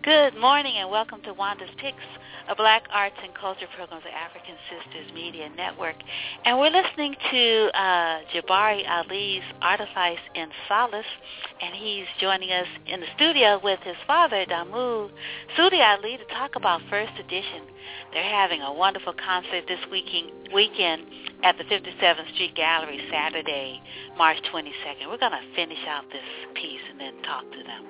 Good morning and welcome to Wanda's Picks, a Black Arts and Culture program of the African Sisters Media Network. And we're listening to Jabari Ali's Artifice in Solace, and he's joining us in the studio with his father, Damu Sudi Ali, to talk about First Edition. They're having a wonderful concert this weekend at the 57th Street Gallery, Saturday, March 22nd. We're going to finish out this piece and then talk to them.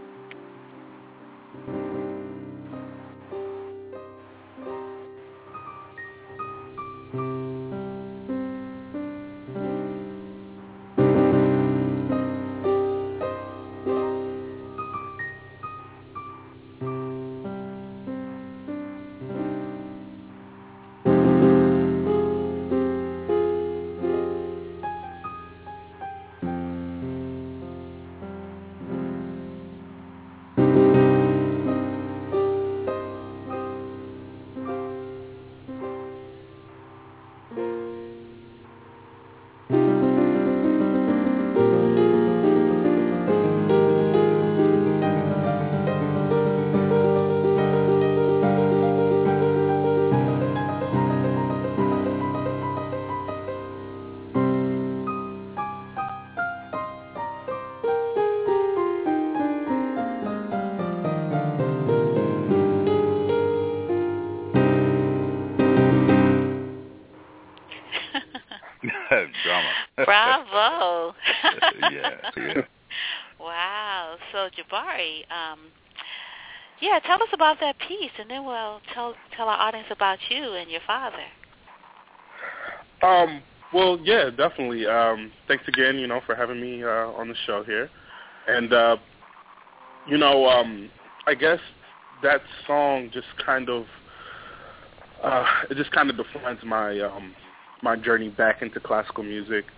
Drama. Bravo. Yeah. Wow. So, Jabari, tell us about that piece, and then we'll tell our audience about you and your father. Well, yeah, definitely. Thanks again, for having me on the show here. And, I guess that song just kind of, defines my journey back into classical music.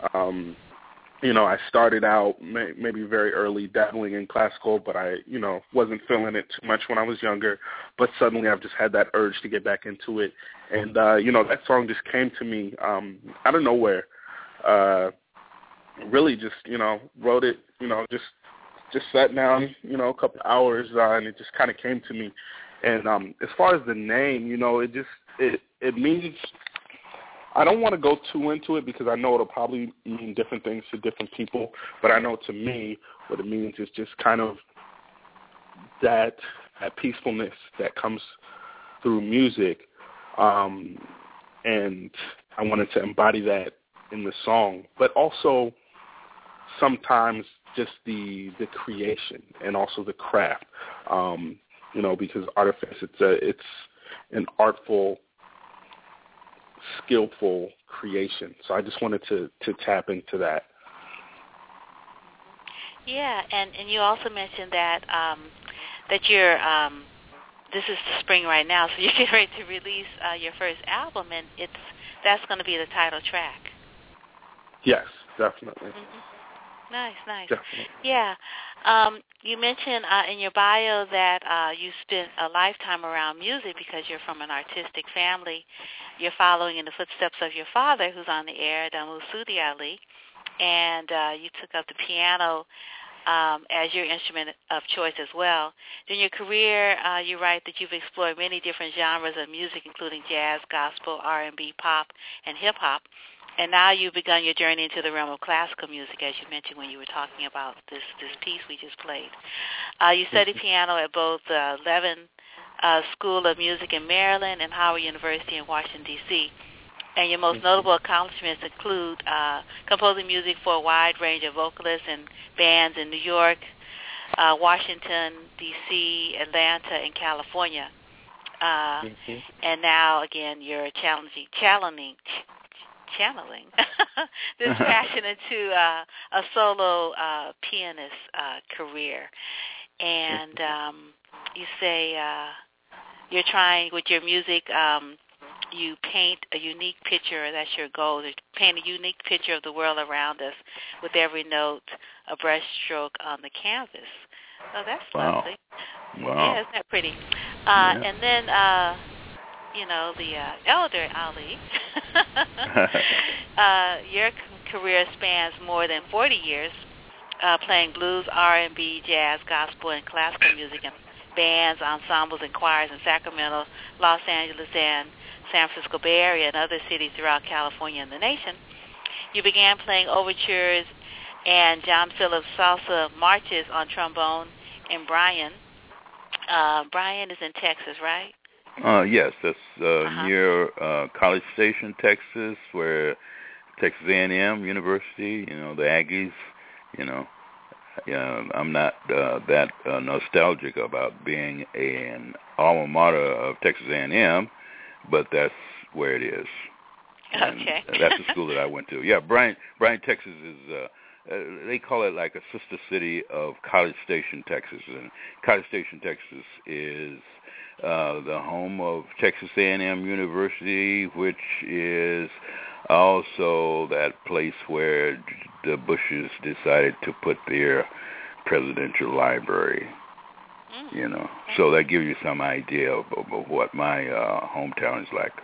I started out maybe very early dabbling in classical, but I, wasn't feeling it too much when I was younger. But suddenly I've just had that urge to get back into it. And, that song just came to me out of nowhere. Really just, wrote it, just sat down, a couple hours, and it just kind of came to me. And as far as the name, it means, I don't want to go too into it because I know it'll probably mean different things to different people, but I know to me what it means is just kind of that peacefulness that comes through music, and I wanted to embody that in the song, but also sometimes just the creation and also the craft, because Artifice, it's an artful, skillful creation. So I just wanted to tap into that. Yeah, and you also mentioned that that you're this is spring right now, so you're getting ready to release your first album, and that's going to be the title track. Yes, definitely. Mm-hmm. Nice. Definitely. Yeah. You mentioned in your bio that you spent a lifetime around music because you're from an artistic family. You're following in the footsteps of your father, who's on the air, Damu Sudi Ali, and you took up the piano as your instrument of choice as well. During your career, you write that you've explored many different genres of music, including jazz, gospel, R&B, pop, and hip-hop. And now you've begun your journey into the realm of classical music, as you mentioned when you were talking about this piece we just played. You studied piano at both Levin School of Music in Maryland and Howard University in Washington, D.C. And your most notable accomplishments include composing music for a wide range of vocalists and bands in New York, Washington, D.C., Atlanta, and California. And now, again, you're channeling this passion into a solo pianist career. And you say you're trying with your music, you paint a unique picture, that's your goal, to paint a unique picture of the world around us with every note, a brush stroke on the canvas. Oh, that's lovely. Wow. Yeah, isn't that pretty? And then, the elder Ali, your career spans more than 40 years, playing blues, R&B, jazz, gospel, and classical music in bands, ensembles, and choirs in Sacramento, Los Angeles, and San Francisco Bay Area, and other cities throughout California and the nation. You began playing overtures and John Phillips salsa marches on trombone in Bryan. Bryan is in Texas, right? Yes, that's near College Station, Texas, where Texas A&M University, the Aggies, I'm not that nostalgic about being an alma mater of Texas A&M, but that's where it is. Okay. That's the school that I went to. Yeah, Bryan, Texas is, they call it like a sister city of College Station, Texas. And College Station, Texas is the home of Texas A&M University, which is also that place where the Bushes decided to put their presidential library. So that gives you some idea of what my hometown is like.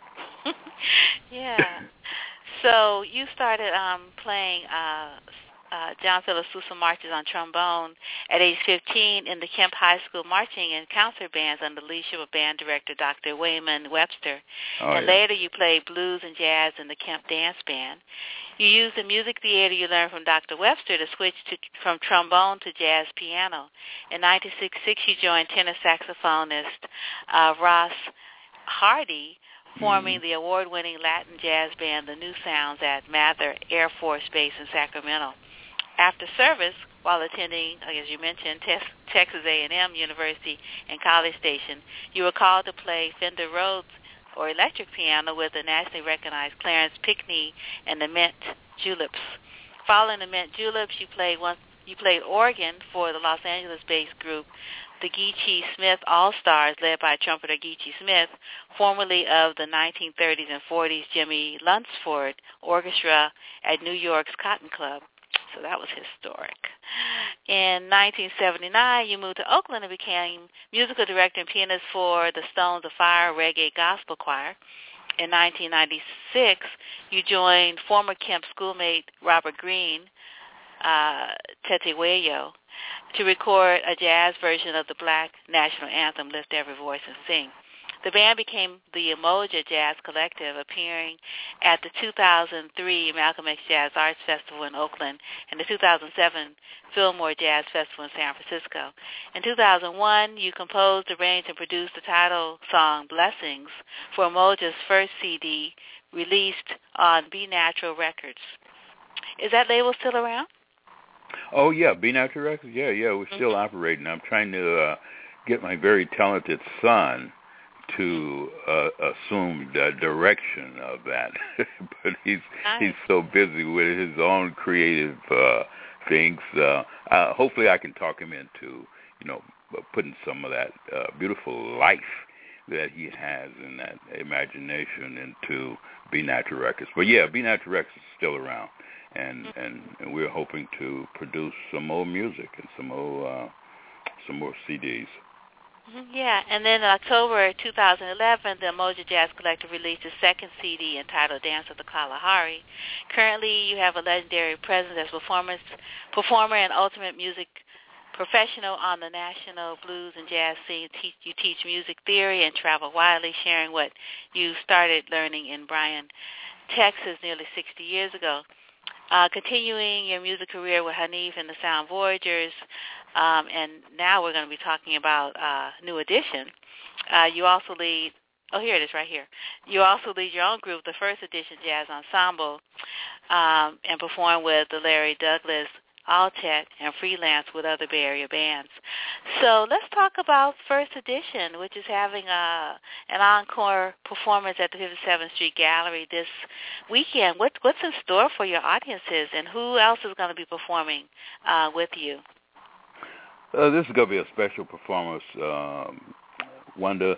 Yeah. So you started playing John Phillips salsa marches on trombone at age 15 in the Kemp High School marching and concert bands under the leadership of band director Dr. Wayman Webster. And later you played blues and jazz in the Kemp Dance Band. You used the music theater you learned from Dr. Webster to switch from trombone to jazz piano. In 1966, you joined tenor saxophonist Ross Hardy, forming the award-winning Latin jazz band The New Sounds at Mather Air Force Base in Sacramento. After service, while attending, as you mentioned, Texas A&M University and College Station, you were called to play Fender Rhodes or electric piano with the nationally recognized Clarence Pinckney and the Mint Juleps. Following the Mint Juleps, you played organ for the Los Angeles-based group the Geechee Smith All-Stars, led by trumpeter Geechee Smith, formerly of the 1930s and 40s Jimmy Lunsford Orchestra at New York's Cotton Club. So that was historic. In 1979, you moved to Oakland and became musical director and pianist for the Stones of Fire Reggae Gospel Choir. In 1996, you joined former Kemp schoolmate Robert Green, Tetewayo, to record a jazz version of the Black national anthem, Lift Every Voice and Sing. The band became the Umoja Jazz Collective, appearing at the 2003 Malcolm X Jazz Arts Festival in Oakland and the 2007 Fillmore Jazz Festival in San Francisco. In 2001, you composed, arranged, and produced the title song, Blessings, for Umoja's first CD, released on B Natural Records. Is that label still around? Oh, yeah, B Natural Records? Yeah, we're still operating. I'm trying to get my very talented son to assume the direction of that. But he's so busy with his own creative things. Hopefully I can talk him into, putting some of that beautiful life that he has and that imagination into B Natural Records. But yeah, B Natural Records is still around. And we're hoping to produce some more music and some more CDs. Yeah, and then in October 2011, the Umoja Jazz Collective released its second CD entitled Dance of the Kalahari. Currently, you have a legendary presence as performer and ultimate music professional on the national blues and jazz scene. You teach music theory and travel widely, sharing what you started learning in Bryan, Texas, nearly 60 years ago. Continuing your music career with Hanif and the Sound Voyagers, and now we're going to be talking about New Edition. You also lead, here it is right here. You also lead your own group, the First Edition Jazz Ensemble, and perform with the Larry Douglas Altet and freelance with other Bay Area bands. So let's talk about First Edition, which is having an encore performance at the 57th Street Gallery this weekend. What's in store for your audiences, and who else is going to be performing with you? This is going to be a special performance, Wanda.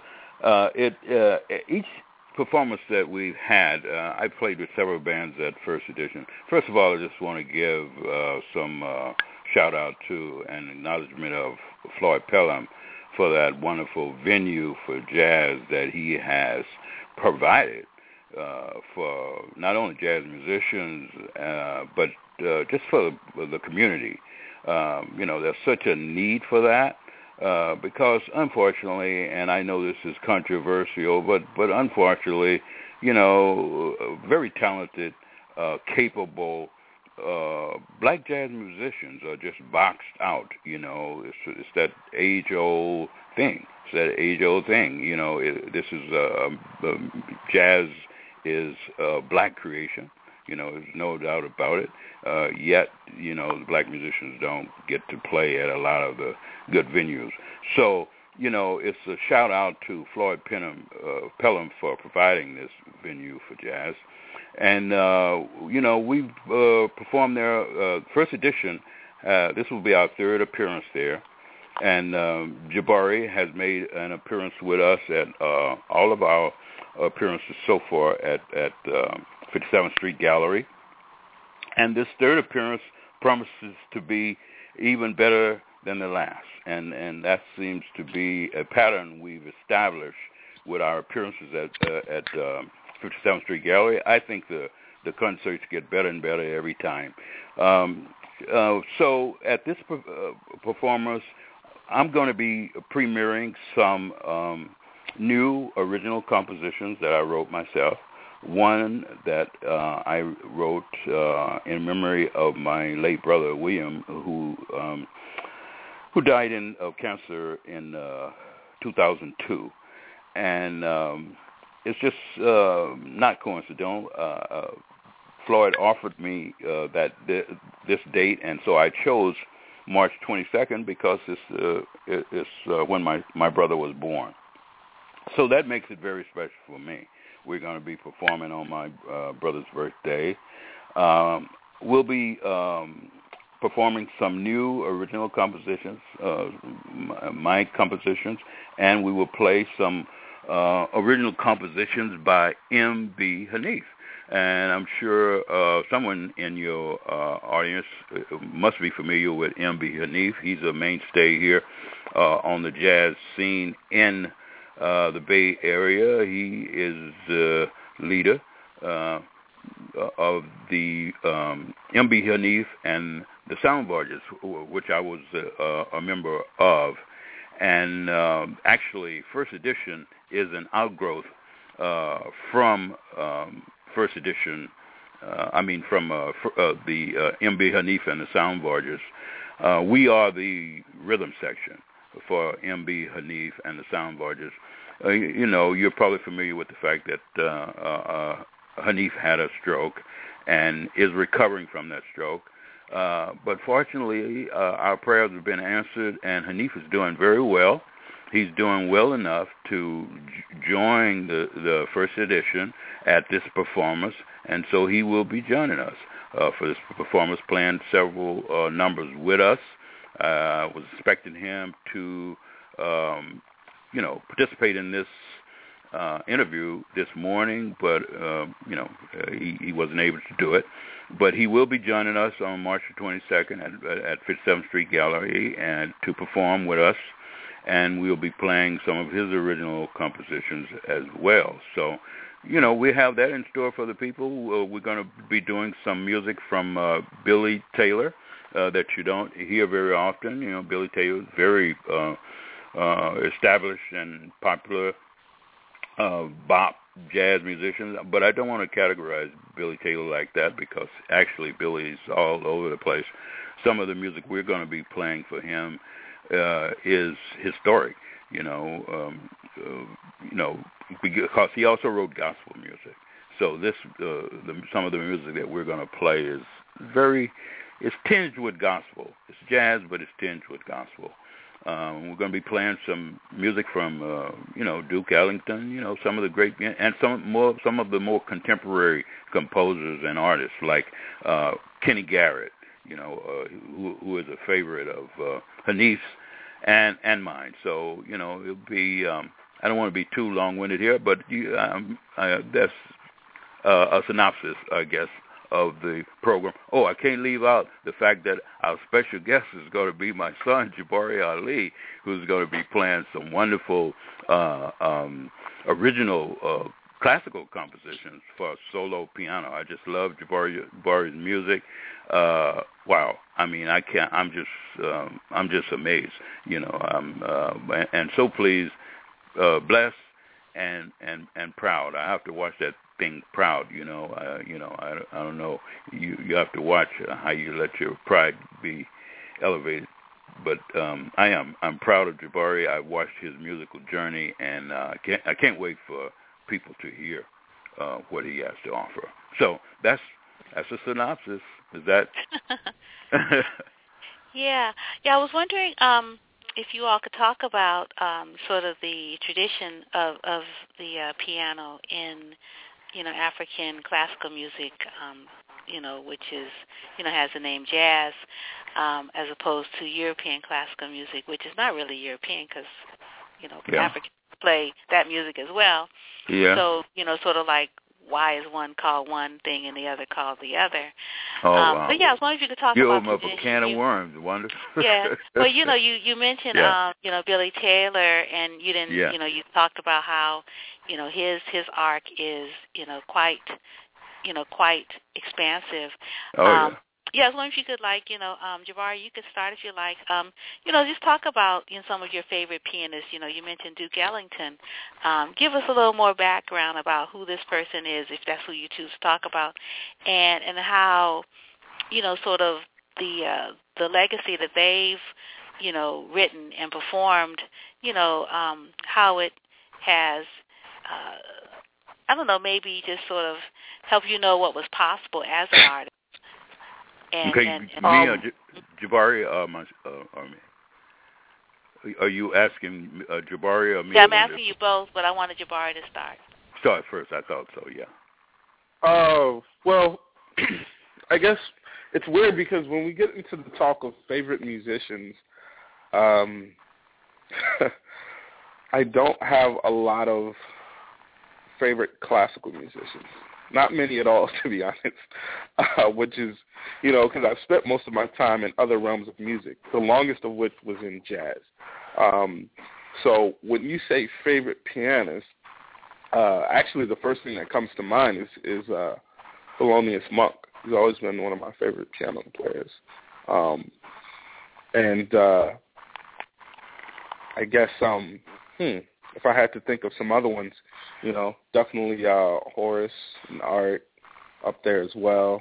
Each performance that we've had, I played with several bands at First Edition. First of all, I just want to give some shout-out to and acknowledgement of Floyd Pelham for that wonderful venue for jazz that he has provided for not only jazz musicians, but just for the community. There's such a need for that. because unfortunately, and I know this is controversial, but unfortunately, you know, very talented, capable black jazz musicians are just boxed out. You know, it's that age-old thing. It's that age-old thing. You know, this is jazz is black creation. You know, there's no doubt about it. Yet, you know, the black musicians don't get to play at a lot of the good venues. So, you know, it's a shout out to Floyd Pelham for providing this venue for jazz. And, you know, we've performed there, first edition. This will be our third appearance there. And Jabari has made an appearance with us at all of our appearances so far at 57th Street Gallery. And this third appearance promises to be even better than the last. And that seems to be a pattern we've established with our appearances at 57th Street Gallery. I think the concerts get better and better every time. So at this performance, I'm going to be premiering some new original compositions that I wrote myself. One that I wrote in memory of my late brother William, who died of cancer in 2002, and it's just not coincidental. Floyd offered me this date, and so I chose March 22nd because it's when my brother was born. So that makes it very special for me. We're going to be performing on my brother's birthday. We'll be performing some new original compositions, my compositions, and we will play some original compositions by M.B. Hanif. And I'm sure someone in your audience must be familiar with M.B. Hanif. He's a mainstay here on the jazz scene in the Bay Area. He is the leader of the M.B. Hanif and the Soundbarges, which I was a member of. And actually, First Edition is an outgrowth from First Edition. From the M.B. Hanif and the Soundbarges. We are the rhythm section for M.B. Hanif and the Soundbarges. You know, you're probably familiar with the fact that Hanif had a stroke and is recovering from that stroke. But fortunately, our prayers have been answered, and Hanif is doing very well. He's doing well enough to join the First Edition at this performance, and so he will be joining us for this performance, playing several numbers with us. I was expecting him to, participate in this interview this morning, but, he wasn't able to do it. But he will be joining us on March the 22nd at 57th Street Gallery and to perform with us, and we'll be playing some of his original compositions as well. So, we have that in store for the people. We're going to be doing some music from Billy Taylor that you don't hear very often. Billy Taylor is very established and popular bop jazz musician, but I don't want to categorize Billy Taylor like that because actually Billy's all over the place. Some of the music we're going to be playing for him is historic, because he also wrote gospel music. So this, some of the music that we're going to play is it's tinged with gospel. It's jazz, but it's tinged with gospel. We're going to be playing some music from, Duke Ellington, some of the great, and some of the more contemporary composers and artists like Kenny Garrett, who is a favorite of Hanif's and mine. So, it'll be, I don't want to be too long-winded here, but that's a synopsis, I guess, of the program. Oh, I can't leave out the fact that our special guest is going to be my son, Jabari Ali, who's going to be playing some wonderful original classical compositions for solo piano. I just love Jabari's music. wow. I mean, I can't. I'm just amazed. And so pleased, blessed, and proud. I have to watch that thing, Proud. I don't know. You have to watch how you let your pride be elevated. But I'm proud of Jabari. I watched his musical journey, and I can't wait for people to hear what he has to offer. So that's a synopsis. Is that? Yeah. I was wondering if you all could talk about sort of the tradition of the piano in African classical music, which is has the name jazz, as opposed to European classical music, which is not really European because Africans play that music as well. Yeah. So sort of like, why is one called one thing and the other called the other? Oh, wow. But yeah, I was wondering if you could talk you about open up a can of worms, wonderful. Yeah. Well, you mentioned Billy Taylor, and you didn't you talked about how his arc is quite expansive. Oh, yeah, I was wondering if you could, Jabari, you could start if you like. Just talk about some of your favorite pianists. You mentioned Duke Ellington. Give us a little more background about who this person is, if that's who you choose to talk about, and how, sort of the legacy that they've, written and performed. How it has, I don't know, maybe just sort of help what was possible as an artist. Jabari, are you asking Jabari or me? Yeah, I'm asking you both, but I wanted Jabari to start. Start first, I thought so, yeah. Oh, well, I guess it's weird because when we get into the talk of favorite musicians, I don't have a lot of favorite classical musicians. Not many at all, to be honest, which is, because I've spent most of my time in other realms of music, the longest of which was in jazz. So when you say favorite pianist, actually the first thing that comes to mind is Thelonious Monk. He's always been one of my favorite piano players. And I guess, if I had to think of some other ones, definitely Horace and Art up there as well.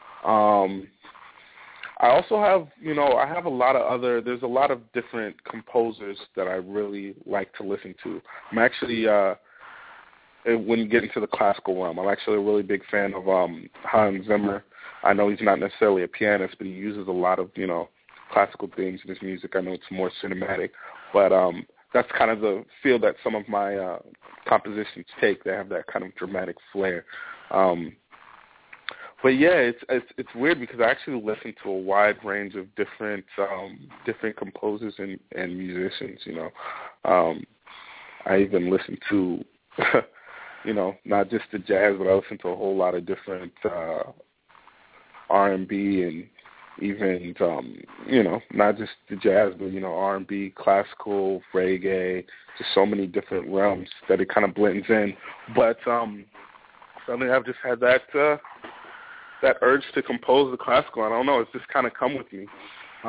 I also have, I have a lot of there's a lot of different composers that I really like to listen to. I'm actually, when you get into the classical realm, I'm actually a really big fan of Hans Zimmer. I know he's not necessarily a pianist, but he uses a lot of, classical themes in his music. I know it's more cinematic, but that's kind of the feel that some of my compositions take. They have that kind of dramatic flair. But yeah, it's weird because I actually listen to a wide range of different composers and musicians. I even listen to not just the jazz, but I listen to a whole lot of different R&B and even not just the jazz, but R&B, classical, reggae, just so many different realms that it kind of blends in. But suddenly I've just had that urge to compose the classical. I don't know, it's just kind of come with me.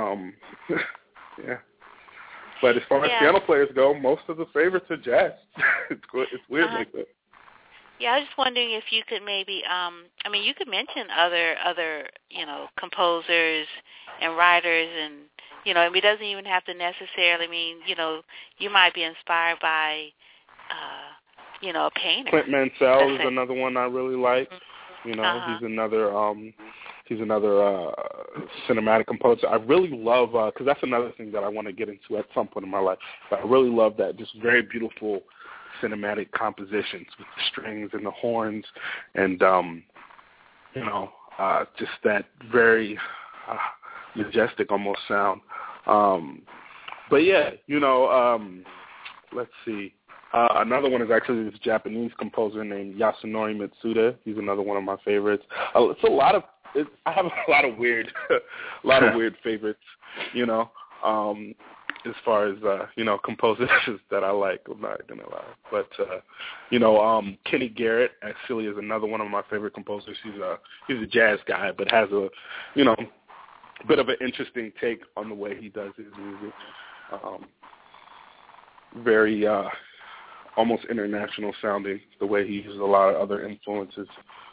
Yeah. But as far as piano players go, most of the favorites are jazz. It's weird like that. Yeah, I was just wondering if you could maybe, you could mention other composers and writers, and it doesn't even have to necessarily mean, you might be inspired by, a painter. Clint Mansell is another one I really like. Mm-hmm. He's another cinematic composer. I really love, because that's another thing that I want to get into at some point in my life. But I really love that, just very beautiful cinematic compositions with the strings and the horns and just that very majestic almost sound. But yeah, let's see. Another one is actually this Japanese composer named Yasunori Mitsuda. He's another one of my favorites. I have a lot of weird favorites, as far as, composers that I like. I'm not going to lie. But, Kenny Garrett actually is another one of my favorite composers. He's a jazz guy, but has a bit of an interesting take on the way he does his music. Very almost international sounding, the way he uses a lot of other influences.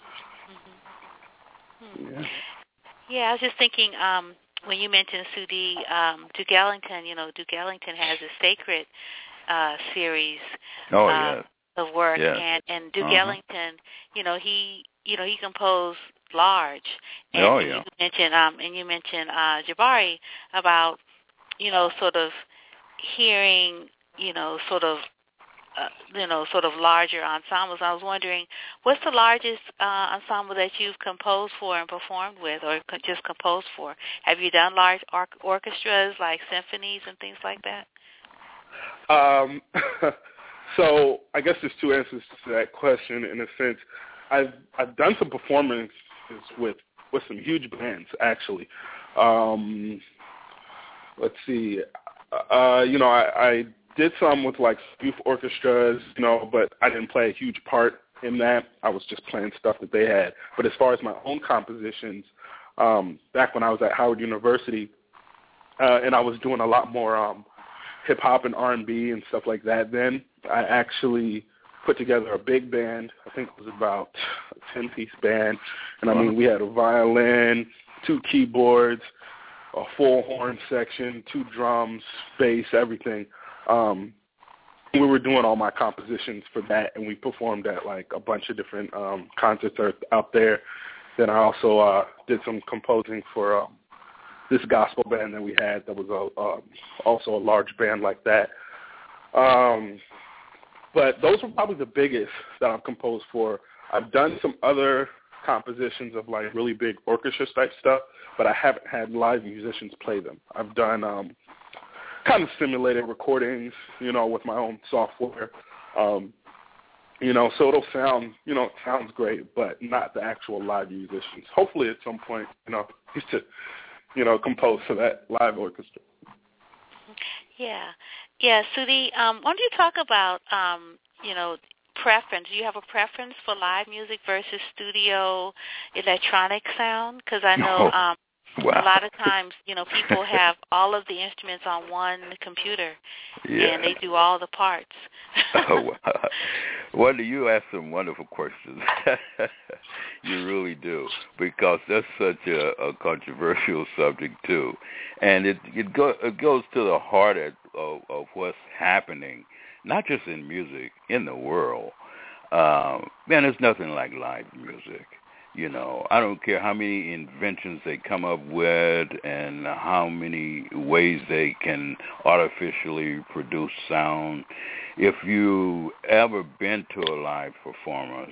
Mm-hmm. Yeah, I was just thinking when you mentioned Sudi, Duke Ellington, Duke Ellington has a Sacred series of work, and Duke Ellington, he composed large. And you mentioned Jabari about, sort of hearing, sort of larger ensembles. I was wondering, what's the largest ensemble that you've composed for and performed with, or just composed for? Have you done large orchestras like symphonies and things like that? So I guess there's two answers to that question. In a sense, I've done some performances with some huge bands, actually. Let's see. I did some with like youth orchestras, but I didn't play a huge part in that. I was just playing stuff that they had. But as far as my own compositions, back when I was at Howard University, and I was doing a lot more hip hop and R&B and stuff like that, then I actually put together a big band. I think it was about a 10-piece band. And I mean, we had a violin, 2 keyboards, a full horn section, 2 drums, bass, everything. We were doing all my compositions for that, and we performed at like a bunch of different concerts out there. Then I also did some composing for this gospel band that we had that was also a large band like that. But those were probably the biggest that I've composed for. I've done some other compositions of like really big orchestra type stuff, but I haven't had live musicians play them. I've done kind of simulated recordings, with my own software. So it'll sound, it sounds great, but not the actual live musicians. Hopefully at some point, to, compose for that live orchestra. Yeah. Yeah, Sudi, why don't you talk about, preference? Do you have a preference for live music versus studio electronic sound? Because I know a lot of times, people have all of the instruments on one computer, and they do all the parts. Well, you ask some wonderful questions. You really do, because that's such a controversial subject, too. And it goes to the heart of what's happening, not just in music, in the world. Man, there's nothing like live music. I don't care how many inventions they come up with and how many ways they can artificially produce sound. If you ever been to a live performance,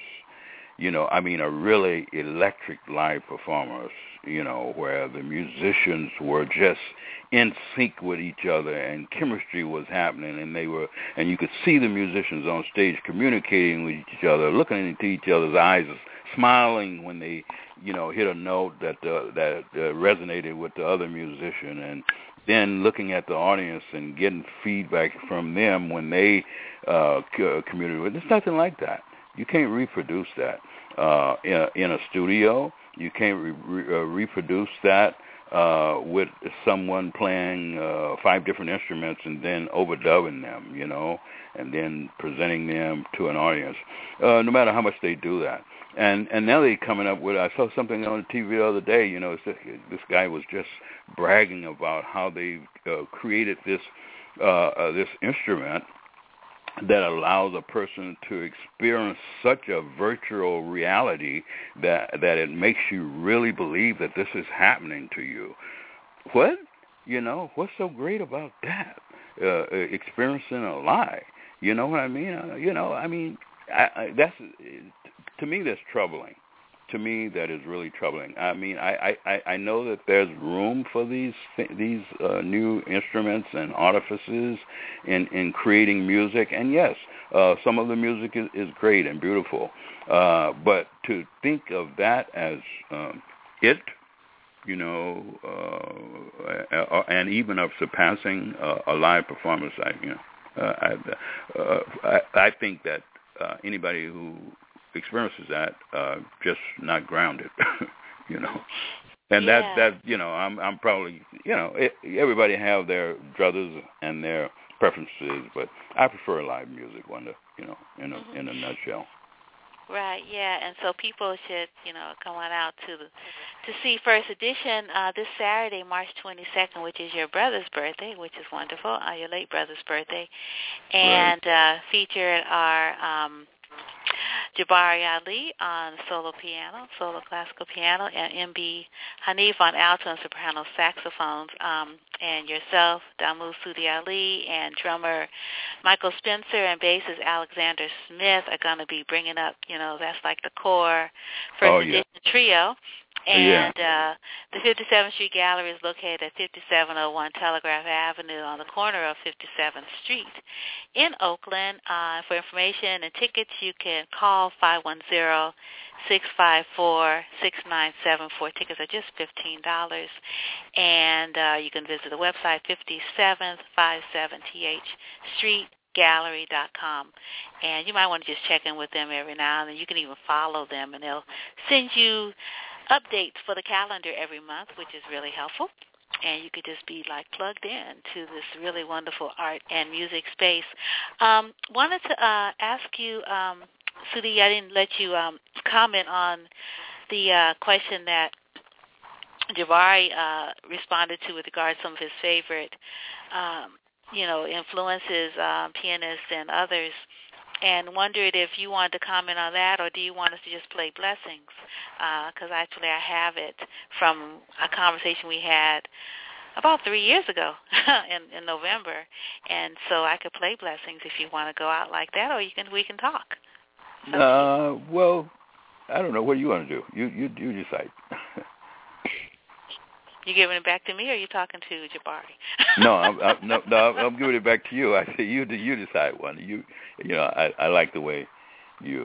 a really electric live performance, where the musicians were just in sync with each other and chemistry was happening, and you could see the musicians on stage communicating with each other, looking into each other's eyes, smiling when they, hit a note that resonated with the other musician, and then looking at the audience and getting feedback from them when they communicated with. There's nothing like that. You can't reproduce that in a studio. You can't reproduce that with someone playing 5 different instruments and then overdubbing them, and then presenting them to an audience, no matter how much they do that. And now they're coming up with, I saw something on TV the other day, this guy was just bragging about how they created this instrument that allows a person to experience such a virtual reality that it makes you really believe that this is happening to you. What? What's so great about that? Experiencing a lie. You know what I mean? That's, to me, that's troubling. To me, that is really troubling. I mean, I know that there's room for these new instruments and artifices in creating music, and yes, some of the music is great and beautiful. But to think of that as and even of surpassing a live performance, I think that anybody who experiences that just not grounded, And that you know, I'm probably, you know, everybody have their druthers and their preferences, but I prefer live music. You know, in a nutshell. Right, yeah, and so people should, you know, come on out to see First Edition this Saturday, March 22nd, which is your brother's birthday, which is wonderful, your late brother's birthday, and featured are Jabari Ali on solo classical piano, and MB Hanif on alto and soprano saxophones, and yourself, Damu Sudi Ali, and drummer Michael Spencer, and bassist Alexander Smith are going to be bringing up, you know, that's like the core First Edition trio. And the 57th Street Gallery is located at 5701 Telegraph Avenue on the corner of 57th Street in Oakland. For information and tickets, you can call 510-654-6974. Tickets are just $15. And you can visit the website 5757th Street gallery.com, and you might want to just check in with them every now and then. You can even follow them, and they'll send you updates for the calendar every month, which is really helpful. And you could just be like plugged in to this really wonderful art and music space. Wanted to ask you, Sudi, I didn't let you comment on the question that Jabari responded to with regard to some of his favorite you know, influences, pianists and others, and wondered if you wanted to comment on that, or do you want us to just play Blessings? Because actually I have it from a conversation we had about 3 years ago in November, and so I could play Blessings if you want to go out like that, or we can talk. Well, I don't know. What do you want to do? You decide. You giving it back to me, or are you talking to Jabari? No, I'm giving it back to you. I say you decide one. You know, I like the way you.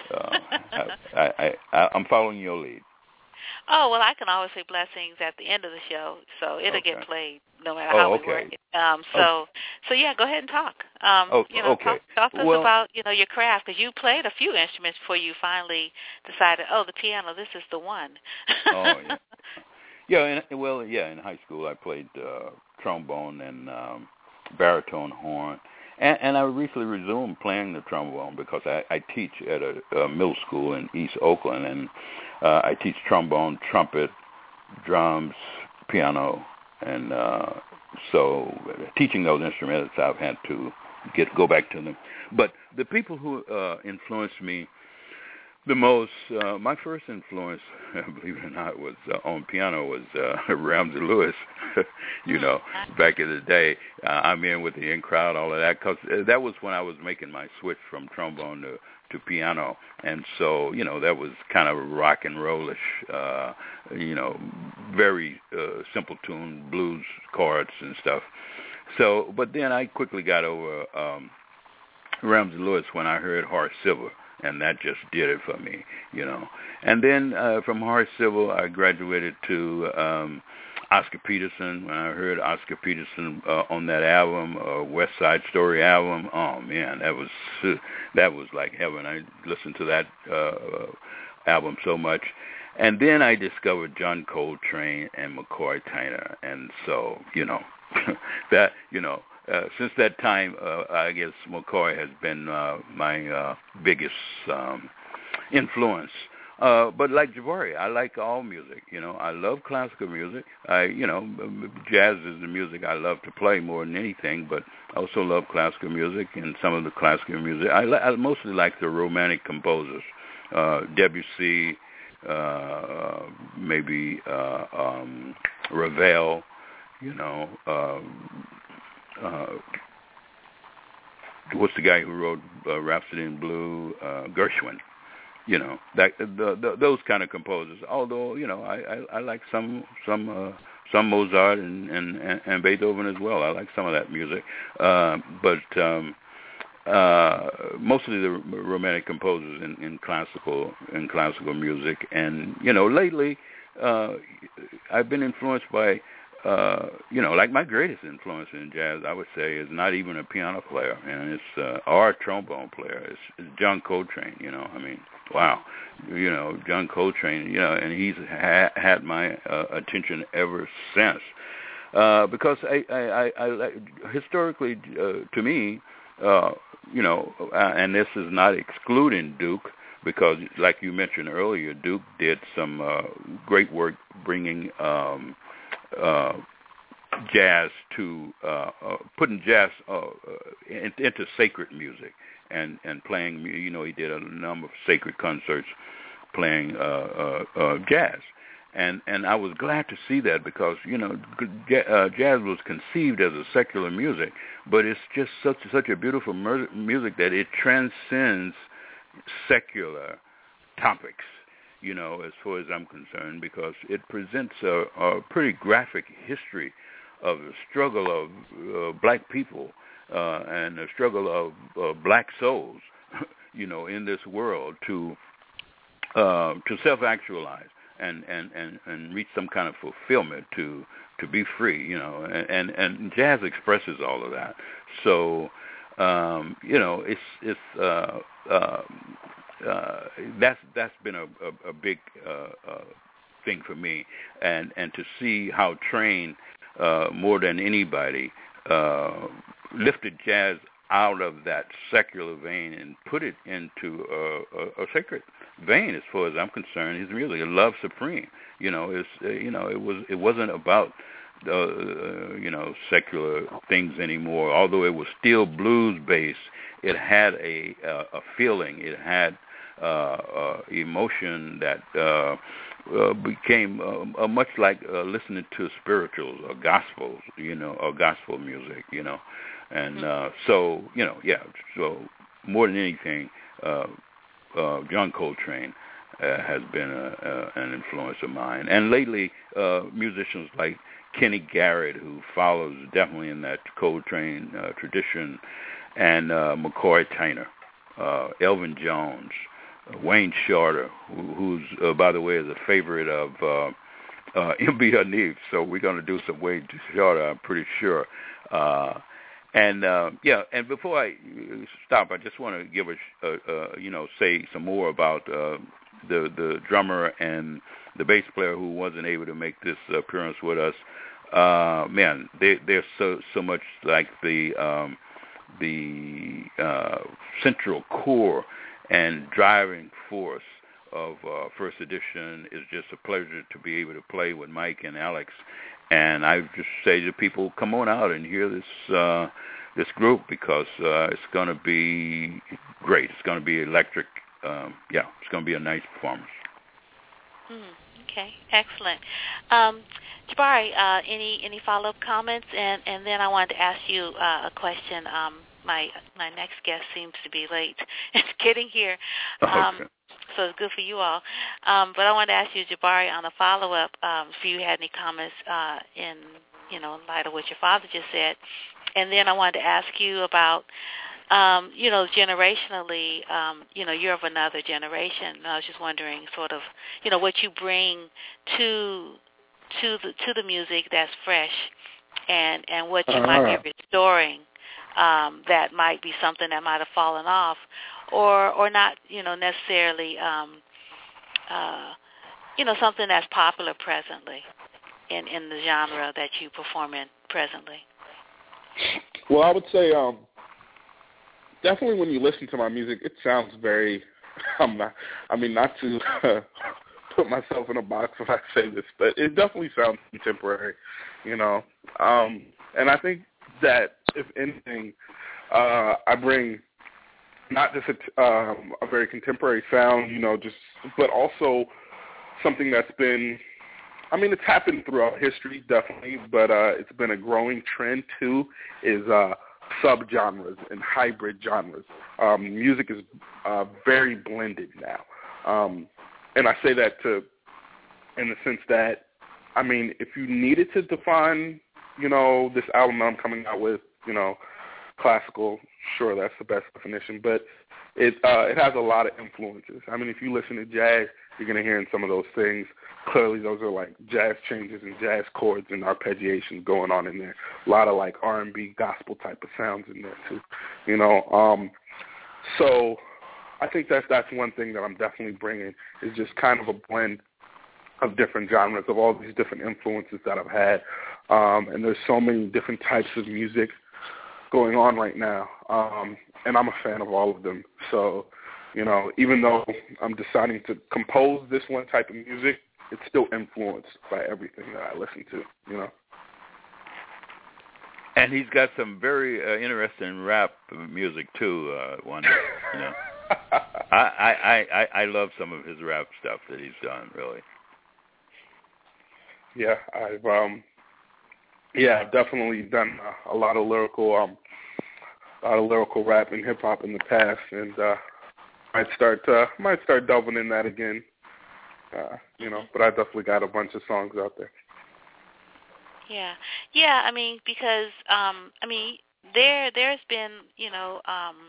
I'm following your lead. Oh, well, I can always say Blessings at the end of the show, so it'll get played no matter how we work it. So yeah, go ahead and talk. You know, talk to us about, you know, your craft, because you played a few instruments before you finally decided, the piano, this is the one. Yeah. In high school I played trombone and baritone horn, and I recently resumed playing the trombone because I teach at a middle school in East Oakland, and I teach trombone, trumpet, drums, piano, and so teaching those instruments I've had to go back to them. But the people who influenced me the most, my first influence, believe it or not, was on piano was Ramsey Lewis. You know, back in the day, I'm in with the in crowd, all of that, because that was when I was making my switch from trombone to piano, and so you know that was kind of rock and rollish, you know, very simple tune, blues chords and stuff. So, but then I quickly got over Ramsey Lewis when I heard Horace Silver. And that just did it for me, you know. And then from Horace Silver, I graduated to Oscar Peterson. When I heard Oscar Peterson on that album, West Side Story album, oh man, that was like heaven. I listened to that album so much. And then I discovered John Coltrane and McCoy Tyner, and so you know that you know. Since that time, I guess McCoy has been my biggest influence. But like Jabari, I like all music. You know, I love classical music. Jazz is the music I love to play more than anything. But I also love classical music, and some of the classical music I mostly like the romantic composers, Debussy, maybe Ravel. You know. What's the guy who wrote Rhapsody in Blue? Gershwin. You know, those kind of composers. Although you know, I like some Mozart and Beethoven as well. I like some of that music, but mostly the romantic composers in classical music. And you know, lately I've been influenced by like my greatest influence in jazz, I would say, is not even a piano player, and it's or a trombone player. It's John Coltrane. I mean, wow, John Coltrane. And he's had my attention ever since. Because I historically, to me, and this is not excluding Duke, because, like you mentioned earlier, Duke did some great work bringing jazz to putting jazz into sacred music and playing. He did a number of sacred concerts playing jazz. And I was glad to see that, because jazz was conceived as a secular music, but it's just such a beautiful music that it transcends secular topics, as far as I'm concerned, because it presents a pretty graphic history of the struggle of black people and the struggle of black souls, in this world to self-actualize. And reach some kind of fulfillment to be free, and jazz expresses all of that. So, that's been a big thing for me, and to see how Train more than anybody lifted jazz out of that secular vein and put it into a sacred vein, as far as I'm concerned. His music, Love Supreme, it wasn't about secular things anymore. Although it was still blues based, it had a feeling, it had emotion that became much like listening to spirituals or gospels, or gospel music, and so more than anything, John Coltrane has been an influence of mine, and lately musicians like Kenny Garrett, who follows definitely in that Coltrane tradition, and McCoy Tyner, Elvin Jones, Wayne Shorter, who's by the way is a favorite of M.B. Hanif, so we're going to do some Wayne Shorter, I'm pretty sure. And before I stop, I just want to give say some more about the drummer and the bass player who wasn't able to make this appearance with us. Man, they're so much like the central core and driving force of First Edition. Is just a pleasure to be able to play with Mike and Alex. And I just say to people, come on out and hear this group, because it's going to be great. It's going to be electric. It's going to be a nice performance. Okay, excellent. Jabari, any follow-up comments? And then I wanted to ask you a question. My next guest seems to be late. It's getting here. Okay. So it's good for you all. But I wanted to ask you, Jabari, on a follow-up, if you had any comments in light of what your father just said. And then I wanted to ask you about, generationally, you're of another generation. And I was just wondering sort of, what you bring to the music that's fresh, and what you might be restoring that might be something that might have fallen off, or not, necessarily, something that's popular presently in the genre that you perform in presently. Well, I would say definitely when you listen to my music, it sounds very, not to put myself in a box if I say this, but it definitely sounds contemporary, and I think that, if anything, I bring not just a very contemporary sound, but also something that's been, it's happened throughout history, definitely, but it's been a growing trend, too, is subgenres and hybrid genres. Music is very blended now. And I say that in the sense that, if you needed to define, this album I'm coming out with, classical, sure, that's the best definition. But it has a lot of influences. I mean, if you listen to jazz, you're going to hear in some of those things. Clearly, those are like jazz changes and jazz chords and arpeggiation going on in there. A lot of like R&B, gospel type of sounds in there too. You know, so I think that's one thing that I'm definitely bringing is just kind of a blend of different genres, of all these different influences that I've had. And there's so many different types of music going on right now. And I'm a fan of all of them. So, you know, even though I'm deciding to compose this one type of music, it's still influenced by everything that I listen to, you know. And he's got some very interesting rap music too, Wanda. You know, I love some of his rap stuff that he's done. Really. Yeah, I've definitely done a lot of lyrical rap and hip hop in the past, and might start delving in that again. You know, but I definitely got a bunch of songs out there. Yeah. I mean, because there's been, you know,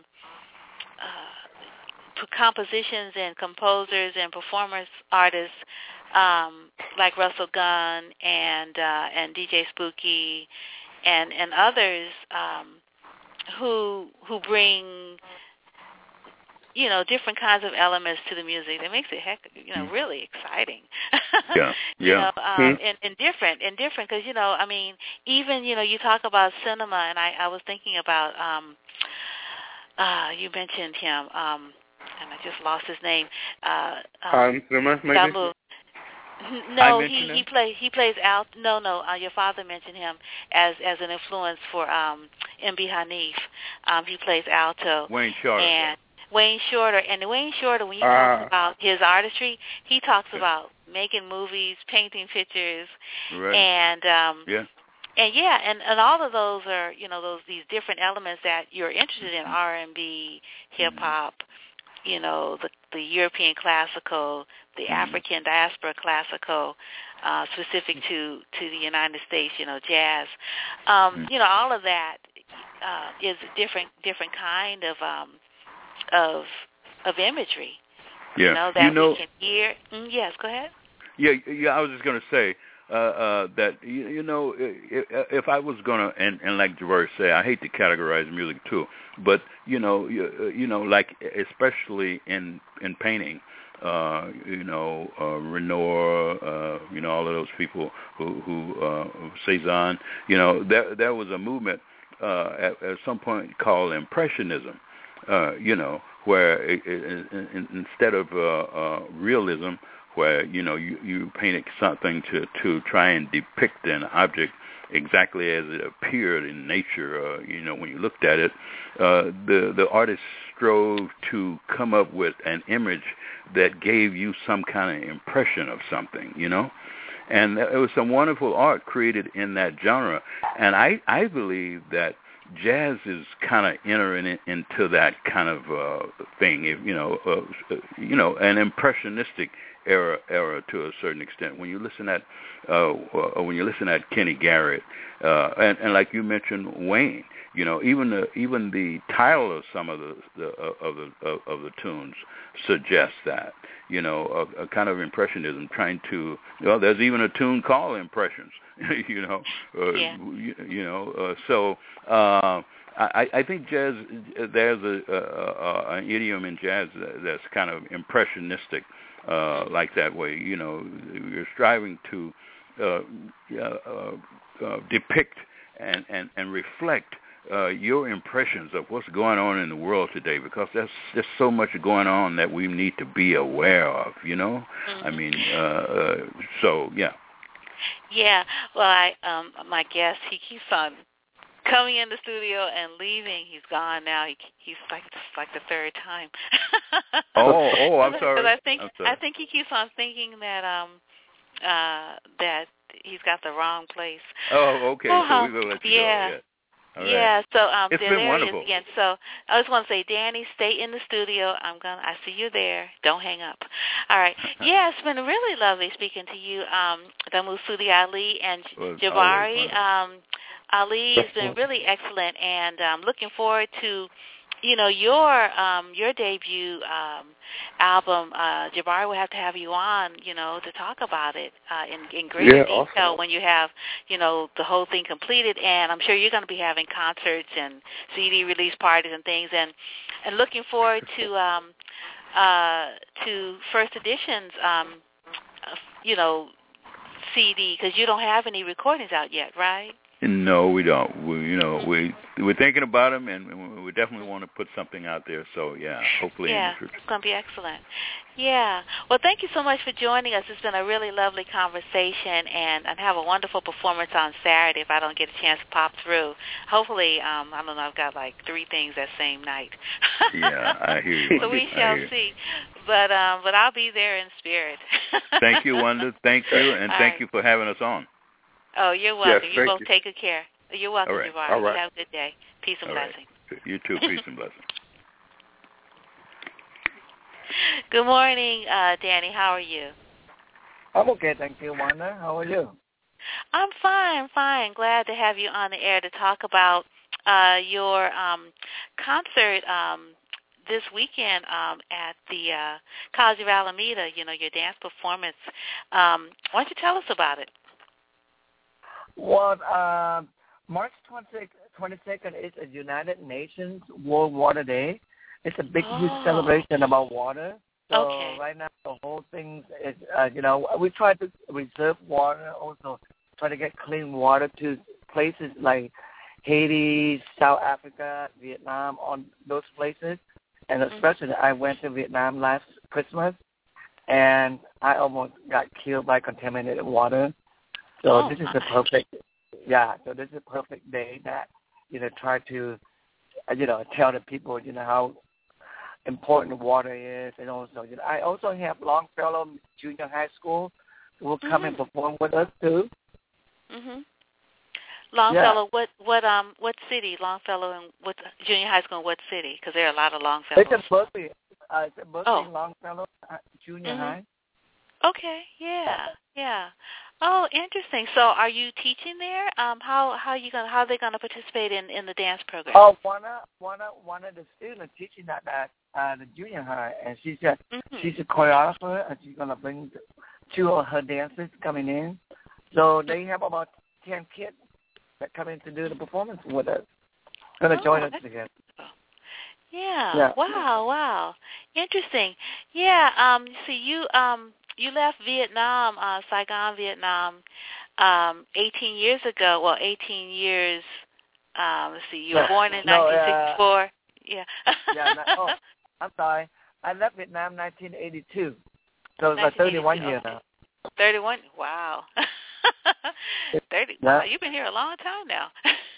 compositions and composers and performers, artists like Russell Gunn and DJ Spooky and others who bring, you know, different kinds of elements to the music that makes it really exciting. Yeah. You know, and different because, you know, I mean, even, you know, you talk about cinema, and I was thinking about you mentioned him, and I just lost his name. Hans Zimmer, maybe. Damu. No, he plays out. No, your father mentioned him as an influence for M.B. Hanif. He plays alto. Wayne Shorter. And Wayne Shorter, when he talks about his artistry, he talks about making movies, painting pictures, right. And and all of those are, you know, these different elements that you're interested in: R&B, hip hop, you know, the European classical, the African diaspora classical, specific to the United States, you know, jazz. You know, all of that is a different kind of imagery. Yeah. You know, that we can hear. Yes, go ahead. Yeah, I was just going to say that, you know, if I was going to, and like Jabari said, I hate to categorize music too, but, you know, like especially in painting, you know, Renoir, you know, all of those people who Cézanne, you know, there was a movement at some point called Impressionism, you know, where instead of realism, where, you know, you painted something to try and depict an object exactly as it appeared in nature, you know, when you looked at it, the artist strove to come up with an image that gave you some kind of impression of something, you know. And there was some wonderful art created in that genre. And I believe that jazz is kind of entering into that kind of thing, you know, an impressionistic era to a certain extent. When you listen at Kenny Garrett, and like you mentioned, Wayne, you know, even the title of some of the tunes suggests that, you know, a kind of impressionism, trying to, well, there's even a tune called Impressions, you know, so I think jazz, there's an idiom in jazz that's kind of impressionistic, like that way, you know, you're striving to depict and reflect your impressions of what's going on in the world today, because there's just so much going on that we need to be aware of, you know? Mm-hmm. I mean, so, yeah. Yeah, well, my guest, he keeps on coming in the studio and leaving. He's gone now. He's like the third time. oh, I'm sorry. Because I think he keeps on thinking that that he's got the wrong place. Oh, okay. So we will let you go. Yeah. All right. Yeah, so it's been wonderful. Again. So I just want to say, Danny, stay in the studio. I see you there. Don't hang up. All right. Yeah, it's been really lovely speaking to you, Damusudi Ali and Jabari. Ali has been really excellent, and I'm looking forward to your debut album, Jabari will have to have you on, to talk about it in greater detail awesome. when you have, the whole thing completed. And I'm sure you're going to be having concerts and CD release parties and things, and looking forward to First Edition's, CD, because you don't have any recordings out yet, right? No, we don't. We're thinking about them, and we definitely want to put something out there. So, yeah, hopefully in the future. It's going to be excellent. Yeah. Well, thank you so much for joining us. It's been a really lovely conversation, and have a wonderful performance on Saturday if I don't get a chance to pop through. Hopefully, I don't know, I've got like 3 things that same night. Yeah, I hear you. So we shall see. But I'll be there in spirit. Thank you, Wanda. Thank you, and thank you for having us on. Oh, you're welcome. Yes, you both take good care. You're welcome, All right. Jabari. All right. You have a good day. Peace and blessings. Right. You too. Peace and blessings. Good morning, Danny. How are you? I'm okay, thank you, Wanda. How are you? I'm fine. Glad to have you on the air to talk about your concert this weekend at the College of Alameda, your dance performance. Why don't you tell us about it? Well, March 22nd is a United Nations World Water Day. It's a big, huge celebration about water. So right now the whole thing is, we try to reserve water, also try to get clean water to places like Haiti, South Africa, Vietnam, on those places. And especially I went to Vietnam last Christmas, and I almost got killed by contaminated water. So this is the perfect, so this is a perfect day that, try to, tell the people, how important water is. And also, I also have Longfellow Junior High School who will come and perform with us too. Mm-hmm. Longfellow, what city? Longfellow and what junior high school? What city? Because there are a lot of Longfellows. It's in Berkeley. Longfellow Junior High. Okay, yeah. Oh, interesting. So, are you teaching there? How are they gonna participate in the dance program? Oh, one of the students teaching at the junior high, and she's a choreographer, and she's gonna bring 2 of her dancers coming in. So they have about 10 kids that come in to do the performance with us. Gonna join us together. Yeah. Wow. Interesting. Yeah. So you left Vietnam, Saigon, Vietnam, 18 years ago. Well, 18 years. Let's see. You were born in 1964. I'm sorry. I left Vietnam 1982. So it's like 31 years now. 31. Wow. 30. Wow, you've been here a long time now.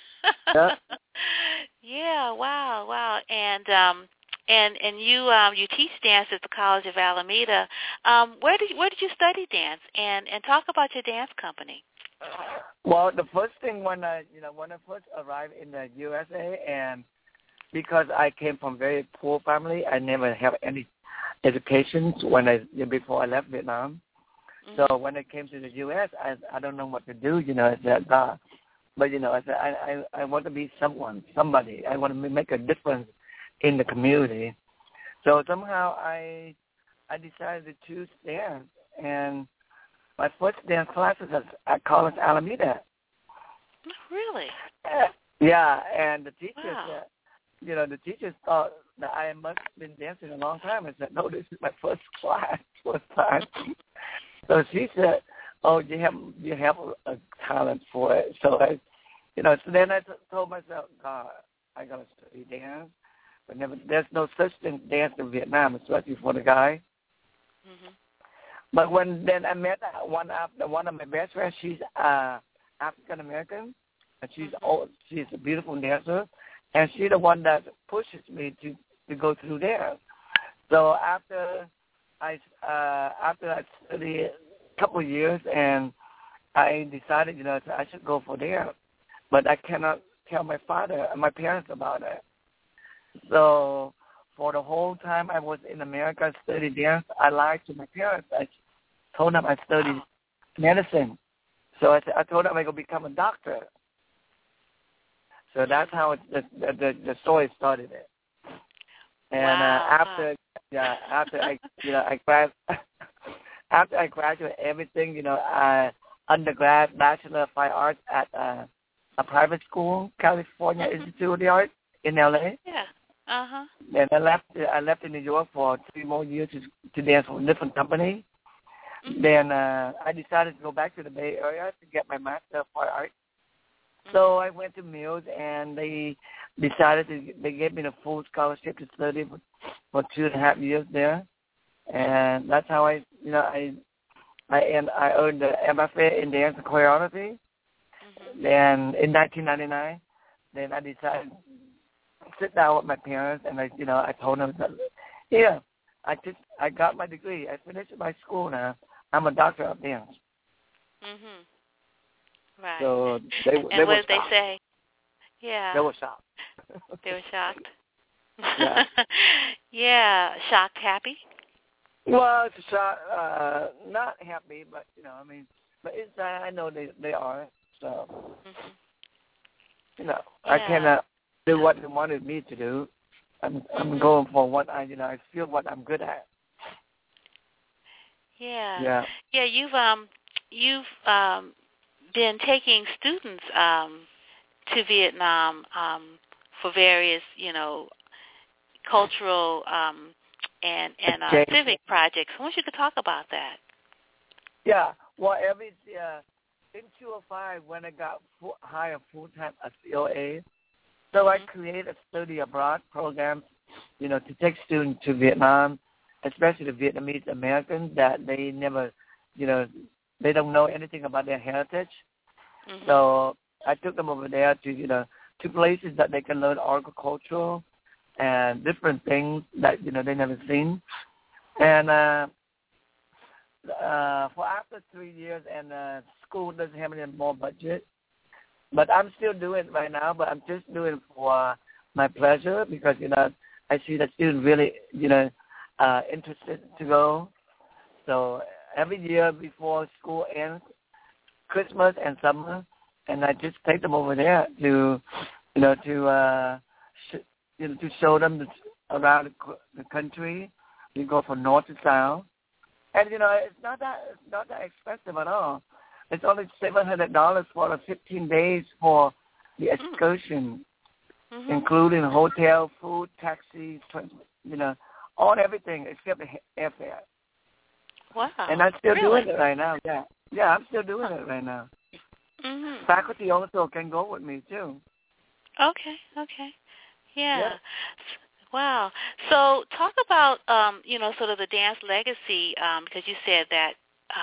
Yeah. Wow. And you teach dance at the College of Alameda. Where did you study dance? And talk about your dance company. Well, the first thing when I first arrived in the USA, and because I came from a very poor family, I never had any education before I left Vietnam. Mm-hmm. So when I came to the U.S., I don't know what to do, I said, but I said I want to be somebody. I want to make a difference in the community. So somehow I decided to choose dance, and my first dance classes at College Alameda. Really? Yeah, and the teachers, the teachers thought that I must have been dancing a long time. I said, no, this is my first time. So she said, oh, you have a talent for it. So so then I told myself, God, I got to study dance. But there's no such thing dance in Vietnam, especially for the guy. Mm-hmm. But then I met one of my best friends. She's African American, and she's a beautiful dancer, and she's the one that pushes me to go through there. So after I studied a couple of years, and I decided, I should go for there, but I cannot tell my father and my parents about it. So for the whole time I was in America studying dance, I lied to my parents. I told them I studied medicine. So I told them I could become a doctor. So that's how the story started. And wow. after I graduated everything, undergrad, Bachelor of Fine Arts at a private school, California Institute of the Arts in LA. Yeah. And I left in New York for 3 more years to dance for a different company. Then I decided to go back to the Bay Area to get my Master of Fine Arts. So I went to Mills, and they gave me the full scholarship to study for 2.5 years there, and that's how I earned the MFA in dance and choreography. Then in 1999, then I decided to sit down with my parents, and I told them that, I got my degree. I finished my school now. I'm a doctor of dance. Right. So they and were what did shocked. they say? Yeah. They were shocked. They were shocked. Yeah. Yeah. Shocked, happy? Well, it's a shock. Not happy, but but it's I know they are. So I cannot do what they wanted me to do. I'm going for what I feel what I'm good at. Yeah. Yeah. You've been taking students to Vietnam for various, cultural and civic projects. I wish you could talk about that. Yeah. Well, in 2005, when I got hired full-time at COA, so I created a study abroad program, to take students to Vietnam, especially the Vietnamese Americans that they never, they don't know anything about their heritage. So I took them over there to places that they can learn agricultural and different things that they never seen. And for after 3 years, and school doesn't have any more budget, but I'm still doing it right now. But I'm just doing it for my pleasure because I see that students really interested to go. So every year before school ends, Christmas and summer, and I just take them over there to show them around the country. We go from north to south, and it's not that expensive at all. It's only $700 for the 15 days for the excursion, including hotel, food, taxi, all everything except the airfare. Wow! And I'm still doing it right now. Yeah, I'm still doing it right now. Faculty also can go with me too. Okay. Yeah. Wow. So talk about sort of the dance legacy because you said that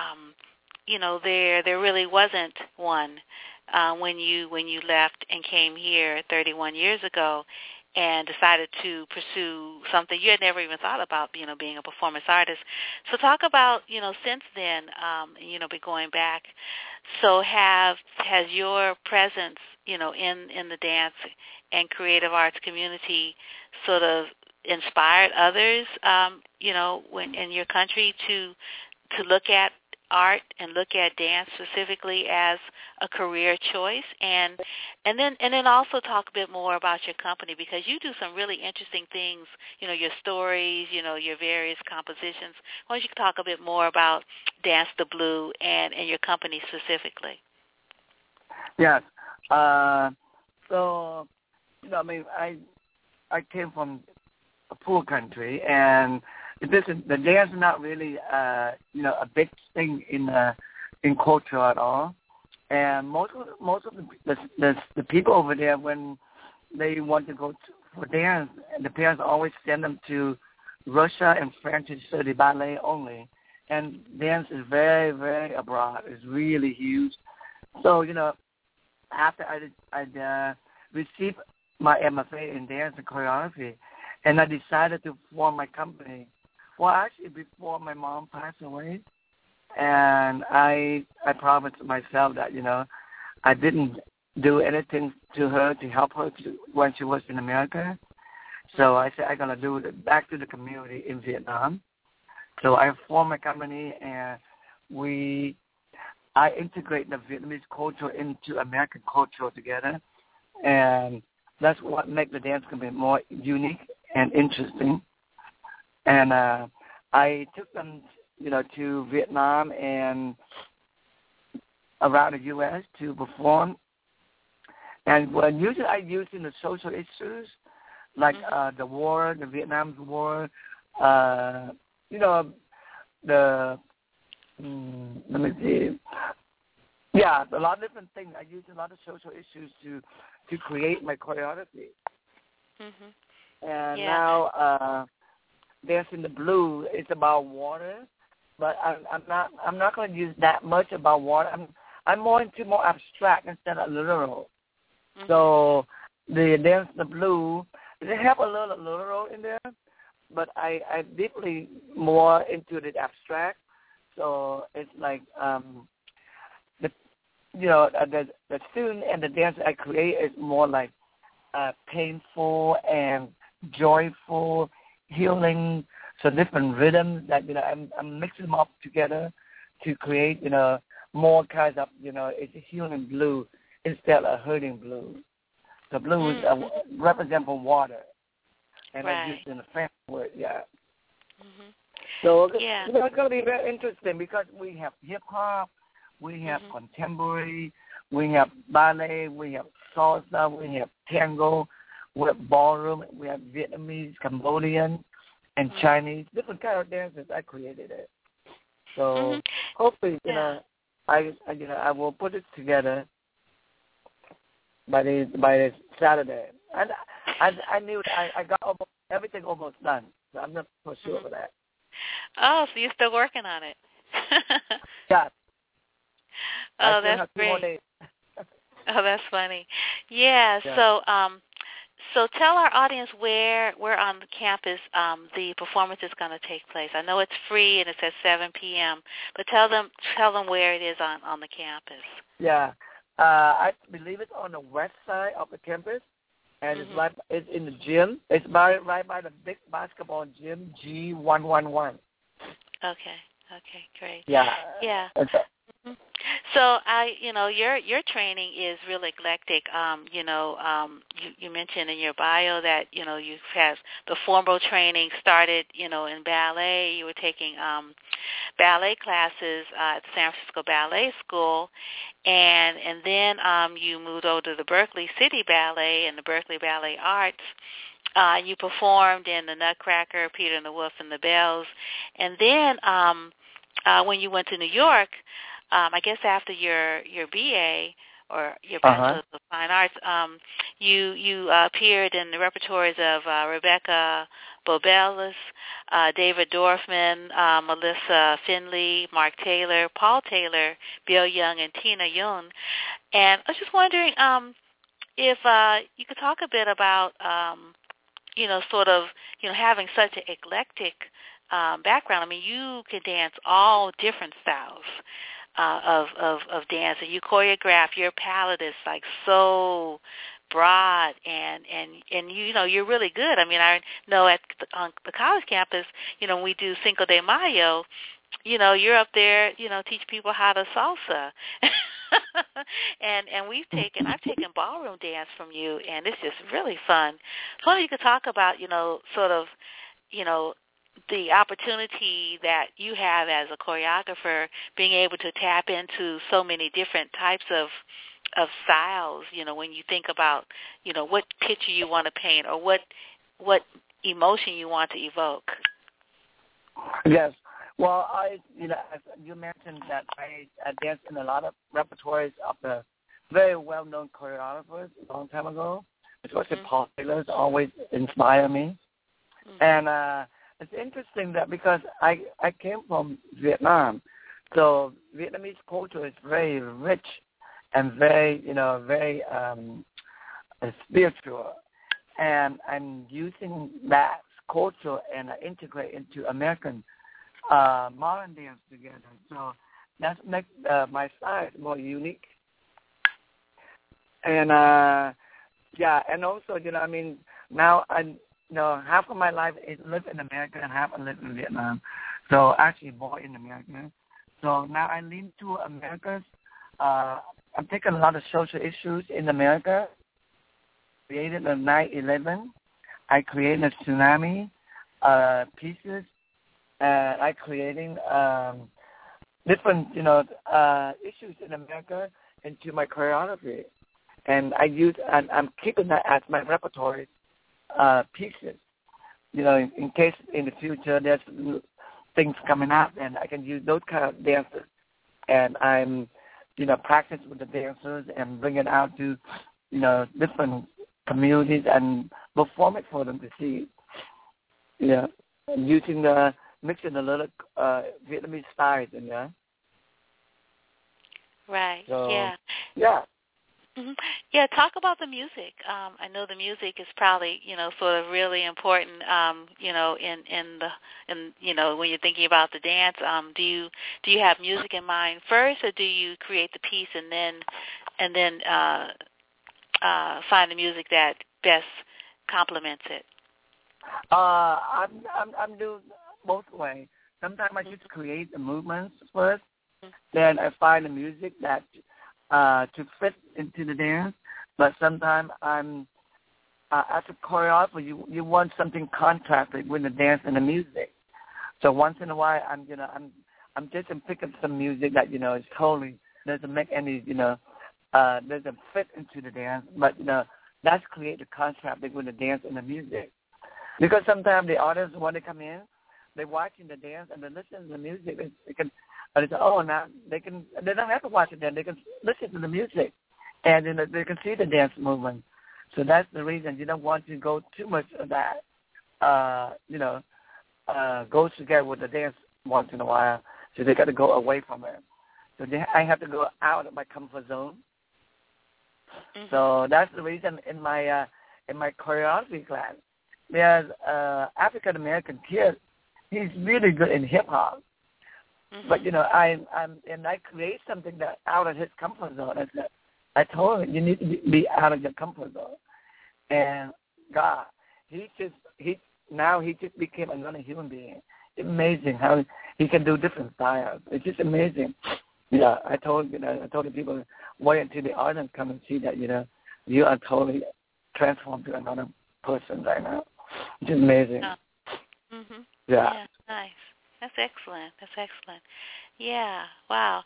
there really wasn't one when you left and came here 31 years ago and decided to pursue something you had never even thought about, being a performance artist. So talk about, since then, be going back. So has your presence, in the dance and creative arts community sort of inspired others, when in your country to look at art and look at dance specifically as a career choice, and then also talk a bit more about your company because you do some really interesting things, your stories, your various compositions. Why don't you talk a bit more about Dance the Blue and your company specifically? Yes. So, I came from a poor country, and the dance is not really, a big thing in culture at all. And most of the people over there, when they want to go for dance, the parents always send them to Russia and France to study ballet only. And dance is very, very abroad. It's really huge. So, after I received my MFA in dance and choreography, and I decided to form my company. Well, actually, before my mom passed away, and I promised myself that, I didn't do anything to her to help her when she was in America. So I said I'm going to do it back to the community in Vietnam. So I formed my company, and I integrate the Vietnamese culture into American culture together, and that's what makes the dance company more unique and interesting. And I took them, to Vietnam and around the U.S. to perform. And usually I use in the social issues, like the war, the Vietnam War, let me see. Yeah, a lot of different things. I use a lot of social issues to create my choreography. Mm-hmm. And now Dancing the Blue is about water, but I'm not going to use that much about water. I'm more into more abstract instead of literal. Mm-hmm. So the Dancing the Blue, they have a little literal in there, but I deeply more into the abstract. So it's like the tune and the dance I create is more like painful and joyful, healing. So different rhythms that I'm mixing them up together to create more kinds of it's a healing blue instead of hurting blue. The blues represent for water, and I use in the French word, Mm-hmm. So it's going to be very interesting because we have hip hop, we have contemporary, we have ballet, we have salsa, we have tango, we have ballroom, we have Vietnamese, Cambodian, and Chinese, different kind of dances. I created it. So hopefully, I will put it together by this Saturday. And I knew I got everything almost done, so I'm not for sure for that. Oh, so you're still working on it? Yeah. Oh, that's great. Oh, that's funny. Yeah. So tell our audience where on the campus the performance is going to take place. I know it's free and it's at 7 p.m., but tell them where it is on the campus. Yeah. I believe it's on the west side of the campus, and it's in the gym. It's right by the big basketball gym, G111. Okay, great. Yeah. So your training is really eclectic. You mentioned in your bio that you've had the formal training started in ballet. You were taking ballet classes at the San Francisco Ballet School, and then you moved over to the Berkeley City Ballet and the Berkeley Ballet Arts. You performed in the Nutcracker, Peter and the Wolf, and the Bells, and then when you went to New York. I guess after your BA or your Bachelor of Fine Arts, you appeared in the repertories of Rebecca Bobelis, David Dorfman, Melissa Finley, Mark Taylor, Paul Taylor, Bill Young, and Tina Yoon. And I was just wondering if you could talk a bit about, having such an eclectic background. I mean, you can dance all different styles of dance, and you choreograph. Your palette is like so broad, and you're really good. I mean, I know on the college campus, when we do Cinco de Mayo, you're up there, teach people how to salsa. and I've taken ballroom dance from you, and it's just really fun. So you could talk about, the opportunity that you have as a choreographer, being able to tap into so many different types of styles, when you think about, what picture you want to paint or what emotion you want to evoke. Yes. Well, as you mentioned that I danced in a lot of repertoires of the very well-known choreographers a long time ago, especially Paul Taylor always inspire me. And it's interesting that because I came from Vietnam, so Vietnamese culture is very rich and very, very spiritual. And I'm using that culture and integrate into American modern dance together. So that makes my style more unique. And, and also, now half of my life is live in America and half I live in Vietnam. So actually born in America. So now I lean to America. I'm taking a lot of social issues in America, created on 9/11, I create a tsunami pieces, and I creating different, issues in America into my choreography. And I'm keeping that as my repertoire pieces. In case in the future there's things coming up, and I can use those kind of dances. And I'm, practice with the dancers and bring it out to, different communities and perform it for them to see. Yeah, and mixing a little Vietnamese styles in there. Right. So, yeah. Yeah. Mm-hmm. Yeah, talk about the music. I know the music is probably, sort of really important, when you're thinking about the dance. Do you have music in mind first, or do you create the piece and then find the music that best complements it? I'm doing both ways. Sometimes I just create the movements first, then I find the music that to fit into the dance. But sometimes I'm as a choreographer, you want something contrasted with the dance and the music. So once in a while, I'm just pick up some music that is totally doesn't make any doesn't fit into the dance, but that's create the contrast with the dance and the music. Because sometimes the audience, when they come in, they're watching the dance and they listen to the music. They don't have to watch it then. They can listen to the music, and then they can see the dance movement. So that's the reason you don't want to go too much of that. Goes together with the dance once in a while. So they got to go away from it. So I have to go out of my comfort zone. Mm-hmm. So that's the reason in my choreography class, there's African American kid. He's really good in hip hop. Mm-hmm. But I create something that out of his comfort zone. I told him you need to be out of your comfort zone. And God, he just became another human being. It's amazing how he can do different styles. It's just amazing. Yeah, I told the people, wait until the audience come and see that you are totally transformed to another person right now. It's just amazing. Mm-hmm. Yeah. Nice. That's excellent. Yeah. Wow.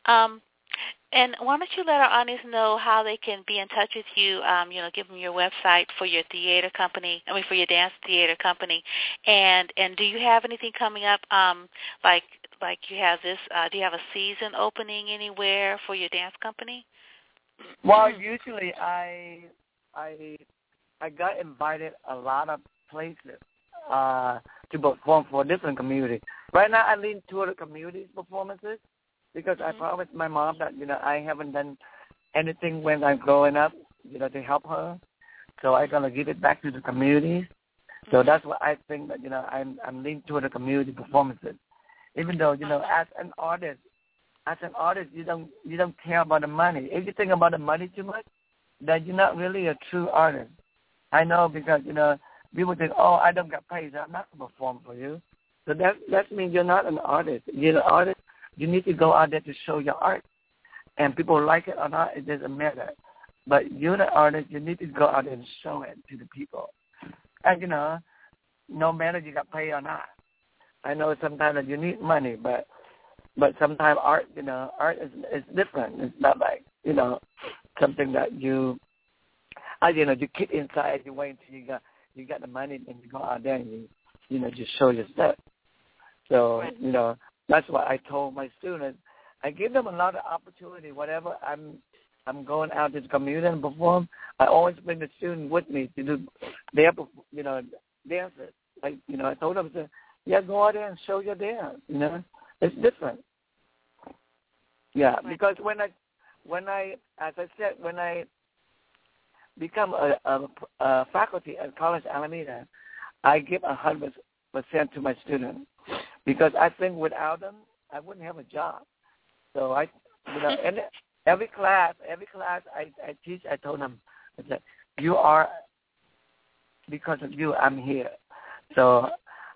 And why don't you let our audience know how they can be in touch with you? Give them your website for your theater company. For your dance theater company. And do you have anything coming up? Like you have this. Do you have a season opening anywhere for your dance company? Well, usually I got invited a lot of places to perform for different communities. Right now, I lean toward the community performances because I promised my mom that I haven't done anything when I'm growing up, to help her. So I'm gonna give it back to the community. So that's what I think that I'm leaning toward the community performances. Even though as an artist, you don't care about the money. If you think about the money too much, then you're not really a true artist. I know because people think, oh, I don't get paid, so I'm not going to perform for you. So that means you're not an artist. You're an artist. You need to go out there to show your art. And people like it or not, it doesn't matter. But you're the artist. You need to go out there and show it to the people. And, no matter you got paid or not. I know sometimes that you need money, but sometimes art, art is different. It's not like, something that you keep inside. You wait until you got the money, and you go out there and you just show your stuff. So that's why I told my students, I give them a lot of opportunity. Whatever I'm going out to the community and perform, I always bring the student with me to do their dances. Like I told them, go out there and show your dance. It's different. Yeah, because when I as I said, when I become a faculty at College Alameda, I give 100% to my students because I think without them, I wouldn't have a job. So and every class I teach, I told them, I said, you are, because of you, I'm here. So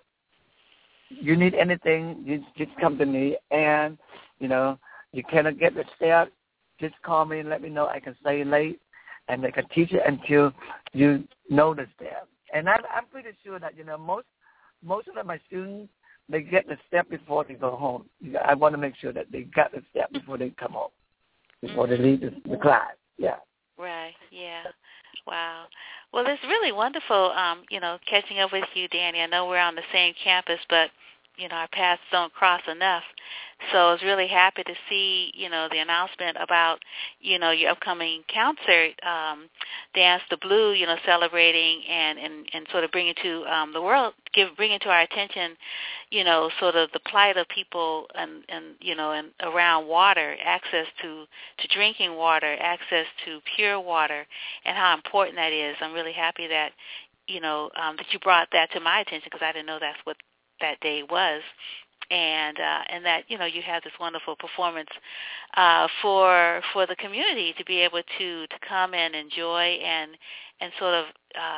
you need anything, you just come to me, and you cannot get the step, just call me and let me know. I can stay late, and I can teach it until you know the step. And I'm pretty sure that, most of my students, they get the step before they go home. I want to make sure that they got the step before they come home, before they leave the class. Yeah. Right. Yeah. Wow. Well, it's really wonderful, catching up with you, Danny. I know we're on the same campus, but, our paths don't cross enough. So I was really happy to see, the announcement about, your upcoming concert, Dance the Blue, celebrating and sort of bringing to the world, bringing to our attention, sort of the plight of people and around water, access to drinking water, access to pure water, and how important that is. I'm really happy that, that you brought that to my attention because I didn't know that's what that day was, and that you have this wonderful performance for the community to be able to come and enjoy and sort of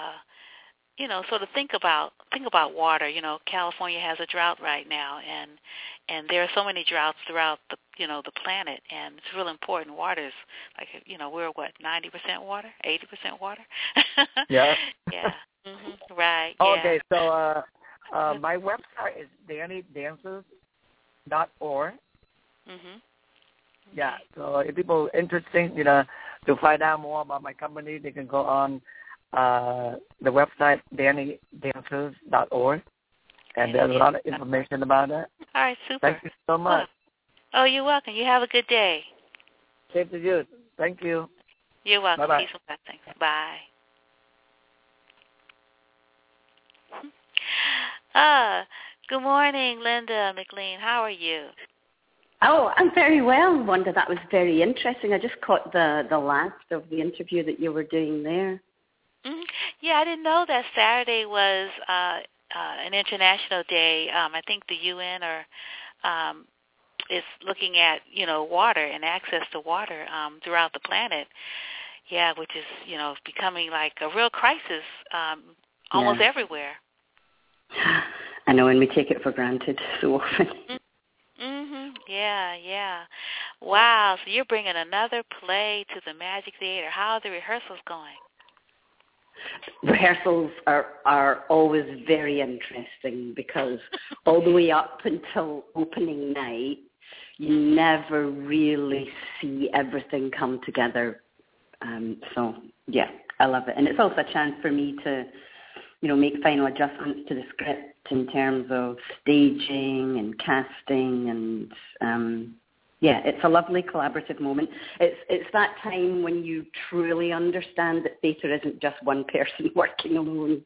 think about water. California has a drought right now, and there are so many droughts throughout the the planet, and it's real important. Water is like we're 90% water, 80% water. Yeah. Yeah. Mm-hmm. Right. Okay, yeah. so my website is DannyDancers.org. Mm-hmm. Yeah, so if people are interested, to find out more about my company, they can go on the website, DannyDancers.org, and there's a lot of information about that. All right, super. Thank you so much. Oh, you're welcome. You have a good day. Same to you. Thank you. You're welcome. Bye-bye. Peace and blessings. Bye. Good morning, Linda McLean. How are you? Oh, I'm very well, Wanda. That was very interesting. I just caught the last of the interview that you were doing there. Mm-hmm. Yeah, I didn't know that Saturday was an international day. I think the UN is looking at water and access to water throughout the planet. Yeah, which is becoming like a real crisis almost everywhere. I know, and we take it for granted so often. Mhm. Yeah. Wow. So you're bringing another play to the Magic Theater. How are the rehearsals going? Rehearsals are always very interesting because all the way up until opening night, you never really see everything come together. So, yeah, I love it. And it's also a chance for me to make final adjustments to the script in terms of staging and casting, and it's a lovely collaborative moment. It's that time when you truly understand that theatre isn't just one person working alone.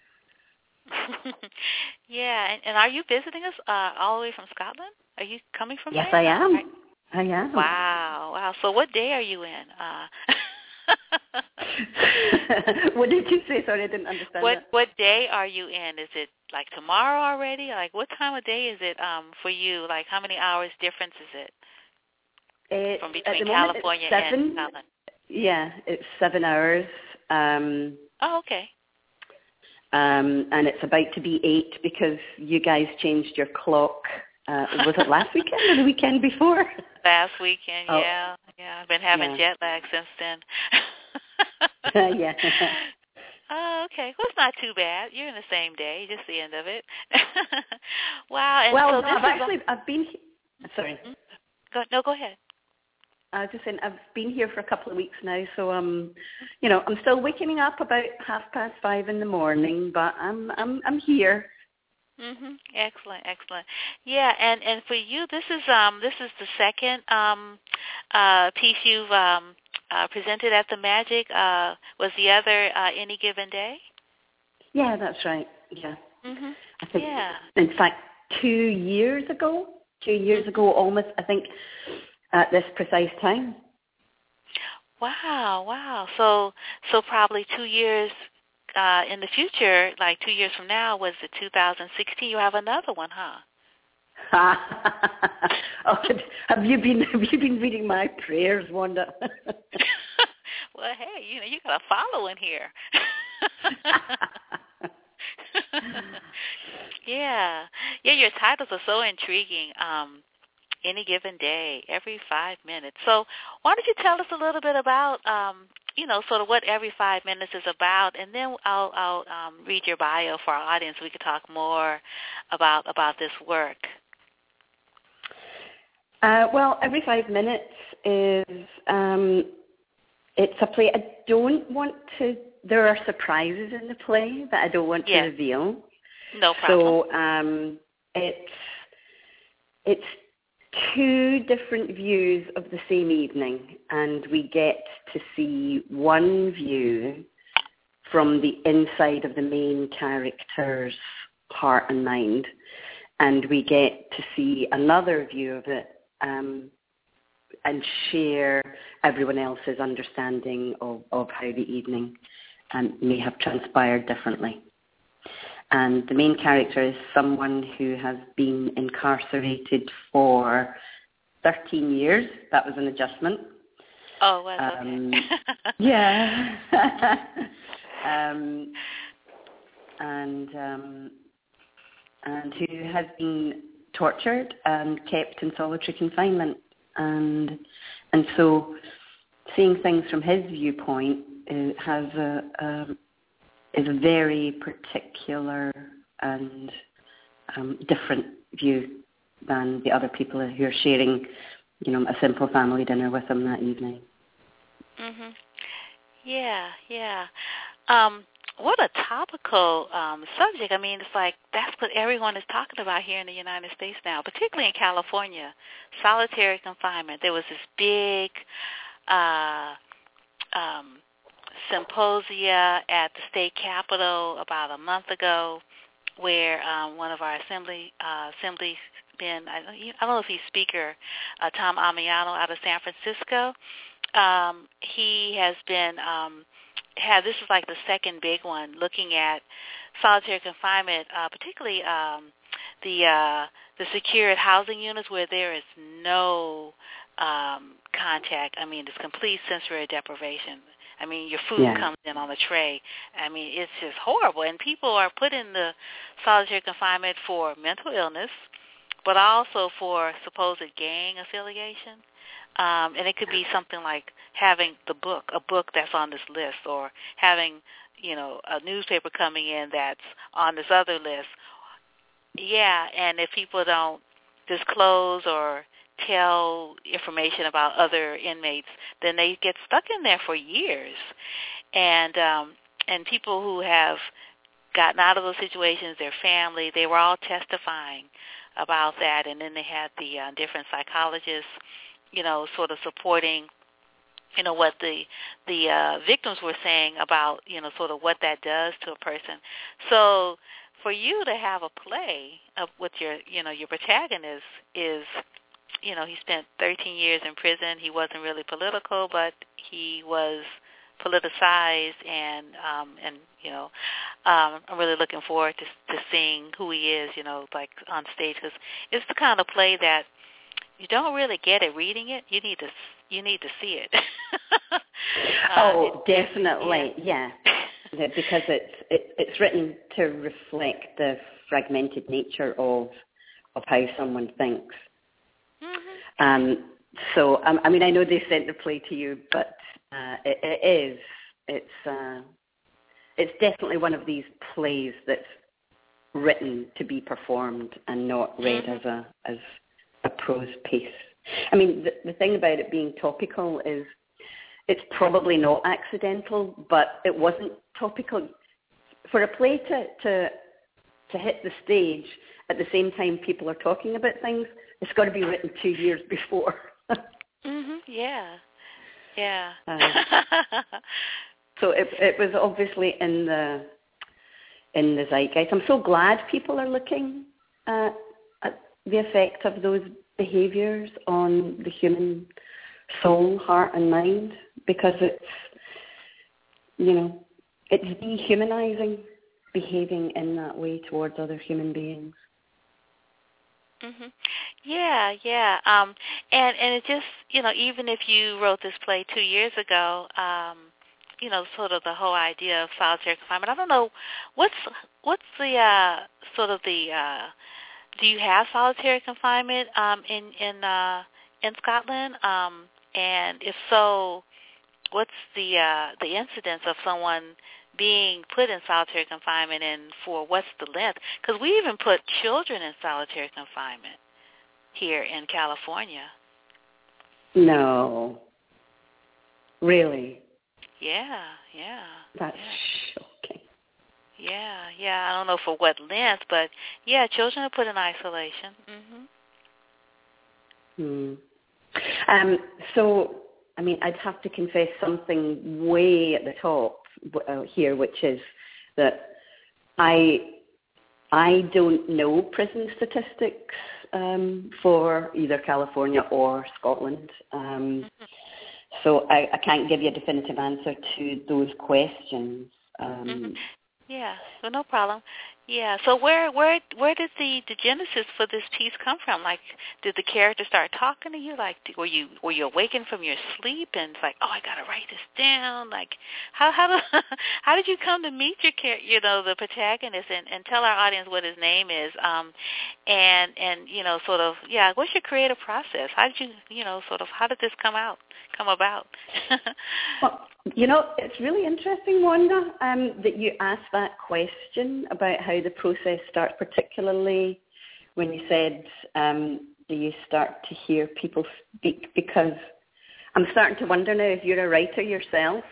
Yeah, and are you visiting us all the way from Scotland? Are you coming from Yes, there? I am. Right. I am. Wow. So what day are you in? What did you say? Sorry, I didn't understand that. What day are you in? Is it like tomorrow already? Like what time of day is it for you? Like how many hours difference is it from between California and Scotland? Yeah, it's 7 hours. Oh, okay. And it's about to be 8 because you guys changed your clock. Was it last weekend or the weekend before? Last weekend, oh. Yeah. I've been having jet lag since then. Yeah. Oh, okay. Well, it's not too bad. You're in the same day, just the end of it. Wow. And well, so no, I've been. Sorry. Go ahead. I was just saying I've been here for a couple of weeks now, so I'm still waking up about 5:30 in the morning, but I'm here. Mhm. Excellent. Yeah, and for you, this is the second piece you've presented at the Magic. Was the other Any Given Day? Yeah, that's right. Yeah. Mhm. I think. Yeah. In fact, 2 years ago, almost. I think at this precise time. Wow. So probably 2 years. In the future, like 2 years from now, was it 2016? You have another one, huh? Oh, have you been reading my prayers, Wanda? Well, hey, you got a following here. Yeah. Your titles are so intriguing. Any Given Day, every 5 minutes. So why don't you tell us a little bit about sort of what Every 5 Minutes is about, and then I'll read your bio for our audience. We could talk more about this work. Well, Every 5 Minutes is it's a play. I don't want to. There are surprises in the play that I don't want to reveal. No problem. So it's two different views of the same evening, and we get to see one view from the inside of the main character's heart and mind, and we get to see another view of it and share everyone else's understanding of how the evening may have transpired differently. And the main character is someone who has been incarcerated for 13 years. That was an adjustment. Oh, well, okay. Yeah. And who has been tortured and kept in solitary confinement. And so seeing things from his viewpoint is a very particular and different view than the other people who are sharing, a simple family dinner with him that evening. Mhm. Yeah. What a topical subject. I mean, it's like that's what everyone is talking about here in the United States now, particularly in California. Solitary confinement. There was this big symposia at the state capitol about a month ago, where one of our assemblymen, I don't know if he's speaker, Tom Amiano out of San Francisco. He has been this is like the second big one, looking at solitary confinement, particularly the secured housing units where there is no contact. I mean, it's complete sensory deprivation. I mean, your food comes in on a tray. I mean, it's just horrible. And people are put in the solitary confinement for mental illness, but also for supposed gang affiliation. And it could be something like having a book that's on this list, or having, a newspaper coming in that's on this other list. Yeah, and if people don't disclose or tell information about other inmates, then they get stuck in there for years. And people who have gotten out of those situations, their family, they were all testifying about that. And then they had the different psychologists, sort of supporting, what the victims were saying about, sort of what that does to a person. So for you to have a play with your protagonist is, he spent 13 years in prison. He wasn't really political, but he was politicized, and I'm really looking forward to seeing who he is, like on stage, because it's the kind of play that you don't really get it reading it. You need to see it. Definitely, yeah. Because it's written to reflect the fragmented nature of how someone thinks. Mm-hmm. So I mean, I know they sent the play to you, but it's definitely one of these plays that's written to be performed and not read as a prose piece. I mean, the thing about it being topical is it's probably not accidental, but it wasn't topical. For a play to hit the stage at the same time people are talking about things, it's got to be written 2 years before. Yeah. So it was obviously in the zeitgeist. I'm so glad people are looking at the effect of those behaviours on the human soul, heart and mind, because it's dehumanizing behaving in that way towards other human beings. Yeah. And it just, even if you wrote this play 2 years ago, sort of the whole idea of solitary confinement, I don't know, what's the sort of the do you have solitary confinement in Scotland? And if so, the incidence of someone being put in solitary confinement, and for what's the length? Because we even put children in solitary confinement here in California. No. Really? Yeah. That's shocking. Yeah. I don't know for what length, but yeah, children are put in isolation. So, I mean, I'd have to confess something way at the top here, which is that I don't know prison statistics for either California or Scotland. So I can't give you a definitive answer to those questions. Yeah, well, no problem. Yeah, so where did the genesis for this piece come from? Like, did the character start talking to you? Like, were you awakened from your sleep and it's like, oh, I gotta write this down? Like, how did you come to meet the protagonist and tell our audience what his name is? And sort of, yeah, what's your creative process? How did you how did this come about? Well, it's really interesting, Wanda, that you asked that question about how the process starts, particularly when you said, do you start to hear people speak? Because I'm starting to wonder now if you're a writer yourself.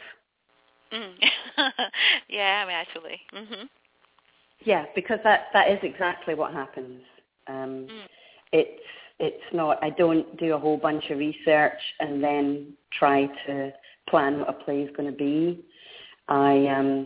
Yeah, I'm actually. Yeah, because that is exactly what happens. It's not, I don't do a whole bunch of research and then try to plan what a play is going to be. I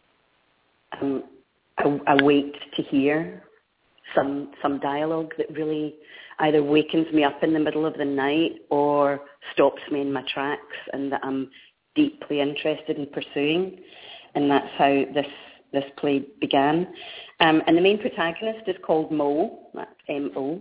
wait to hear some dialogue that really either wakens me up in the middle of the night or stops me in my tracks and that I'm deeply interested in pursuing. And that's how this play began. And the main protagonist is called Mo, that's M-O.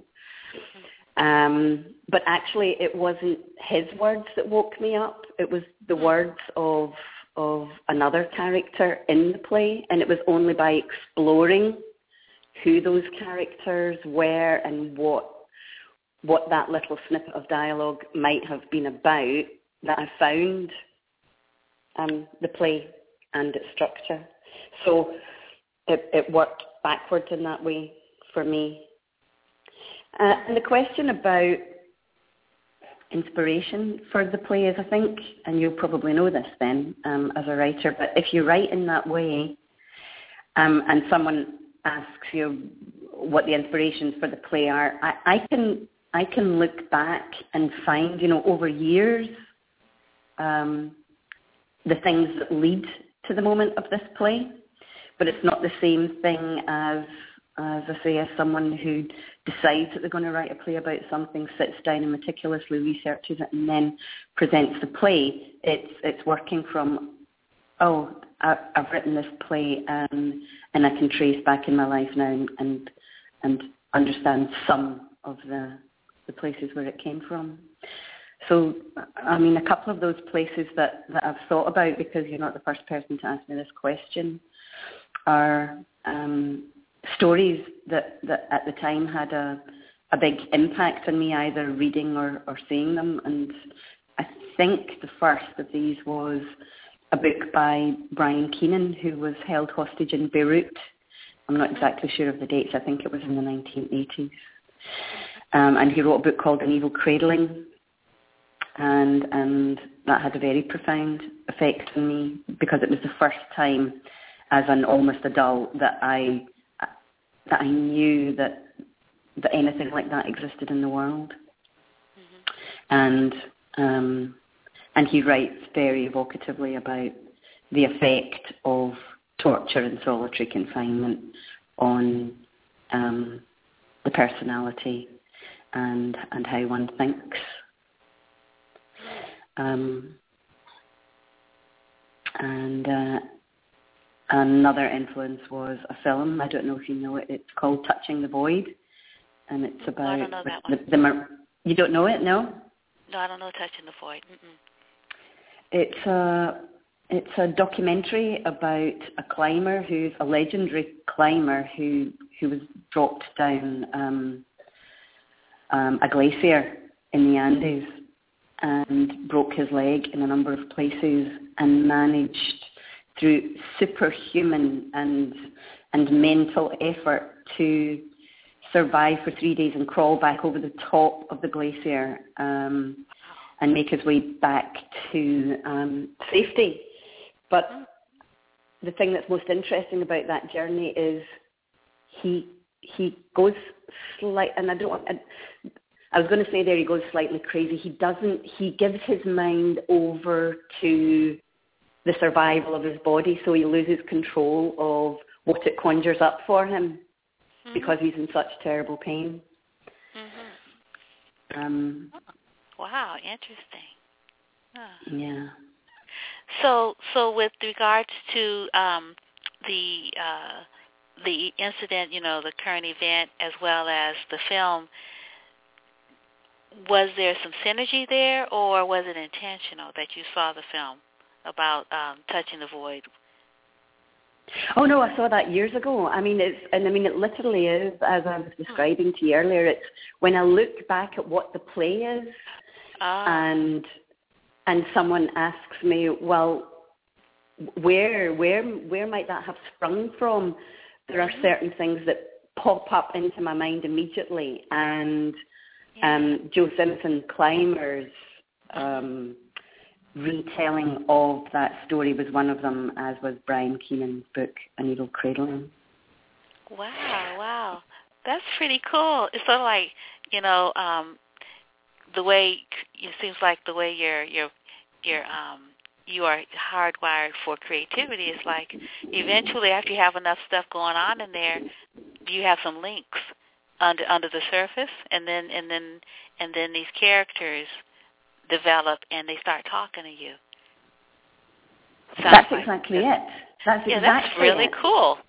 But actually it wasn't his words that woke me up. It was the words of another character in the play, and it was only by exploring who those characters were and what that little snippet of dialogue might have been about that I found the play and its structure. So it worked backwards in that way for me. And the question about inspiration for the play is, I think, and you'll probably know this then as a writer, but if you write in that way and someone asks you what the inspirations for the play are, I can look back and find, over years, the things that lead to the moment of this play, but it's not the same thing as I say, as someone who decides that they're going to write a play about something, sits down and meticulously researches it and then presents the play. It's working from, I've written this play and I can trace back in my life now and understand some of the places where it came from. So, I mean, a couple of those places that I've thought about, because you're not the first person to ask me this question, are stories that at the time had a big impact on me, either reading or seeing them. And I think the first of these was a book by Brian Keenan, who was held hostage in Beirut. I'm not exactly sure of the dates. I think it was in the 1980s. And he wrote a book called An Evil Cradling. And that had a very profound effect on me, because it was the first time as an almost adult that I knew that anything like that existed in the world. And he writes very evocatively about the effect of torture and solitary confinement on the personality and how one thinks. Another influence was a film. I don't know if you know it. It's called Touching the Void, and it's about. I don't know that one. You don't know it, no? No, I don't know Touching the Void. It's a documentary about a climber who's a legendary climber who was dropped down a glacier in the Andes, and broke his leg in a number of places and managed through superhuman and mental effort to survive for 3 days and crawl back over the top of the glacier and make his way back to safety. But the thing that's most interesting about that journey is he goes and I was going to say there he goes slightly crazy. He gives his mind over to the survival of his body, so he loses control of what it conjures up for him because he's in such terrible pain. Wow, interesting. Yeah. So with regards to the incident, the current event, as well as the film, was there some synergy there, or was it intentional that you saw the film about touching the void? Oh no, I saw that years ago. It literally is, as I was describing to you earlier. It's when I look back at what the play is, and someone asks me, well, where might that have sprung from? There are certain things that pop up into my mind immediately, and Joe Simpson Clymer's retelling of that story was one of them, as was Brian Keenan's book, A Needle Cradling. Wow. That's pretty cool. It's sort of like, the way, it seems like the way you are hardwired for creativity. It's like eventually, after you have enough stuff going on in there, you have some links under the surface, and then these characters develop and they start talking to you. That's exactly it. That's really cool.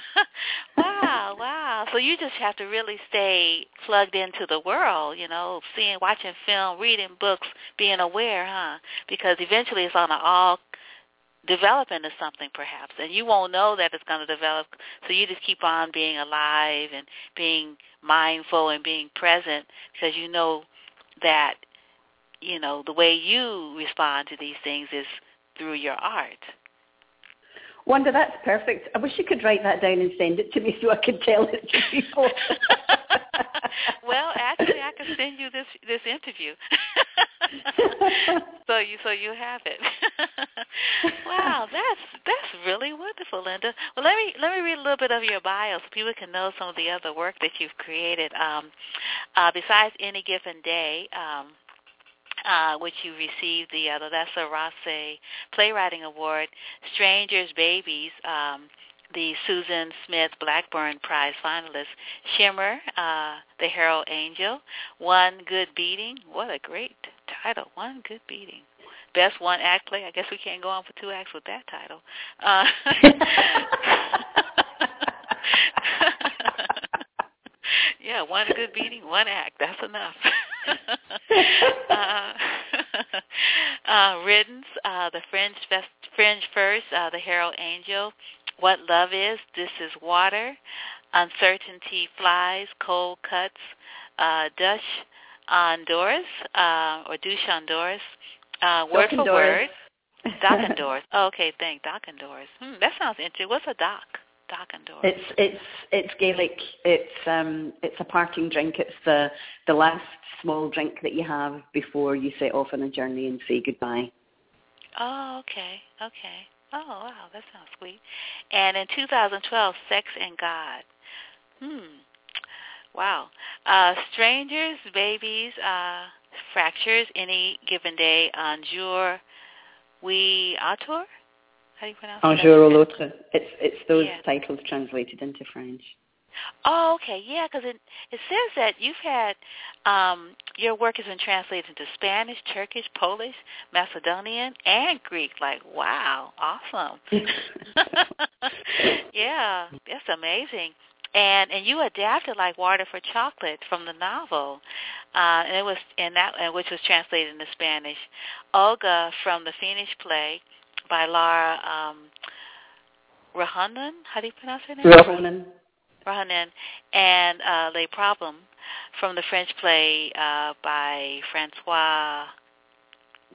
Wow. So you just have to really stay plugged into the world, watching film, reading books, being aware, huh? Because eventually it's going to all develop into something perhaps, and you won't know that it's going to develop, so you just keep on being alive and being mindful and being present, because you know that, the way you respond to these things is through your art. Wanda, that's perfect. I wish you could write that down and send it to me so I could tell it to people. Well, actually, I can send you this interview, so you have it. Wow, that's really wonderful, Linda. Well, let me read a little bit of your bio so people can know some of the other work that you've created. Besides Any Given Day, which you received the Lodessa Rossi Playwriting Award, Strangers, Babies, the Susan Smith Blackburn Prize finalist, Shimmer, The Herald Angel, One Good Beating. What a great title, One Good Beating. Best one-act play. I guess we can't go on for 2 acts with that title. Yeah, One Good Beating, 1 act. That's enough. Riddance, The Fringe First, The Herald Angel, What Love Is, This Is Water, Uncertainty Flies, Cold Cuts, Dush on Doris, or Douche on Doris, Word for Word, Dock and Doris. Oh, okay, thanks, Dock and Doris. That sounds interesting. What's a dock? Dock and Doris. It's Gaelic. It's a parting drink. It's the last small drink that you have before you set off on a journey and say goodbye. Oh, okay. Oh, wow, that sounds sweet. And in 2012, Sex and God. Wow. Strangers, Babies, Fractures, Any Given Day, Un jour, oui, auteur? How do you pronounce Un jour ou l'autre. It's those titles translated into French. Oh, okay, yeah, because it says that you've had, your work has been translated into Spanish, Turkish, Polish, Macedonian, and Greek. Like, wow, awesome. Yeah, that's amazing. And you adapted like Water for Chocolate from the novel, and it was which was translated into Spanish. Olga from the Finnish play by Lara Ruohonen. How do you pronounce her name? Ruohonen, and Les Problems from the French play by Francois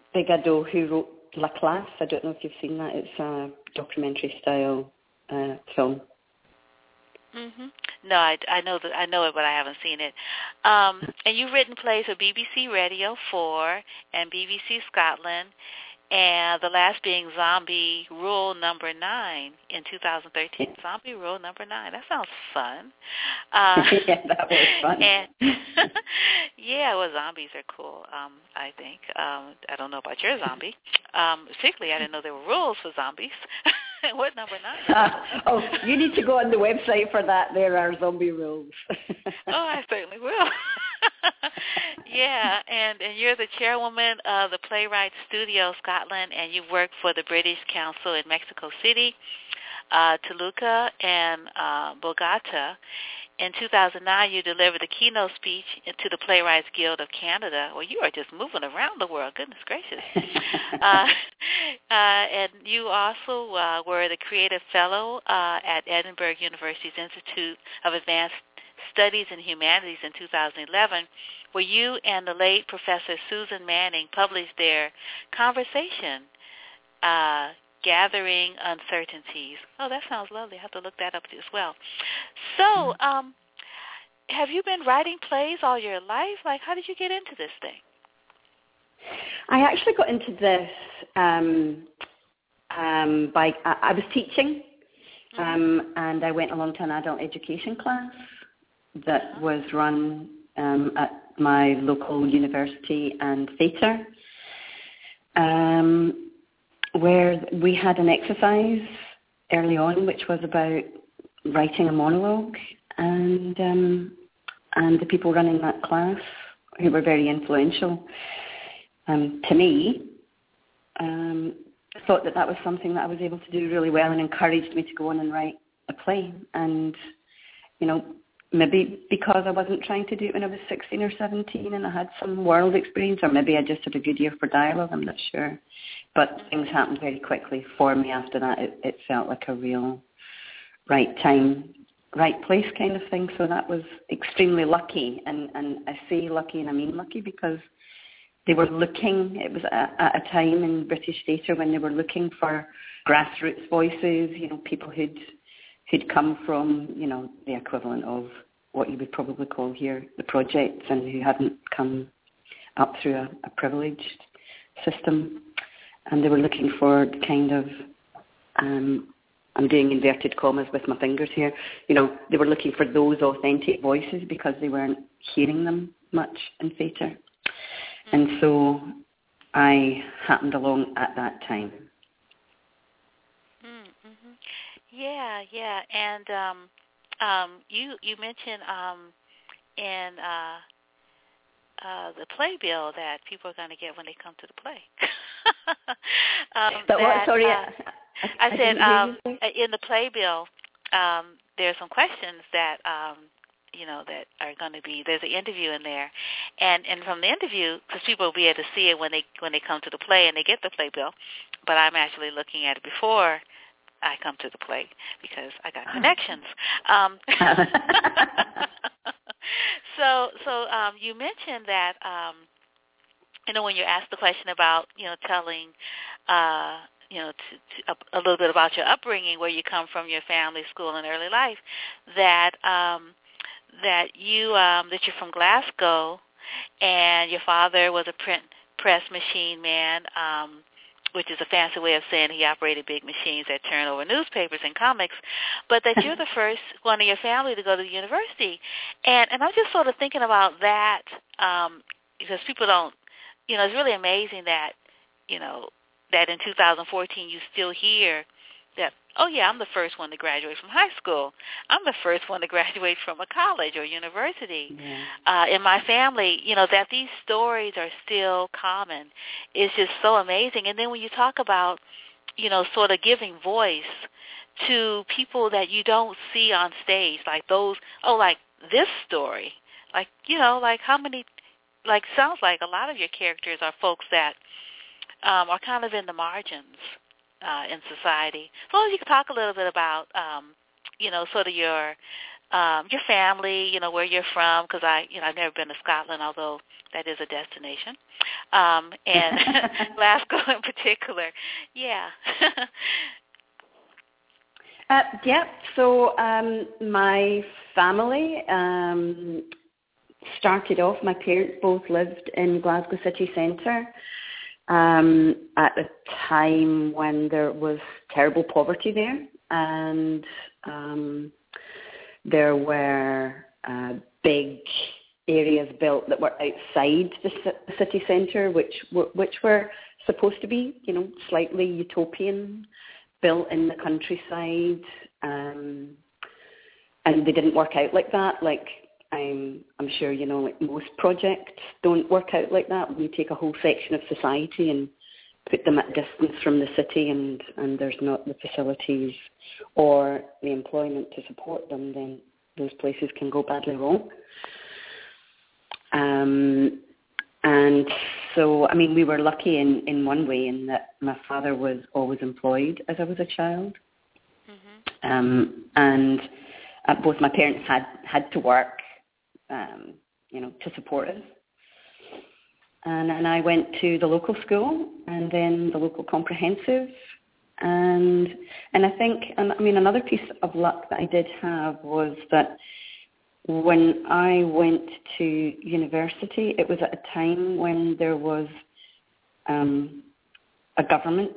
Bigado, who wrote La Classe. I don't know if you've seen that. It's a documentary-style film. Mhm. No, I know that I know it, but I haven't seen it. And you've written plays for BBC Radio 4 and BBC Scotland, and the last being Zombie Rule Number 9 in 2013. Zombie Rule Number 9. That sounds fun. Yeah, that was fun. And yeah, well, zombies are cool. I think. I don't know about your zombie. Particularly, I didn't know there were rules for zombies. What number 9? Oh, you need to go on the website for that. There are zombie rules. Oh, I certainly will. Yeah, and you're the chairwoman of the Playwrights Studio Scotland, and you work for the British Council in Mexico City, Toluca, and Bogota. In 2009, you delivered the keynote speech to the Playwrights Guild of Canada. Well, you are just moving around the world. Goodness gracious. And you also were the Creative Fellow at Edinburgh University's Institute of Advanced Studies in Humanities in 2011, where you and the late Professor Susan Manning published their conversation, Gathering Uncertainties. Oh, that sounds lovely. I have to look that up as well. So, have you been writing plays all your life? Like, how did you get into this thing? I actually got into this by I was teaching, and I went along to an adult education class that was run at my local university and theatre, where we had an exercise early on which was about writing a monologue, and the people running that class, who were very influential to me, thought that was something that I was able to do really well, and encouraged me to go on and write a play. And, you know, maybe because I wasn't trying to do it when I was 16 or 17 and I had some world experience, or maybe I just had a good ear for dialogue, I'm not sure. But things happened very quickly for me after that. It felt like a real right time, right place kind of thing. So that was extremely lucky. And I say lucky and I mean lucky because they were looking, it was at a time in British theatre when they were looking for grassroots voices, you know, people who'd come from, you know, the equivalent of what you would probably call here the projects, and who hadn't come up through a privileged system. And they were looking for kind of, I'm doing inverted commas with my fingers here, you know, they were looking for those authentic voices because they weren't hearing them much in theatre. And so I happened along at that time. Mm-hmm. Yeah. And you mentioned in the playbill that people are going to get when they come to the play. What? Sorry, I said in the playbill, there's some questions that you know, that are going to be, there's an interview in there, and from the interview, because people will be able to see it when they come to the play and they get the playbill, but I'm actually looking at it before I come to the play because I got connections. So you mentioned that you know, when you're asked the question about, you know, telling you know, to a little bit about your upbringing, where you come from, your family, school, and early life, that you're from Glasgow, and your father was a print press machine man, which is a fancy way of saying he operated big machines that turn over newspapers and comics, but that you're the first one in your family to go to the university. And I'm just sort of thinking about that, because people don't, you know, it's really amazing that, you know, that in 2014 you still hear that, oh, yeah, I'm the first one to graduate from high school. I'm the first one to graduate from a college or university. Yeah. In my family, you know, that these stories are still common is just so amazing. And then when you talk about, you know, sort of giving voice to people that you don't see on stage, like those, like this story, like, you know, like how many, like sounds like a lot of your characters are folks that are kind of in the margins in society. So if you could talk a little bit about, you know, sort of your your family, where you're from, because I've never been to Scotland, although that is a destination, and Glasgow in particular. Yeah. So my family started off, my parents both lived in Glasgow city centre at a time when there was terrible poverty there, and there were big areas built that were outside the city centre, which were supposed to be, slightly utopian, built in the countryside, and they didn't work out like that. Like I'm sure like most projects don't work out like that. When you take a whole section of society and put them at distance from the city, and there's not the facilities or the employment to support them, then those places can go badly wrong. And so, we were lucky in one way in that my father was always employed as I was a child. Mm-hmm. And both my parents had to work, to support us. And I went to the local school and then the local comprehensive. And I think, another piece of luck that I did have was that when I went to university, it was at a time when there was a government,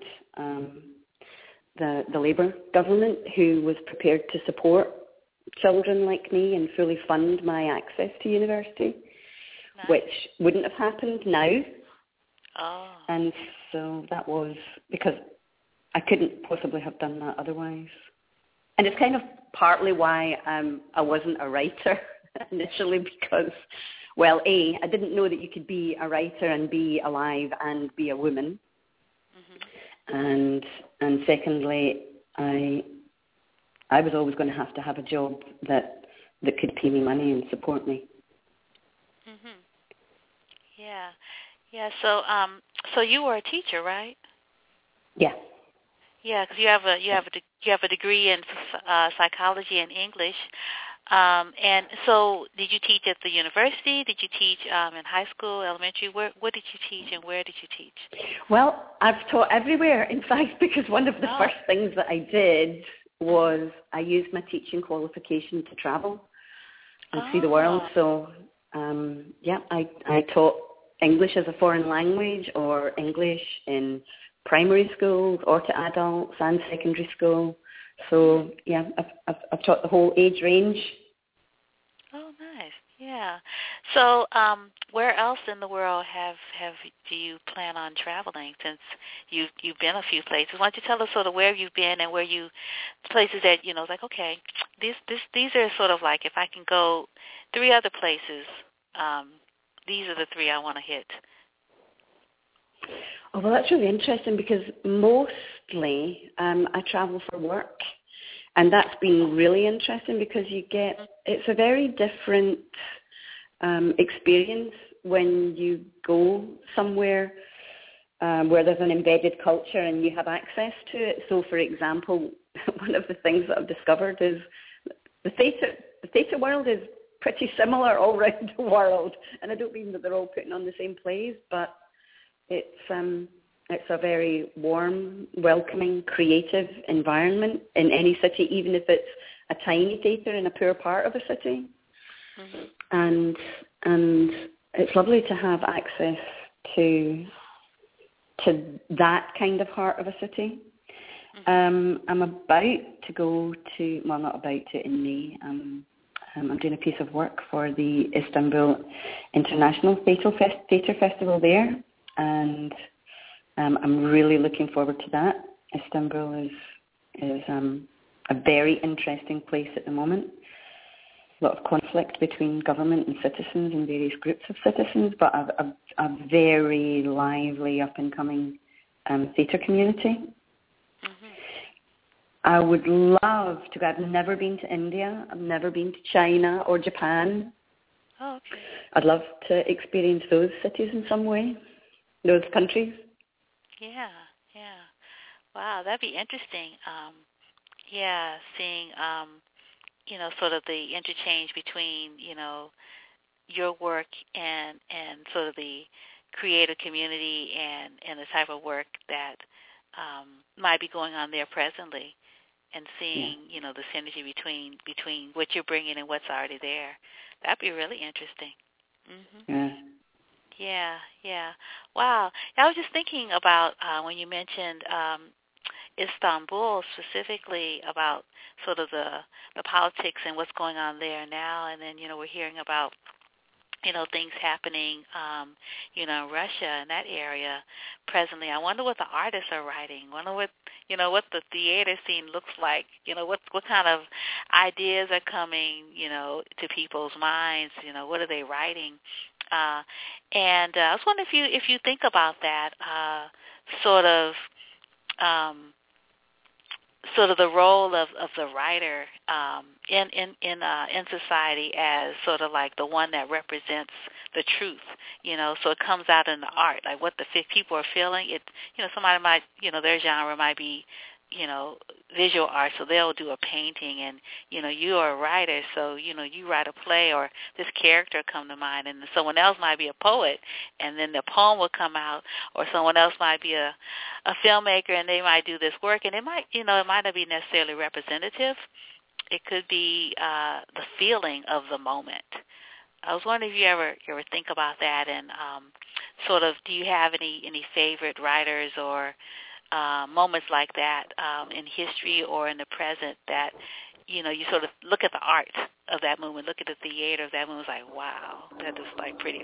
the Labour government, who was prepared to support children like me and fully fund my access to university, nice. Which wouldn't have happened now. Oh. And so that was because I couldn't possibly have done that otherwise. And it's kind of partly why I wasn't a writer initially, because, well, A, I didn't know that you could be a writer and be alive and be a woman. Mm-hmm. And secondly, I was always going to have a job that could pay me money and support me. Mhm. Yeah. Yeah. So you were a teacher, right? Yeah. Yeah, because you have a degree in psychology and English, and so did you teach at the university? Did you teach in high school, elementary? What did you teach, and where did you teach? Well, I've taught everywhere, in fact, because one of the first things that I did was I used my teaching qualification to travel and see the world. So, I taught English as a foreign language or English in primary schools or to adults and secondary school. So, yeah, I've taught the whole age range. Oh, nice. Yeah. So, where else in the world do you plan on traveling, since you've been a few places? Why don't you tell us sort of where you've been and where places that, it's like, okay, these are sort of like, if I can go 3 other places, these are the 3 I want to hit. Oh, well, that's really interesting because mostly I travel for work, and that's been really interesting because it's a very different experience when you go somewhere where there's an embedded culture and you have access to it. So, for example, one of the things that I've discovered is the theatre world is pretty similar all around the world, and I don't mean that they're all putting on the same plays, but it's a very warm, welcoming, creative environment in any city, even if it's a tiny theatre in a poor part of a city. Mm-hmm. And it's lovely to have access to that kind of heart of a city. Mm-hmm. I'm about to go to, well, not about to, in May. I'm doing a piece of work for the Istanbul International Theatre Festival there. And I'm really looking forward to that. Istanbul is a very interesting place at the moment. A lot of conflict between government and citizens and various groups of citizens, but a very lively, up-and-coming theatre community. Mm-hmm. I would love to go. I've never been to India. I've never been to China or Japan. Oh, okay. I'd love to experience those cities in some way. Those countries. Yeah. Wow, that'd be interesting. Seeing sort of the interchange between, your work and sort of the creative community and the type of work that might be going on there presently, and seeing, the synergy between what you're bringing and what's already there. That'd be really interesting. Mm-hmm. Yeah. Wow. I was just thinking about when you mentioned Istanbul specifically, about sort of the politics and what's going on there now, and then, we're hearing about things happening, in Russia and that area presently. I wonder what the artists are writing. I wonder what the theater scene looks like. What kind of ideas are coming, to people's minds. What are they writing? And I was wondering if you think about that, sort of the role of the writer in society as sort of like the one that represents the truth, so it comes out in the art, like what the people are feeling. Somebody might, their genre might be, visual art, so they'll do a painting, and, you are a writer, so, you write a play, or this character come to mind, and someone else might be a poet, and then the poem will come out, or someone else might be a filmmaker, and they might do this work, and it might, it might not be necessarily representative. It could be the feeling of the moment. I was wondering if you ever think about that, and sort of, do you have any favorite writers or moments like that in history or in the present that, you sort of look at the art of that moment, look at the theater of that moment, it's like, wow, that is like pretty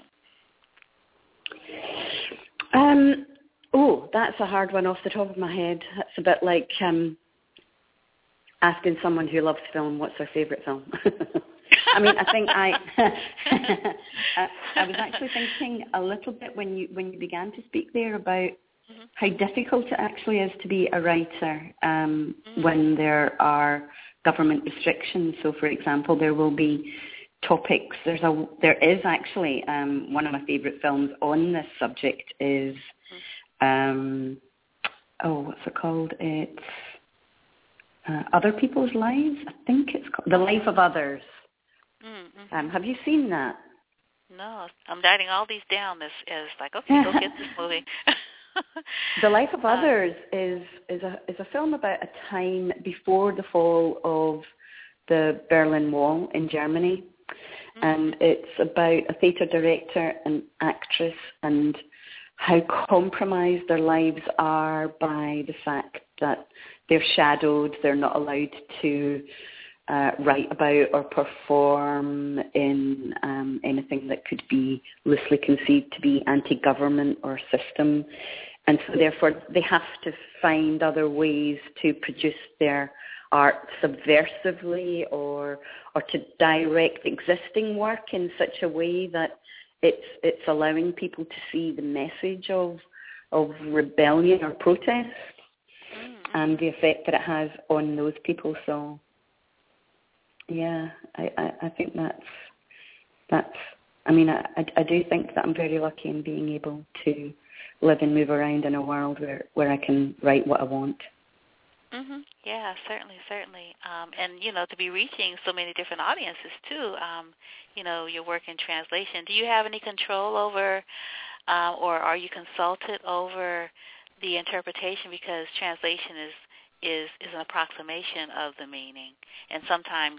awesome. That's a hard one off the top of my head. That's a bit like asking someone who loves film what's their favorite film. I mean, I think I was actually thinking a little bit when you began to speak there about how difficult it actually is to be a writer when there are government restrictions. So, for example, there will be topics. There is actually one of my favourite films on this subject is what's it called? It's Other People's Lives. I think it's called The Life of Others. Mm-hmm. Have you seen that? No, I'm writing all these down. This is like, okay, go get this movie. The Life of Others is a film about a time before the fall of the Berlin Wall in Germany, and it's about a theatre director and actress and how compromised their lives are by the fact that they're shadowed, they're not allowed to write about or perform in anything that could be loosely conceived to be anti-government or system. And so therefore they have to find other ways to produce their art subversively or to direct existing work in such a way that it's allowing people to see the message of rebellion or protest and the effect that it has on those people. So yeah, I think that's I mean, I do think that I'm very lucky in being able to live and move around in a world where I can write what I want. Mm-hmm. Yeah, certainly. And, to be reaching so many different audiences, too, your work in translation. Do you have any control over or are you consulted over the interpretation? Because translation is an approximation of the meaning. And sometimes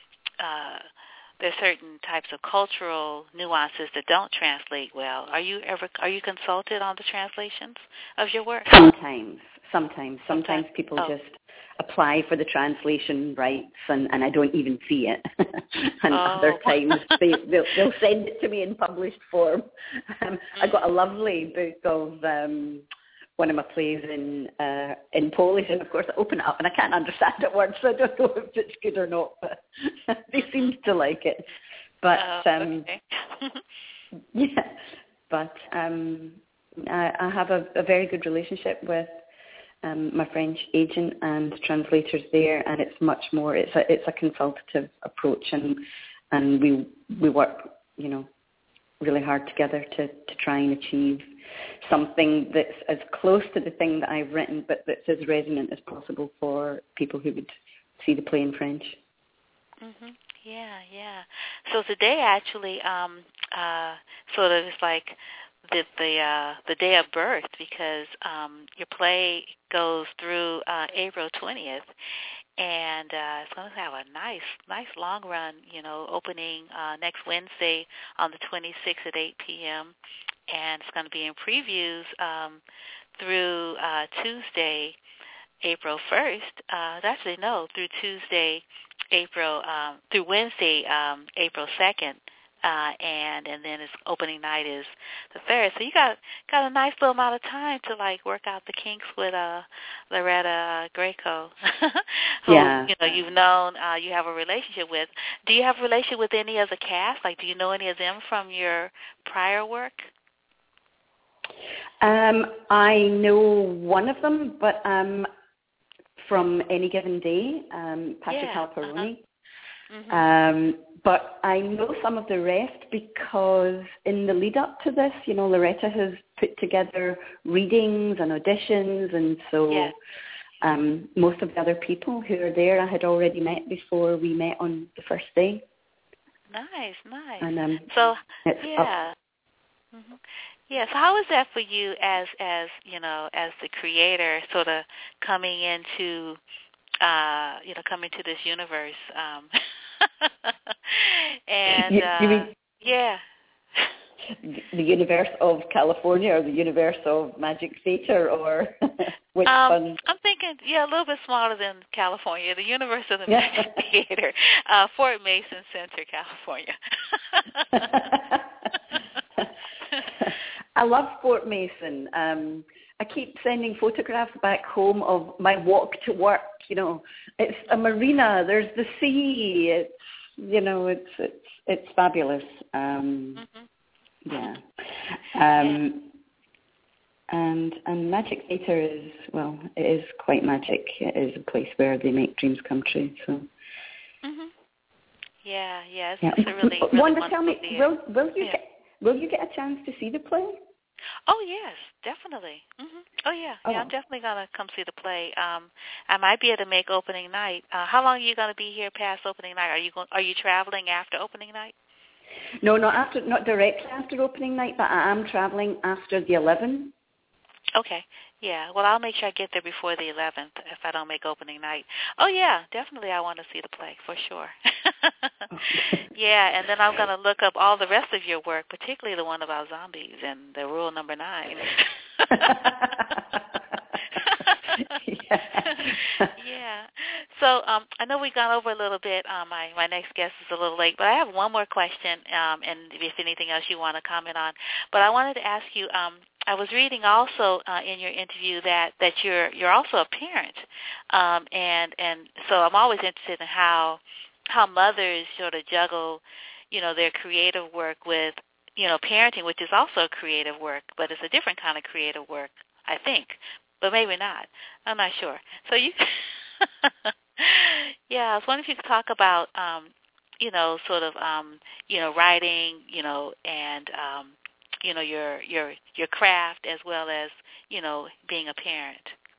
there's certain types of cultural nuances that don't translate well. Are you consulted on the translations of your work? Sometimes people just apply for the translation rights, and I don't even see it. And other times they'll send it to me in published form. I got a lovely book of one of my plays in Polish, and of course I open it up and I can't understand a word, so I don't know if it's good or not, but they seem to like it. But okay. yeah, but I have a very good relationship with my French agent and translators there, and it's much more. It's a consultative approach, and we work, really hard together to try and achieve something that's as close to the thing that I've written, but that's as resonant as possible for people who would see the play in French. Mhm. Yeah, yeah. So today actually sort of is like the day of birth because your play goes through April 20th, and it's going to have a nice long run, opening next Wednesday on the 26th at 8 p.m., and it's going to be in previews through Tuesday, April 1st. Through Tuesday, through Wednesday, April 2nd. And then its opening night is the 3rd. So you got a nice little amount of time to work out the kinks with Loretta Greco, who you've known, you have a relationship with. Do you have a relationship with any of the cast? Do you know any of them from your prior work? I know one of them, but from Any Given Day, Patrick Halperoni. Mm-hmm. But I know some of the rest because in the lead up to this, Loretta has put together readings and auditions, and so most of the other people who are there I had already met before we met on the first day. Nice. And so it's up. Mm-hmm. Yeah. So how is that for you as the creator, sort of coming into this universe? And you mean the universe of California or the universe of Magic Theater, or which one? I'm thinking, a little bit smaller than California, the universe of the Magic Theater, Fort Mason Center, California. I love Fort Mason. I keep sending photographs back home of my walk to work. It's a marina. There's the sea. It's fabulous. Yeah. And Magic Theater is, it is quite magic. It is a place where they make dreams come true. So. Mhm. Yeah. It's a really Wanda, wonderful tell me, theater. will you get a chance to see the play? Oh yes, definitely. Mm-hmm. Oh yeah, I'm definitely gonna come see the play. I might be able to make opening night. How long are you gonna be here past opening night? Are you traveling after opening night? No, not directly after opening night, but I am traveling after the 11th. Okay. Yeah. Well, I'll make sure I get there before the 11th if I don't make opening night. Oh yeah, definitely. I want to see the play for sure. Yeah, and then I'm going to look up all the rest of your work, particularly the one about zombies and the rule number 9. Yeah. So I know we've gone over a little bit. My next guest is a little late, but I have one more question, and if anything else you want to comment on. But I wanted to ask you, I was reading also in your interview that you're also a parent, and so I'm always interested in how mothers sort of juggle, their creative work with, parenting, which is also creative work, but it's a different kind of creative work, I think, but maybe not. I'm not sure. So you, I was wondering if you could talk about, writing, and your craft as well as, being a parent.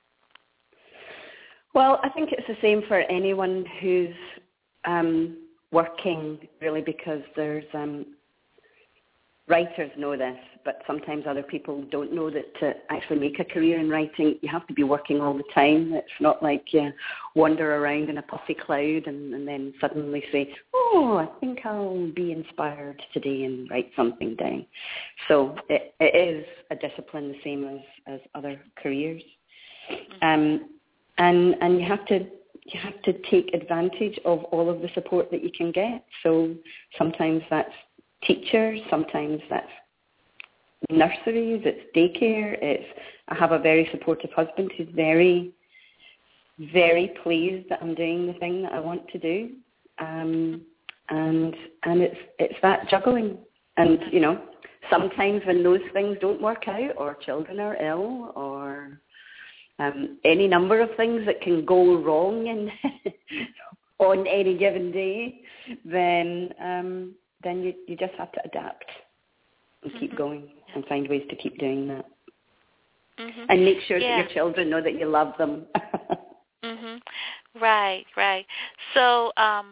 Well, I think it's the same for anyone who's working, really, because there's writers know this, but sometimes other people don't know that to actually make a career in writing, you have to be working all the time. It's not like you wander around in a puffy cloud and then suddenly say, I think I'll be inspired today and write something down. So it is a discipline the same as other careers. And you have to take advantage of all of the support that you can get. So sometimes that's teachers, sometimes that's nurseries, it's daycare. I have a very supportive husband who's very, very pleased that I'm doing the thing that I want to do. And it's that juggling. And, sometimes when those things don't work out, or children are ill, or any number of things that can go wrong on any given day, then you just have to adapt and keep going and find ways to keep doing that. Mm-hmm. And make sure that your children know that you love them. Right. So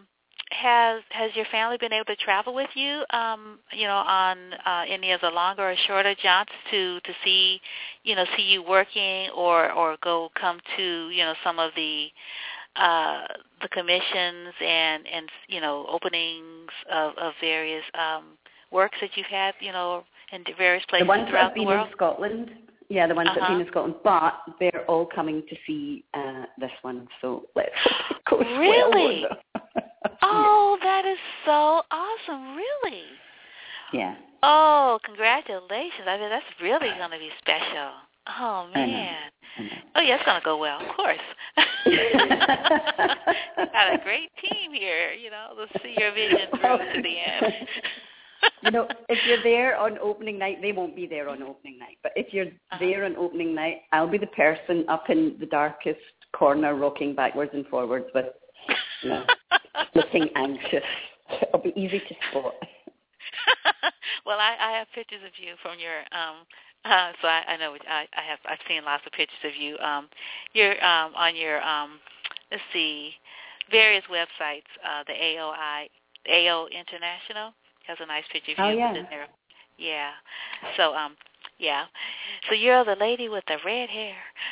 has your family been able to travel with you, on any of the longer or shorter jaunts to see you working or come to, some of the commissions and openings of various works that you've had, in various places throughout the world? The ones that have been in Scotland. Yeah, the ones that have been in Scotland, but they're all coming to see this one, so let's hope it goes really? well. Oh, that is so awesome, really? Yeah. Oh, congratulations. I mean, that's really going to be special. Oh, man. I know. Oh, yeah, it's going to go well, of course. You got a great team here, to see your vision through to the end. If you're there on opening night, they won't be there on opening night. But if you're there on opening night, I'll be the person up in the darkest corner rocking backwards and forwards with, looking anxious. It'll be easy to spot. Well, I have pictures of you from your, so I know I've seen lots of pictures of you. You're on your, let's see, various websites, the AO International. Has a nice picture of you in there. Yeah. So, yeah. So you're the lady with the red hair.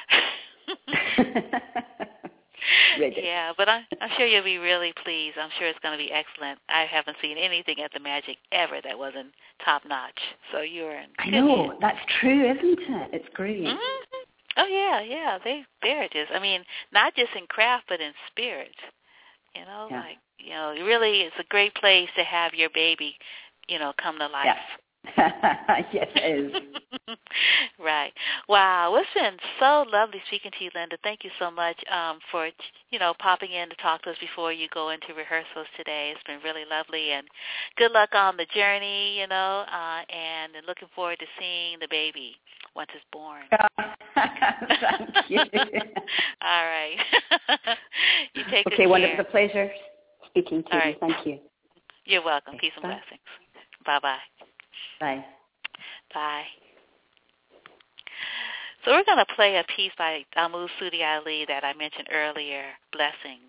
Yeah, but I'm sure you'll be really pleased. I'm sure it's going to be excellent. I haven't seen anything at the Magic ever that wasn't top notch. So you're in. I know that's true, isn't it? It's great. Mm-hmm. Oh yeah. They're just. I mean, not just in craft, but in spirit. Really, it's a great place to have your baby, come to life. Yeah. Yes, it is. Right. Wow. Well, it's been so lovely speaking to you, Linda. Thank you so much for, popping in to talk to us before you go into rehearsals today. It's been really lovely, and good luck on the journey, and looking forward to seeing the baby once it's born. Thank you. All right. You take good care. Okay, wonderful. It's a pleasure speaking to you. Right. Thank you. You're welcome. Peace and blessings. Bye-bye. Bye. Bye. So we're going to play a piece by Ahmad Sudi Ali that I mentioned earlier, Blessings.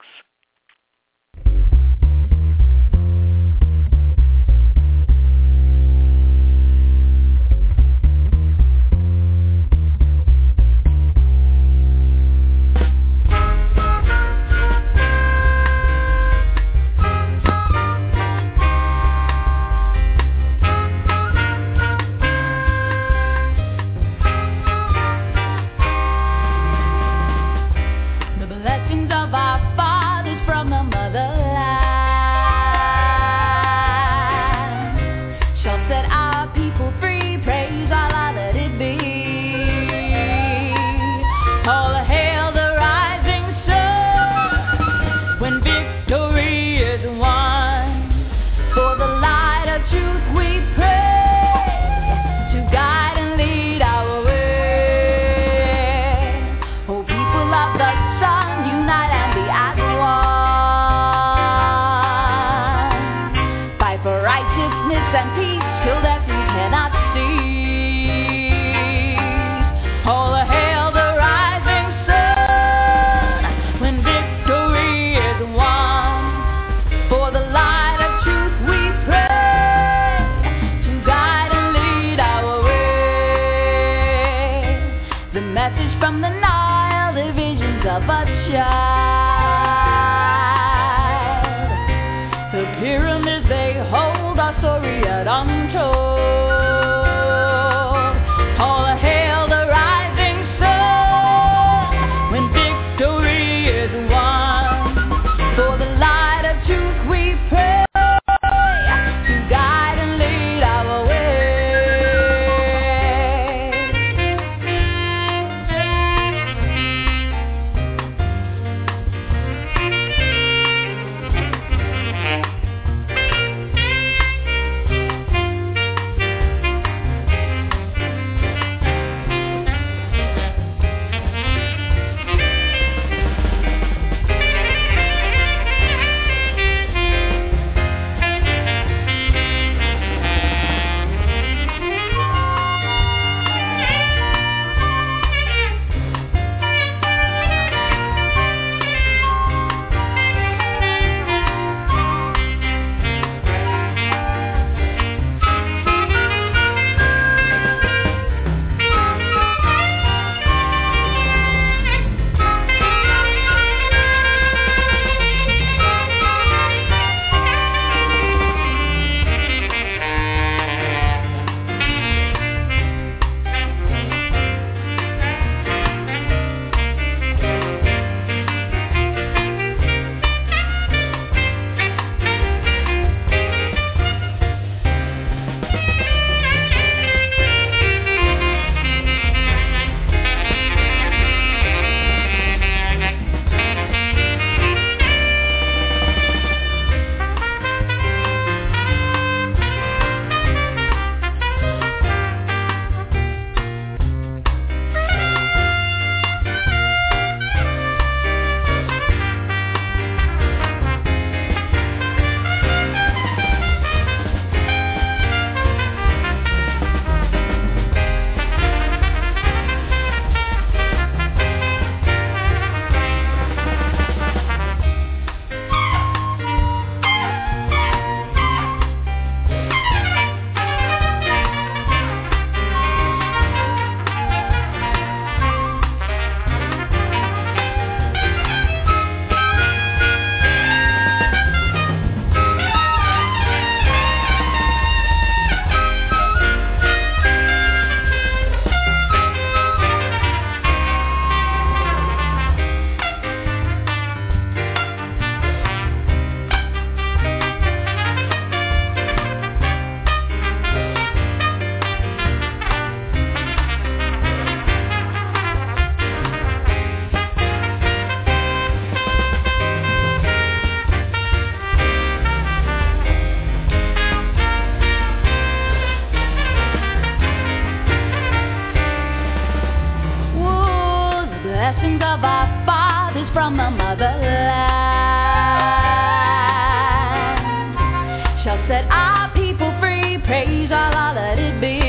set our people free. Praise Allah, let it be.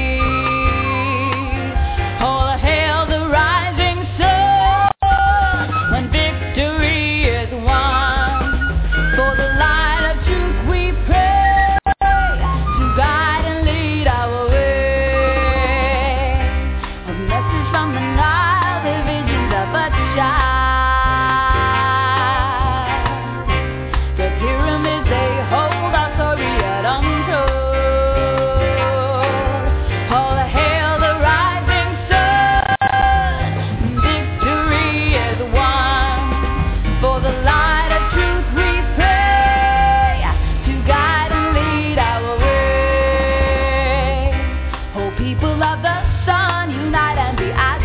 All hail the rising sun when victory is won. For the light of truth we pray to guide and lead our way. A message from the Nile, the visions of a child. The pyramids they hold our story yet untold. All hail the rising sun, victory is won. For the light of truth we pray to guide and lead our way. Oh, people of the sun, unite and be as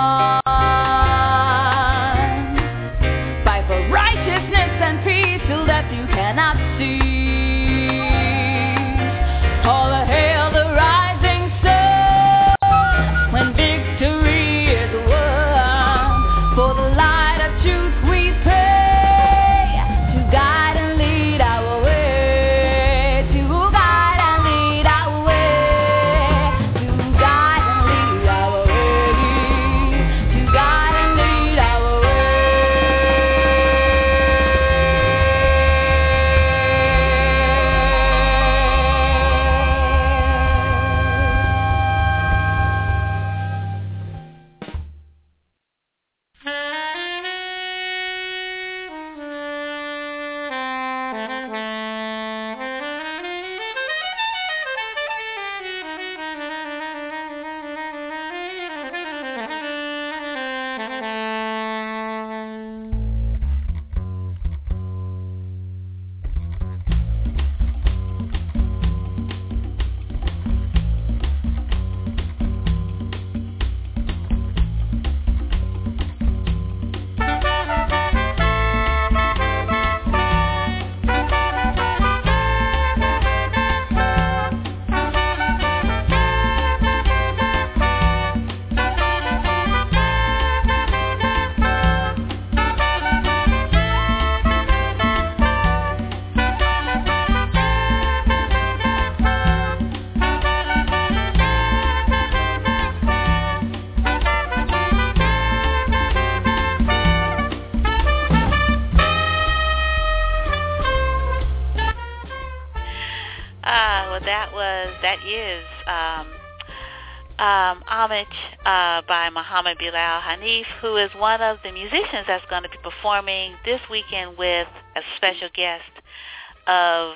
one. Fight for righteousness and peace till death you cannot cease. All hail the rising sun when victory is won. For the light of truth we pray to guide and lead our way. To guide and lead our way. To guide and lead our way. To guide and lead our That is Homage by Muhammad Bilal Hanif, who is one of the musicians that's going to be performing this weekend with a special guest of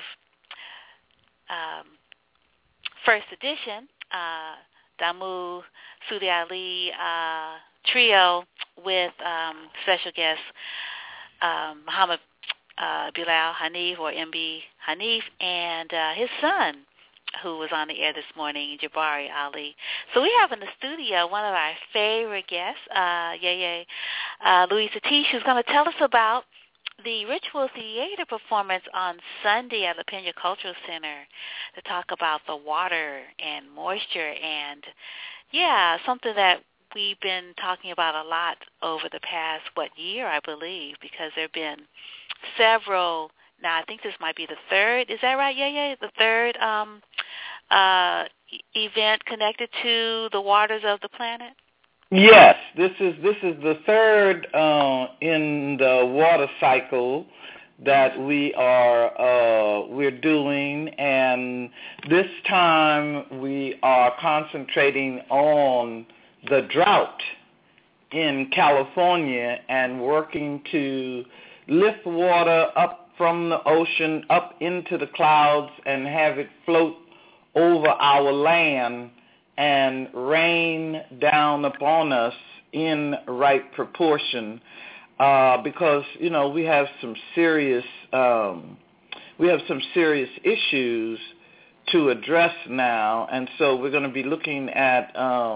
First Edition, Damu Sudi Ali Trio, with special guest Muhammad Bilal Hanif, or MB Hanif, and his son, who was on the air this morning, Jabari Ali. So we have in the studio one of our favorite guests, Louise Atish, who's going to tell us about the Ritual Theater performance on Sunday at La Pena Cultural Center, to talk about the water and moisture, and something that we've been talking about a lot over the past, year, I believe, because there have been several. Now, I think this might be the third. Is that right, the third event connected to the waters of the planet? Yes, this is the third in the water cycle that we're doing, and this time we are concentrating on the drought in California and working to lift water up from the ocean up into the clouds and have it float over our land and rain down upon us in right proportion, because we have some serious issues to address now, and so we're going to be looking at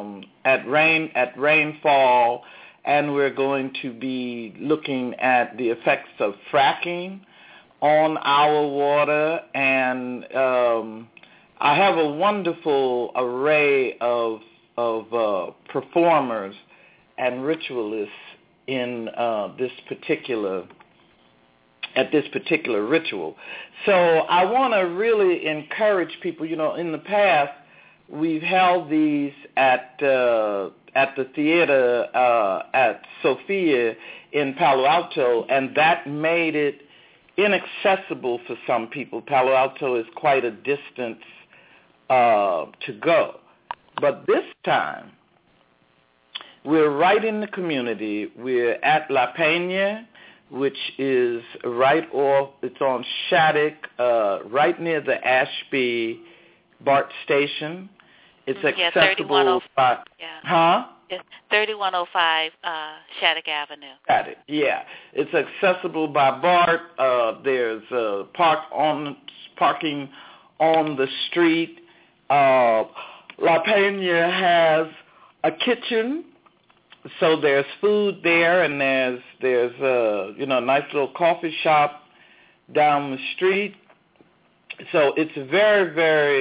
rainfall, and we're going to be looking at the effects of fracking on our water, and I have a wonderful array of performers and ritualists in this particular at this particular ritual. So I want to really encourage people. In the past, we've held these at the theater at Sophia in Palo Alto, and that made it inaccessible for some people. Palo Alto is quite a distance to go. But this time, we're right in the community. We're at La Peña, which is it's on Shattuck, right near the Ashby BART station. It's accessible by... Huh? It's 3105 Shattuck Avenue. Got it, yeah. It's accessible by BART. There's parking on the street. La Peña has a kitchen, so there's food there, and there's a nice little coffee shop down the street. So it's very,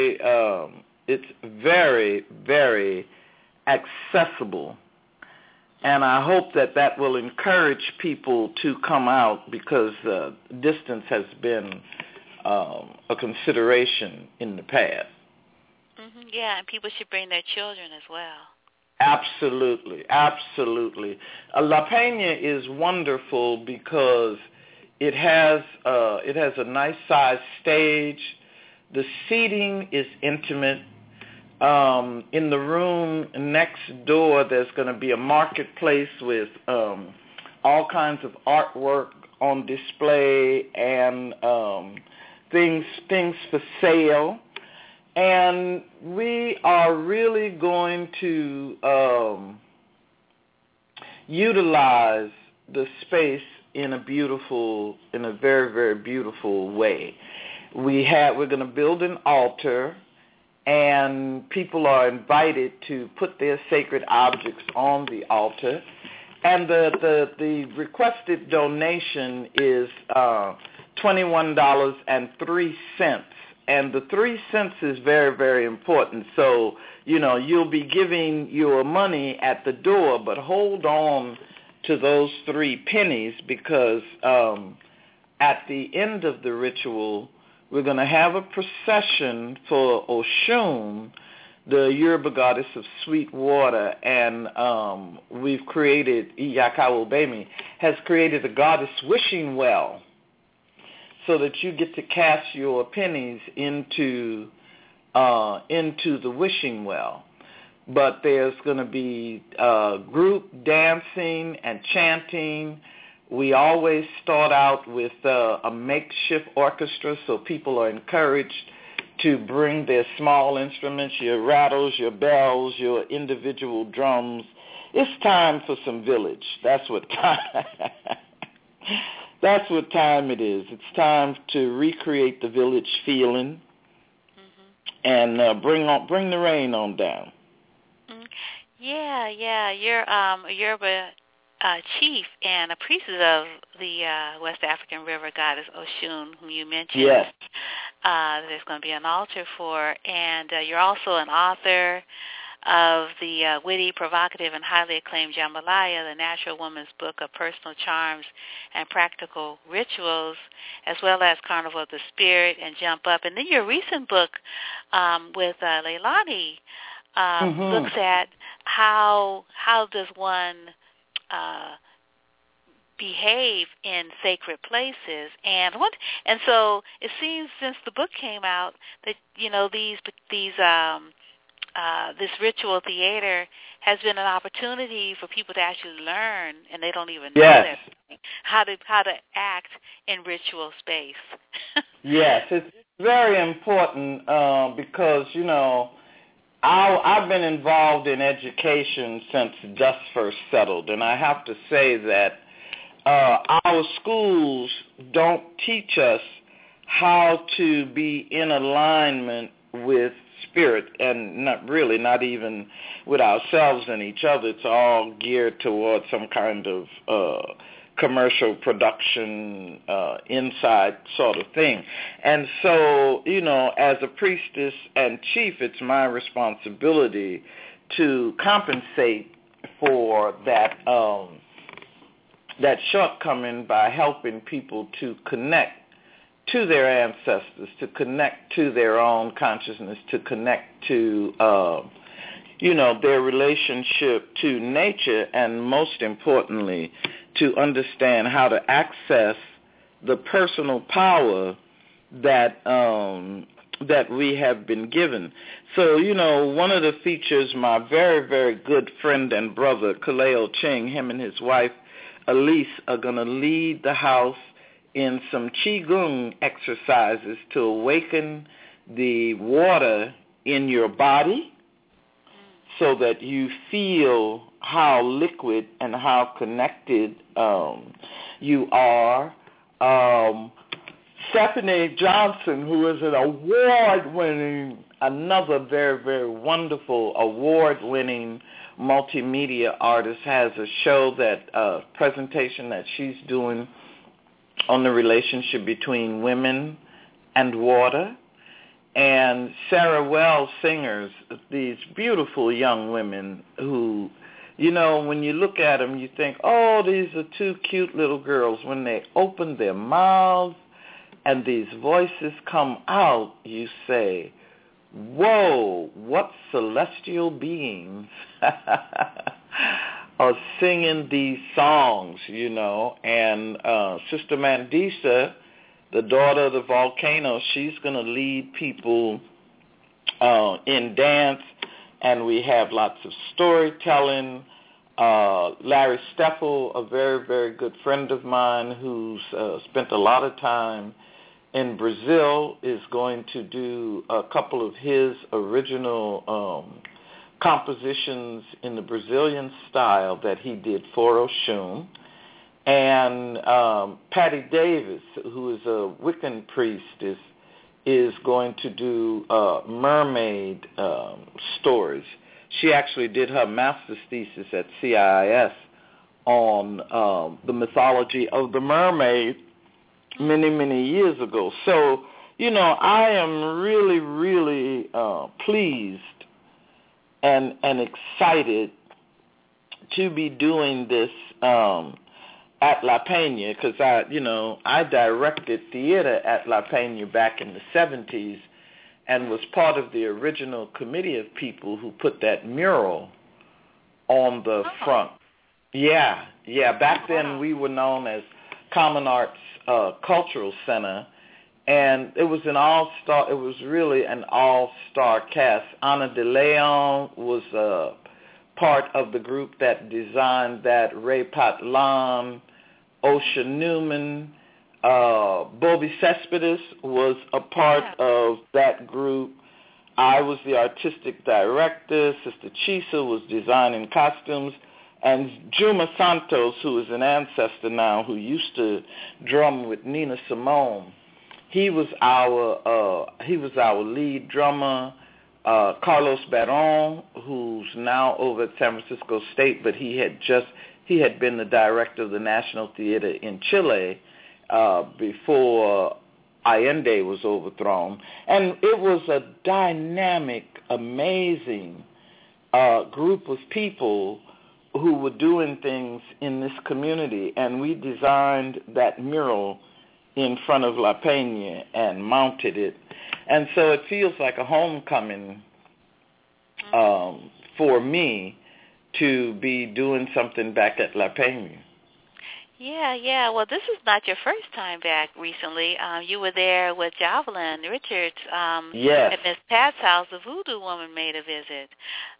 very accessible, and I hope that will encourage people to come out, because distance has been a consideration in the past. Mm-hmm. Yeah, and people should bring their children as well. Absolutely. La Peña is wonderful because it has a nice sized stage. The seating is intimate. In the room next door, there's going to be a marketplace with all kinds of artwork on display and things for sale. And we are really going to utilize the space in a very, very beautiful way. We're going to build an altar, and people are invited to put their sacred objects on the altar. And the requested donation is $21.03. And the 3 cents is very, very important. So, you'll be giving your money at the door, but hold on to those 3 pennies, because at the end of the ritual, we're going to have a procession for Oshun, the Yoruba goddess of sweet water, and we've created, Iyakawo has created a goddess wishing well, so that you get to cast your pennies into the wishing well. But there's going to be group dancing and chanting. We always start out with a makeshift orchestra, so people are encouraged to bring their small instruments, your rattles, your bells, your individual drums. It's time for some village. That's what time it is. It's time to recreate the village feeling, and bring the rain on down. Yeah. You're a Yoruba chief and a priestess of the West African river goddess Oshun, whom you mentioned. Yes. There's going to be an altar for, and you're also an author of the witty, provocative, and highly acclaimed Jambalaya, the Natural Woman's Book of Personal Charms and Practical Rituals, as well as Carnival of the Spirit and Jump Up. And then your recent book with Leilani looks at how does one behave in sacred places, and so it seems since the book came out that this ritual theater has been an opportunity for people to actually learn, and they don't even know that, how to act in ritual space. Yes, it's very important because I've been involved in education since dust first settled, and I have to say that our schools don't teach us how to be in alignment with spirit, and not even with ourselves and each other. It's all geared towards some kind of commercial production inside sort of thing. And so, as a priestess and chief, it's my responsibility to compensate for that that shortcoming by helping people to connect to their ancestors, to connect to their own consciousness, to connect to, their relationship to nature, and most importantly, to understand how to access the personal power that we have been given. So, one of the features, my very, very good friend and brother, Kaleo Ching, him and his wife, Elise, are going to lead the house in some Qigong exercises to awaken the water in your body so that you feel how liquid and how connected you are. Stephanie Johnson, who is an award-winning, another very, very wonderful award-winning multimedia artist, has a show presentation that she's doing on the relationship between women and water. And Sarah Wells singers, these beautiful young women who, when you look at them, you think, oh, these are two cute little girls. When they open their mouths and these voices come out, you say, whoa, what celestial beings are singing these songs, And Sister Mandisa, the daughter of the volcano, she's going to lead people in dance, and we have lots of storytelling. Larry Steffel, a very, very good friend of mine who's spent a lot of time in Brazil, is going to do a couple of his original compositions in the Brazilian style that he did for Oshun. And Patty Davis, who is a Wiccan priestess, is going to do mermaid stories. She actually did her master's thesis at CIIS on the mythology of the mermaid many, many years ago. So, I am really, really pleased and excited to be doing this at La Peña, because I directed theater at La Peña back in the 70s and was part of the original committee of people who put that mural on the front. Yeah. Back then we were known as Common Arts Cultural Center, and it was it was really an all-star cast. Ana de Leon was part of the group that designed that. Ray Patlan, Osha Newman, Bobby Cespedes was a part of that group. I was the artistic director. Sister Chisa was designing costumes. And Juma Santos, who is an ancestor now, who used to drum with Nina Simone, he was our lead drummer. Carlos Baron, who's now over at San Francisco State, but he had been the director of the National Theater in Chile before Allende was overthrown. And it was a dynamic, amazing group of people who were doing things in this community. And we designed that mural in front of La Peña and mounted it. And so it feels like a homecoming for me to be doing something back at La Peña. Yeah. Well, this is not your first time back recently. You were there with Javelin Richards yes. at Miss Pat's house. The Voodoo Woman made a visit.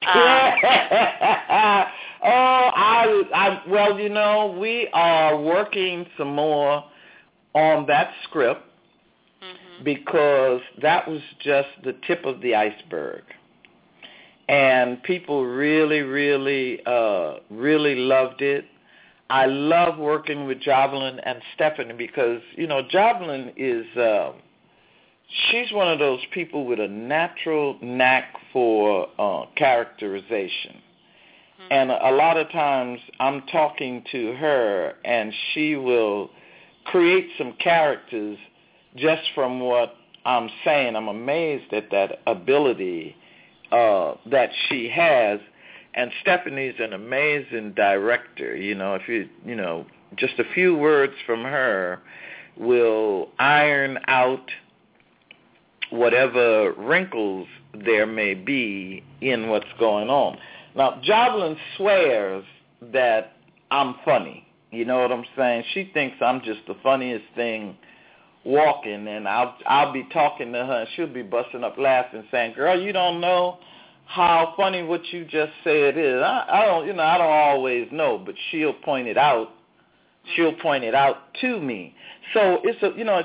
Well, we are working some more on that script because that was just the tip of the iceberg. And people really, really, really loved it. I love working with Javelin and Stephanie because, Javelin is, she's one of those people with a natural knack for characterization. And a lot of times I'm talking to her and she will create some characters just from what I'm saying. I'm amazed at that ability that she has. And Stephanie's an amazing director. If just a few words from her will iron out whatever wrinkles there may be in what's going on. Now, Jovelyn swears that I'm funny. You know what I'm saying? She thinks I'm just the funniest thing walking, and I'll be talking to her, and she'll be busting up laughing, saying, "Girl, you don't know how funny what you just said is." I don't always know, but she'll point it out. She'll point it out to me. So it's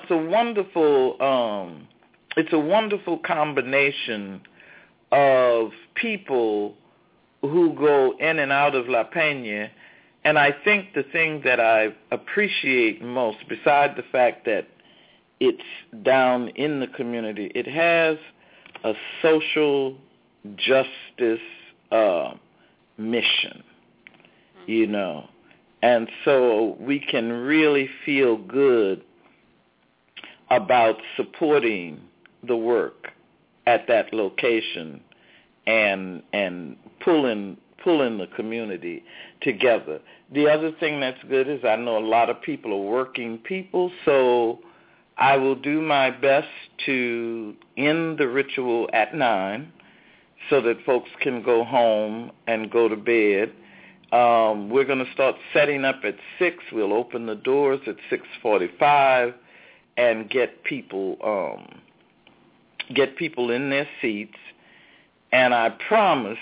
a wonderful combination of people who go in and out of La Peña. And I think the thing that I appreciate most, besides the fact that it's down in the community, it has a social justice mission, you know. And so we can really feel good about supporting the work at that location and pulling the community together. The other thing that's good is I know a lot of people are working people, so I will do my best to end the ritual at 9 so that folks can go home and go to bed. We're going to start setting up at 6. We'll open the doors at 6:45 and get people in their seats. And I promise,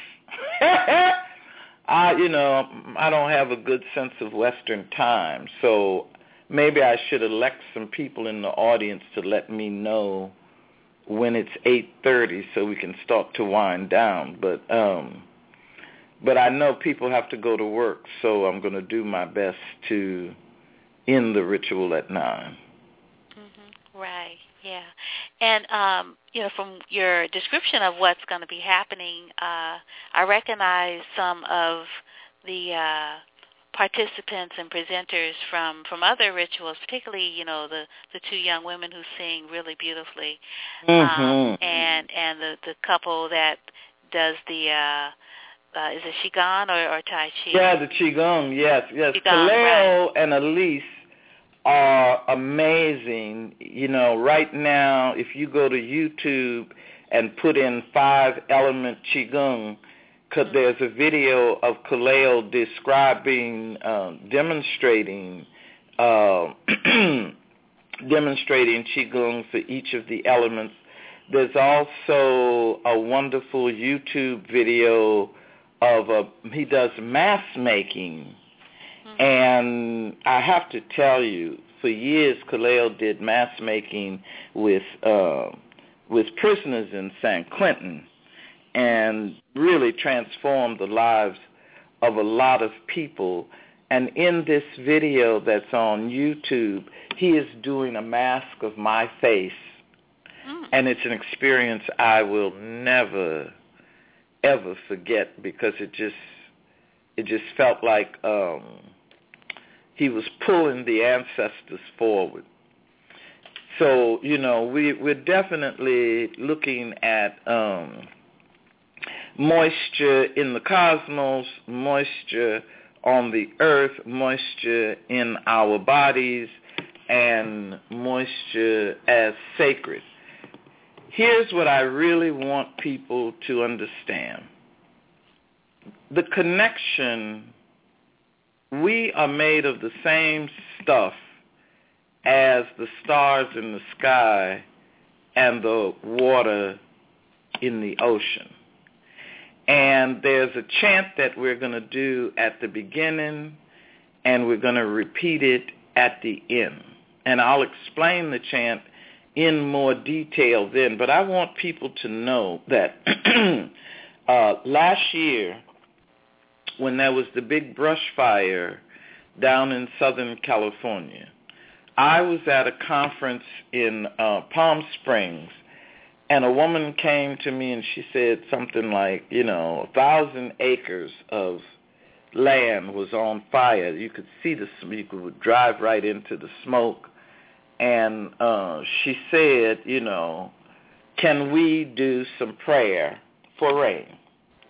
I don't have a good sense of Western time, so maybe I should elect some people in the audience to let me know when it's 8:30 so we can start to wind down. But I know people have to go to work, so I'm going to do my best to end the ritual at 9. Mm-hmm. Right, yeah. And, from your description of what's going to be happening, I recognize some of the participants and presenters from other rituals, particularly, the two young women who sing really beautifully, and the couple that does the, is it Qigong or Tai Chi? Yeah, the Qigong, yes. Qigong, Kaleo right. and Elise are amazing. Right now, if you go to YouTube and put in 5-element Qigong, there's a video of Kaleo demonstrating Qigong for each of the elements. There's also a wonderful YouTube video of he does mask making. And I have to tell you, for years, Kaleo did mask making with prisoners in San Quentin, and really transformed the lives of a lot of people. And in this video that's on YouTube, he is doing a mask of my face, and it's an experience I will never, ever forget, because it just felt like he was pulling the ancestors forward. So, we're definitely looking at moisture in the cosmos, moisture on the earth, moisture in our bodies, and moisture as sacred. Here's what I really want people to understand. The connection, we are made of the same stuff as the stars in the sky and the water in the ocean. And there's a chant that we're going to do at the beginning, and we're going to repeat it at the end. And I'll explain the chant in more detail then, but I want people to know that last year, when there was the big brush fire down in Southern California, I was at a conference in Palm Springs, and a woman came to me and she said something like, 1,000 acres of land was on fire. You could see you could drive right into the smoke. And she said, can we do some prayer for rain?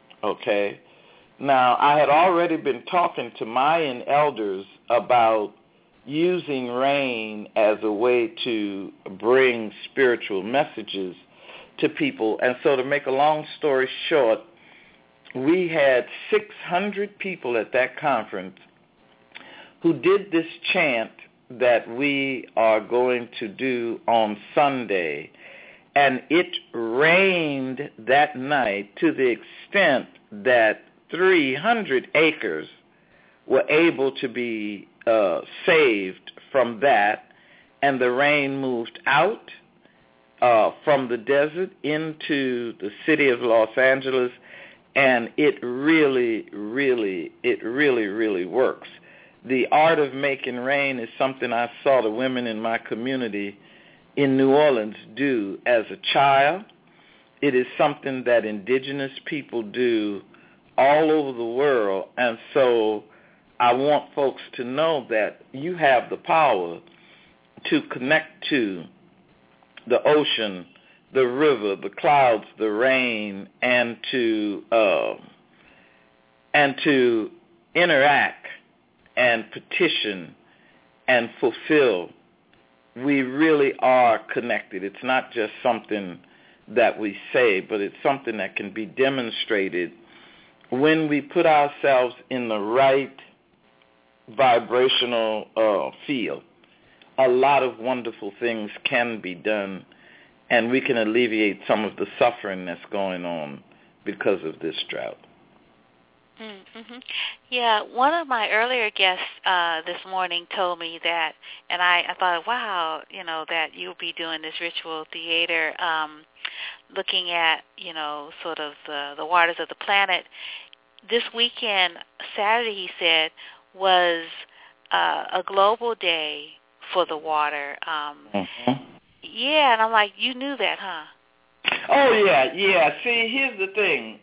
Okay. Now, I had already been talking to Mayan elders about using rain as a way to bring spiritual messages to people. And so to make a long story short, we had 600 people at that conference who did this chant that we are going to do on Sunday. And it rained that night to the extent that 300 acres were able to be saved from that, and the rain moved out from the desert into the city of Los Angeles, and it really works. The art of making rain is something I saw the women in my community in New Orleans do as a child. It is something that indigenous people do all over the world, and so I want folks to know that you have the power to connect to the ocean, the river, the clouds, the rain, and to interact and petition and fulfill. We really are connected. It's not just something that we say, but it's something that can be demonstrated when we put ourselves in the right vibrational field. A lot of wonderful things can be done, and we can alleviate some of the suffering that's going on because of this drought. Mm-hmm. Yeah, one of my earlier guests this morning told me that, and I thought, wow, that you'll be doing this ritual theater, looking at, sort of the waters of the planet. This weekend, Saturday, he said, was a global day for the water. Yeah, and I'm like, you knew that, huh? Oh, yeah. See, here's the thing.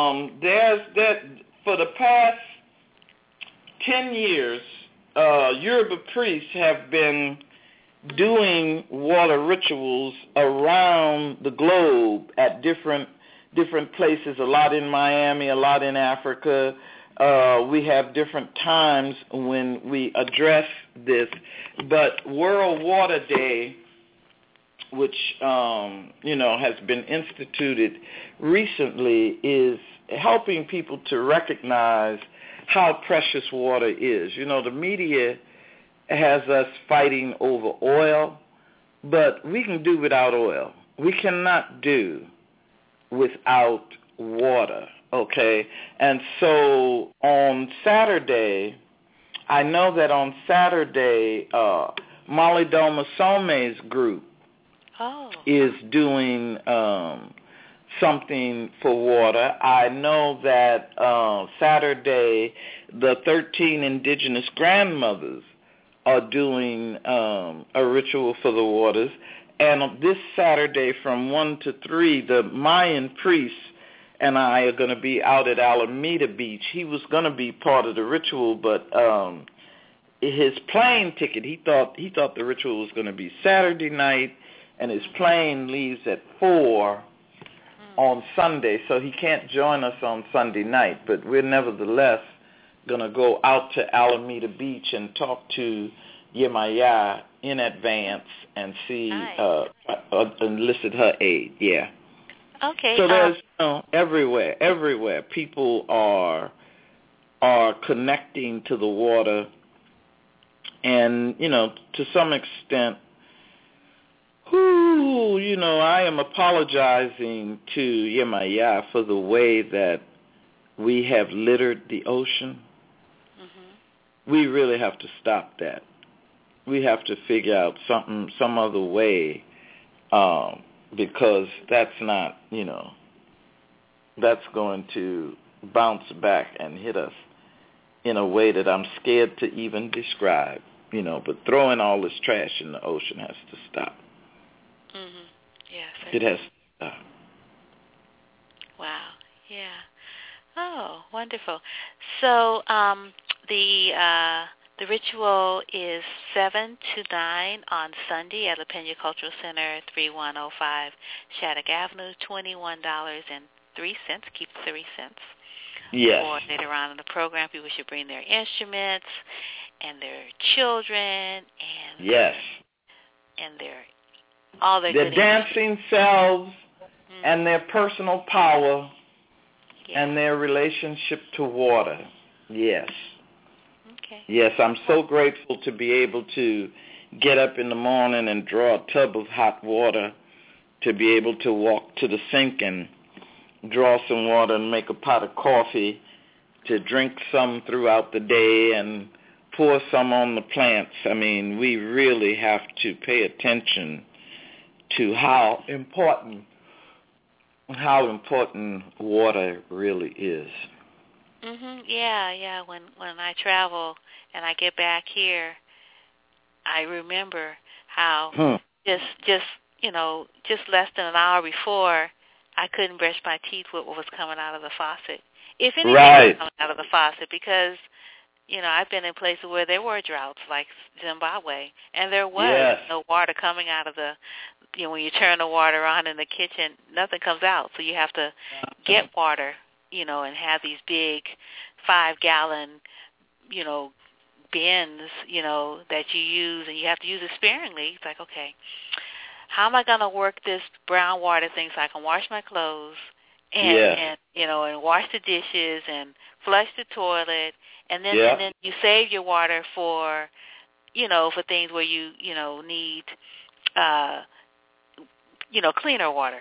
For the past 10 years, Yoruba priests have been doing water rituals around the globe at different places, a lot in Miami, a lot in Africa. We have different times when we address this, but World Water Day, which has been instituted recently, is helping people to recognize how precious water is. The media has us fighting over oil, but we can do without oil. We cannot do without water, okay? And so on Saturday, I know that on Saturday, Molly Doma Some's group is doing something for water. I know that Saturday, the 13 indigenous grandmothers are doing a ritual for the waters. And this Saturday from 1 to 3, the Mayan priest and I are going to be out at Alameda Beach. He was going to be part of the ritual, but his plane ticket, he thought the ritual was going to be Saturday night, and his plane leaves at 4 on Sunday, so he can't join us on Sunday night. But we're nevertheless going to go out to Alameda Beach and talk to Yemaya in advance and see, enlisted her aid, yeah. Okay. So there's, everywhere people are connecting to the water, and, to some extent, I am apologizing to Yemaya for the way that we have littered the ocean. Mm-hmm. We really have to stop that. We have to figure out some other way, because that's not, that's going to bounce back and hit us in a way that I'm scared to even describe, but throwing all this trash in the ocean has to stop. Mm-hmm. Yes. It has to stop. Wow. Yeah. Oh, wonderful. So the ritual is 7 to 9 on Sunday at La Pena Cultural Center, 3105 Shattuck Avenue, $21.03. Keep 3 cents. Yes. Or later on in the program, people should bring their instruments. and their children and yes, and all their dancing selves and their personal power and their relationship to water. Yes. Okay. Yes, I'm so grateful to be able to get up in the morning and draw a tub of hot water, to be able to walk to the sink and draw some water and make a pot of coffee, to drink some throughout the day and pour some on the plants. I mean, we really have to pay attention to how important water really is. Yeah. When I travel and I get back here, I remember how just less than an hour before, I couldn't brush my teeth with what was coming out of the faucet. If anything was coming out of the faucet, because I've been in places where there were droughts, like Zimbabwe, and there was no water coming out of the. When you turn the water on in the kitchen, nothing comes out, so you have to get water, and have these big 5-gallon, bins, that you use, and you have to use it sparingly. It's like, okay, how am I going to work this brown water thing so I can wash my clothes and wash the dishes and flush the toilet, and then you save your water for, for things where you need cleaner water.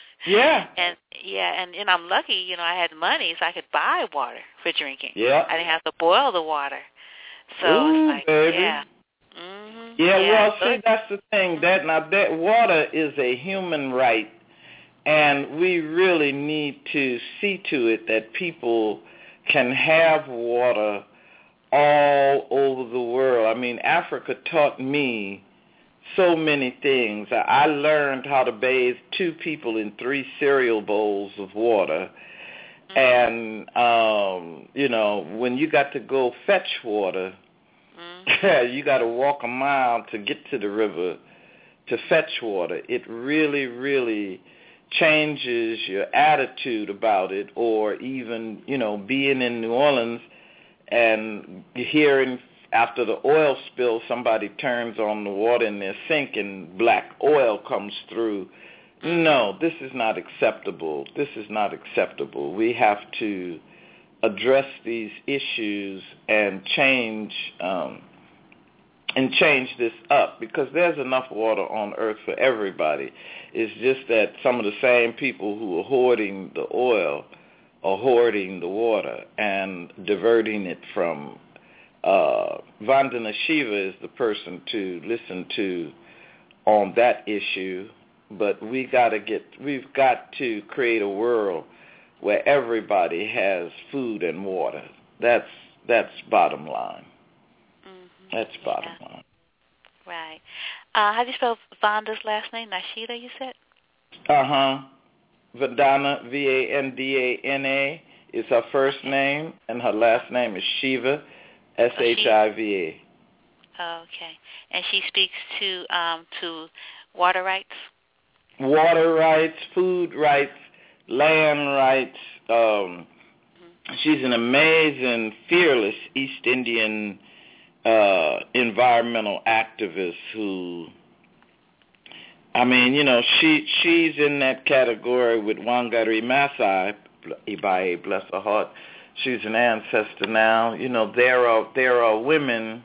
And I'm lucky, I had money so I could buy water for drinking. Yeah. I didn't have to boil the water. So ooh, it's like, baby. yeah. See, that's the thing. That water is a human right, and we really need to see to it that people can have water all over the world. I mean, Africa taught me so many things. I learned how to bathe 2 people in 3 cereal bowls of water. And, when you got to go fetch water, you got to walk a mile to get to the river to fetch water. It really, really changes your attitude about it. Or even, being in New Orleans and hearing after the oil spill, somebody turns on the water in their sink and black oil comes through. No, this is not acceptable. This is not acceptable. We have to address these issues and change this up, because there's enough water on earth for everybody. It's just that some of the same people who are hoarding the oil are hoarding the water and diverting it from. Vandana Shiva is the person to listen to on that issue, but we've got to create a world where everybody has food and water. That's bottom line. That's bottom line. Right. How do you spell Vanda's last name? Nashida, you said? Vandana, Vandana, is her first name, and her last name is Shiva, Shiva. Oh, okay. And she speaks to water rights? Water rights, food rights, land rights. She's an amazing, fearless East Indian environmental activist who, she's in that category with Wangari Maathai, Ibae, bless her heart. She's an ancestor now. There are women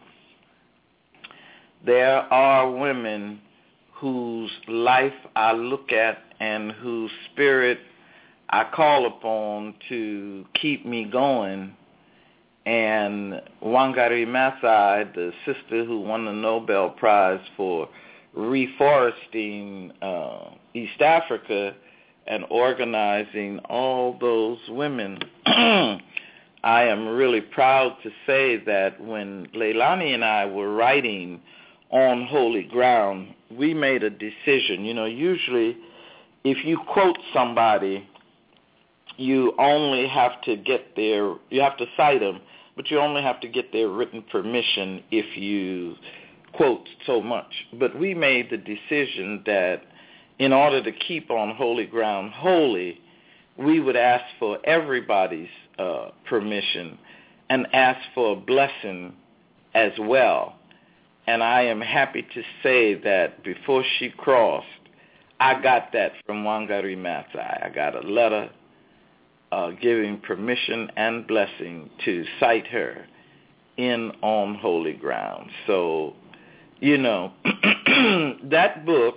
whose life I look at and whose spirit I call upon to keep me going. And Wangari Maathai, the sister who won the Nobel Prize for reforesting East Africa and organizing all those women, I am really proud to say that when Leilani and I were writing on Holy Ground, we made a decision. Usually if you quote somebody, you only have to you have to cite them, but you only have to get their written permission if you quote so much. But we made the decision that in order to keep on Holy Ground holy, we would ask for everybody's permission and ask for a blessing as well. And I am happy to say that before she crossed, I got that from Wangari Maathai. I got a letter giving permission and blessing to cite her in on holy ground. So, you know, that book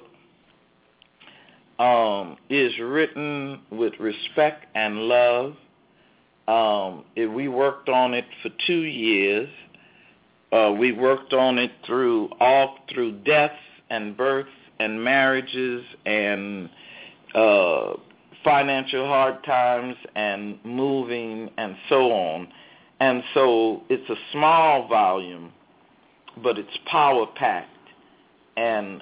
is written with respect and love. We worked on it for 2 years. We worked on it through deaths and births and marriages and financial hard times and moving and so on. And so it's a small volume, but it's power-packed. And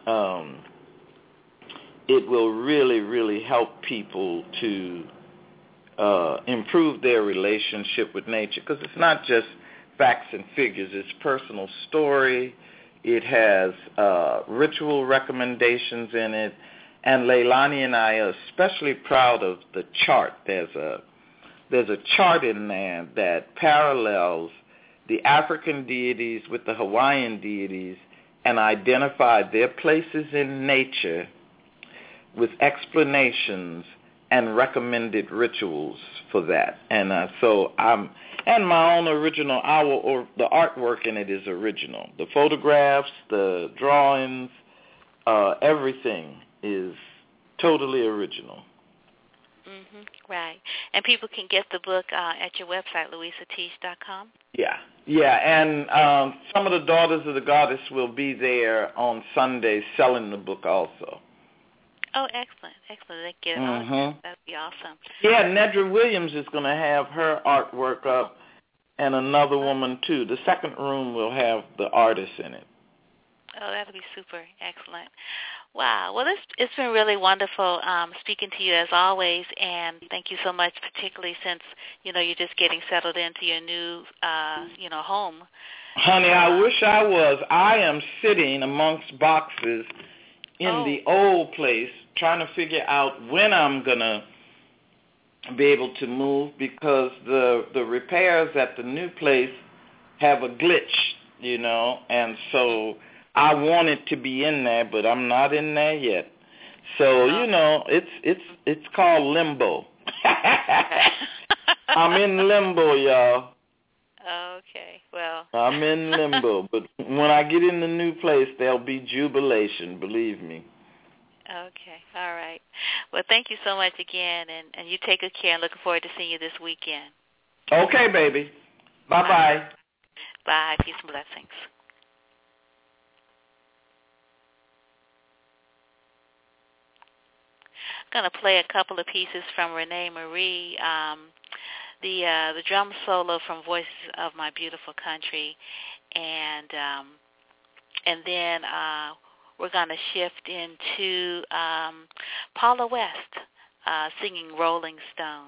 it will really, really help people to improve their relationship with nature, because it's not just facts and figures. It's personal story. It has ritual recommendations in it. And Leilani and I are especially proud of the chart. There's a chart in there that parallels the African deities with the Hawaiian deities and identified their places in nature with explanations and recommended rituals for that. And and my own original, the artwork in it is original. The photographs, the drawings, everything is totally original. Right. And people can get the book at your website, louisateague.com? Yeah, and some of the Daughters of the Goddess will be there on Sunday selling the book also. Oh, excellent. They get it on. That'd be awesome. Yeah, Nedra Williams is going to have her artwork up, and another woman, too. The second room will have the artists in it. Oh, that'll be super. Excellent. Wow. Well, it's been really wonderful speaking to you as always, and thank you so much, particularly since, you're just getting settled into your new, home. Honey, I wish I was. I am sitting amongst boxes in the old place trying to figure out when I'm going to be able to move, because the repairs at the new place have a glitch, and so I want it to be in there, but I'm not in there yet. So, it's called limbo. I'm in limbo, y'all. Okay, well. I'm in limbo, but when I get in the new place, there'll be jubilation, believe me. Okay, all right. Well, thank you so much again, and you take good care, and looking forward to seeing you this weekend. Okay, baby. Bye-bye. Bye. Peace and blessings. I'm going to play a couple of pieces from Renee Marie, the drum solo from Voices of My Beautiful Country, and then we're going to shift into Paula West singing Rolling Stone.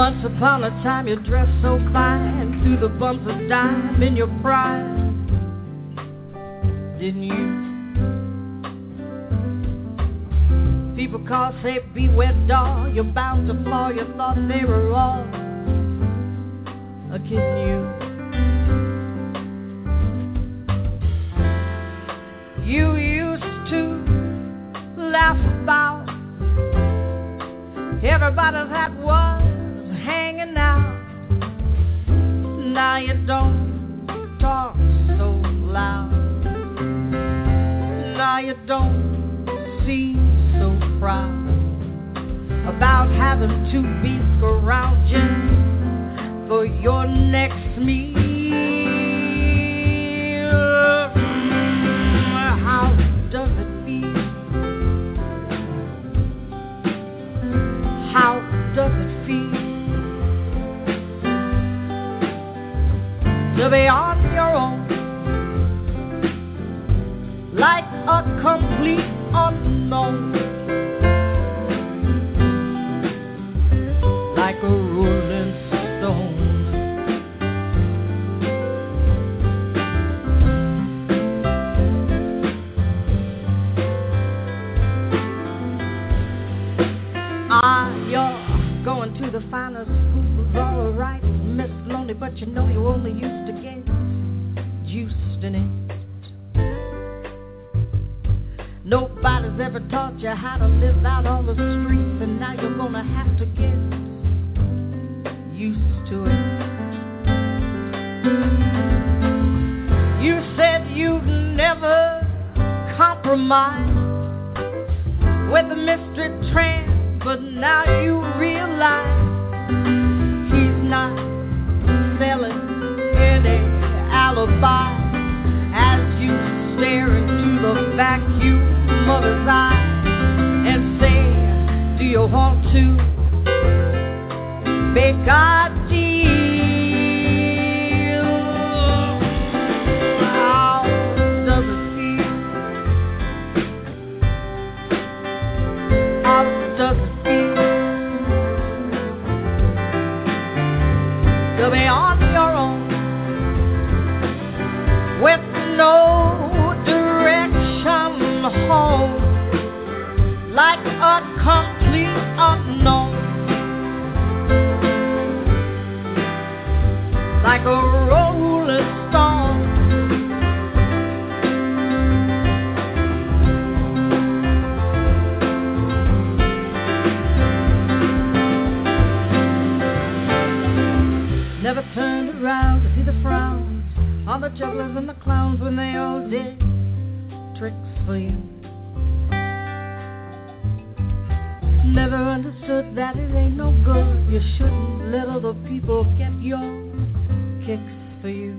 Once upon a time you dressed so fine, threw the bumps of dime in your pride, didn't you? People call, say, beware doll, you're bound to fall, you thought they were all kidding you. You used to laugh about everybody that was hanging out. Now you don't talk so loud. Now you don't seem so proud about having to be scrounging for your next meal. How does it feel? How does it feel to be on your own, like a complete unknown, like a rolling stone? You're going to the finest schools, all right, Miss Lonely, but you know you only used to get juiced in it. Nobody's ever taught you how to live out on the streets, and now you're gonna have to get used to it. You said you'd never compromise with the mystery tramp, but now you realize he's not selling any alibi as you stare into the vacuum of his eyes and say, do you want to make a deal? How does it feel? How does it to be on your own with no direction home, like a complete unknown, like a rolling stone, never turned around to see the frowns on the jugglers and the clowns when they all did tricks for you. Never understood that it ain't no good. You shouldn't let other people get your kicks for you.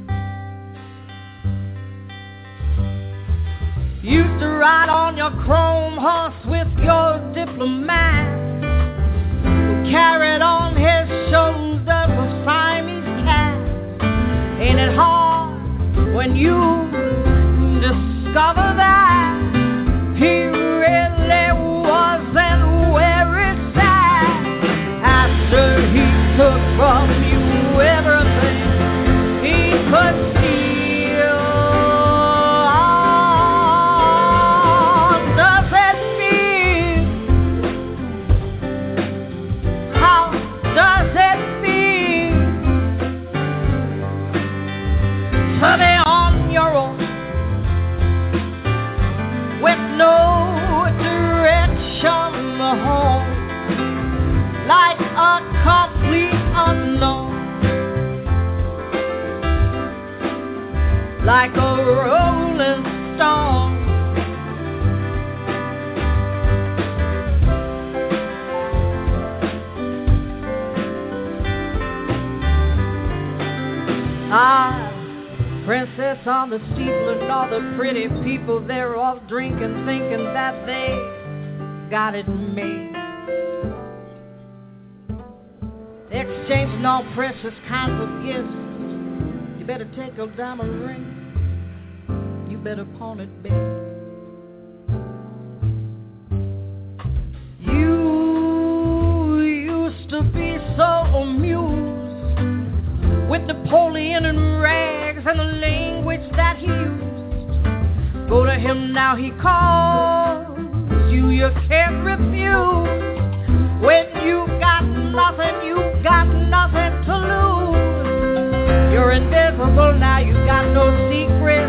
Used to ride on your chrome horse with your diplomat, who carried on his shoulders a Siamese cat. Ain't it hard when you discover that he really wasn't very sad after he took from you everything he could steal? Does it feel? How does it feel to be on your own with no direction home, like a complete unknown, like a rolling stone? Princess on the steeple and all the pretty people, they're all drinking, thinking that they got it made. Exchanging all precious kinds of gifts. You better take a diamond ring, you better pawn it, baby. You used to be so mean now he calls you, you can't refuse. When you've got nothing to lose. You're invisible now, you've got no secret.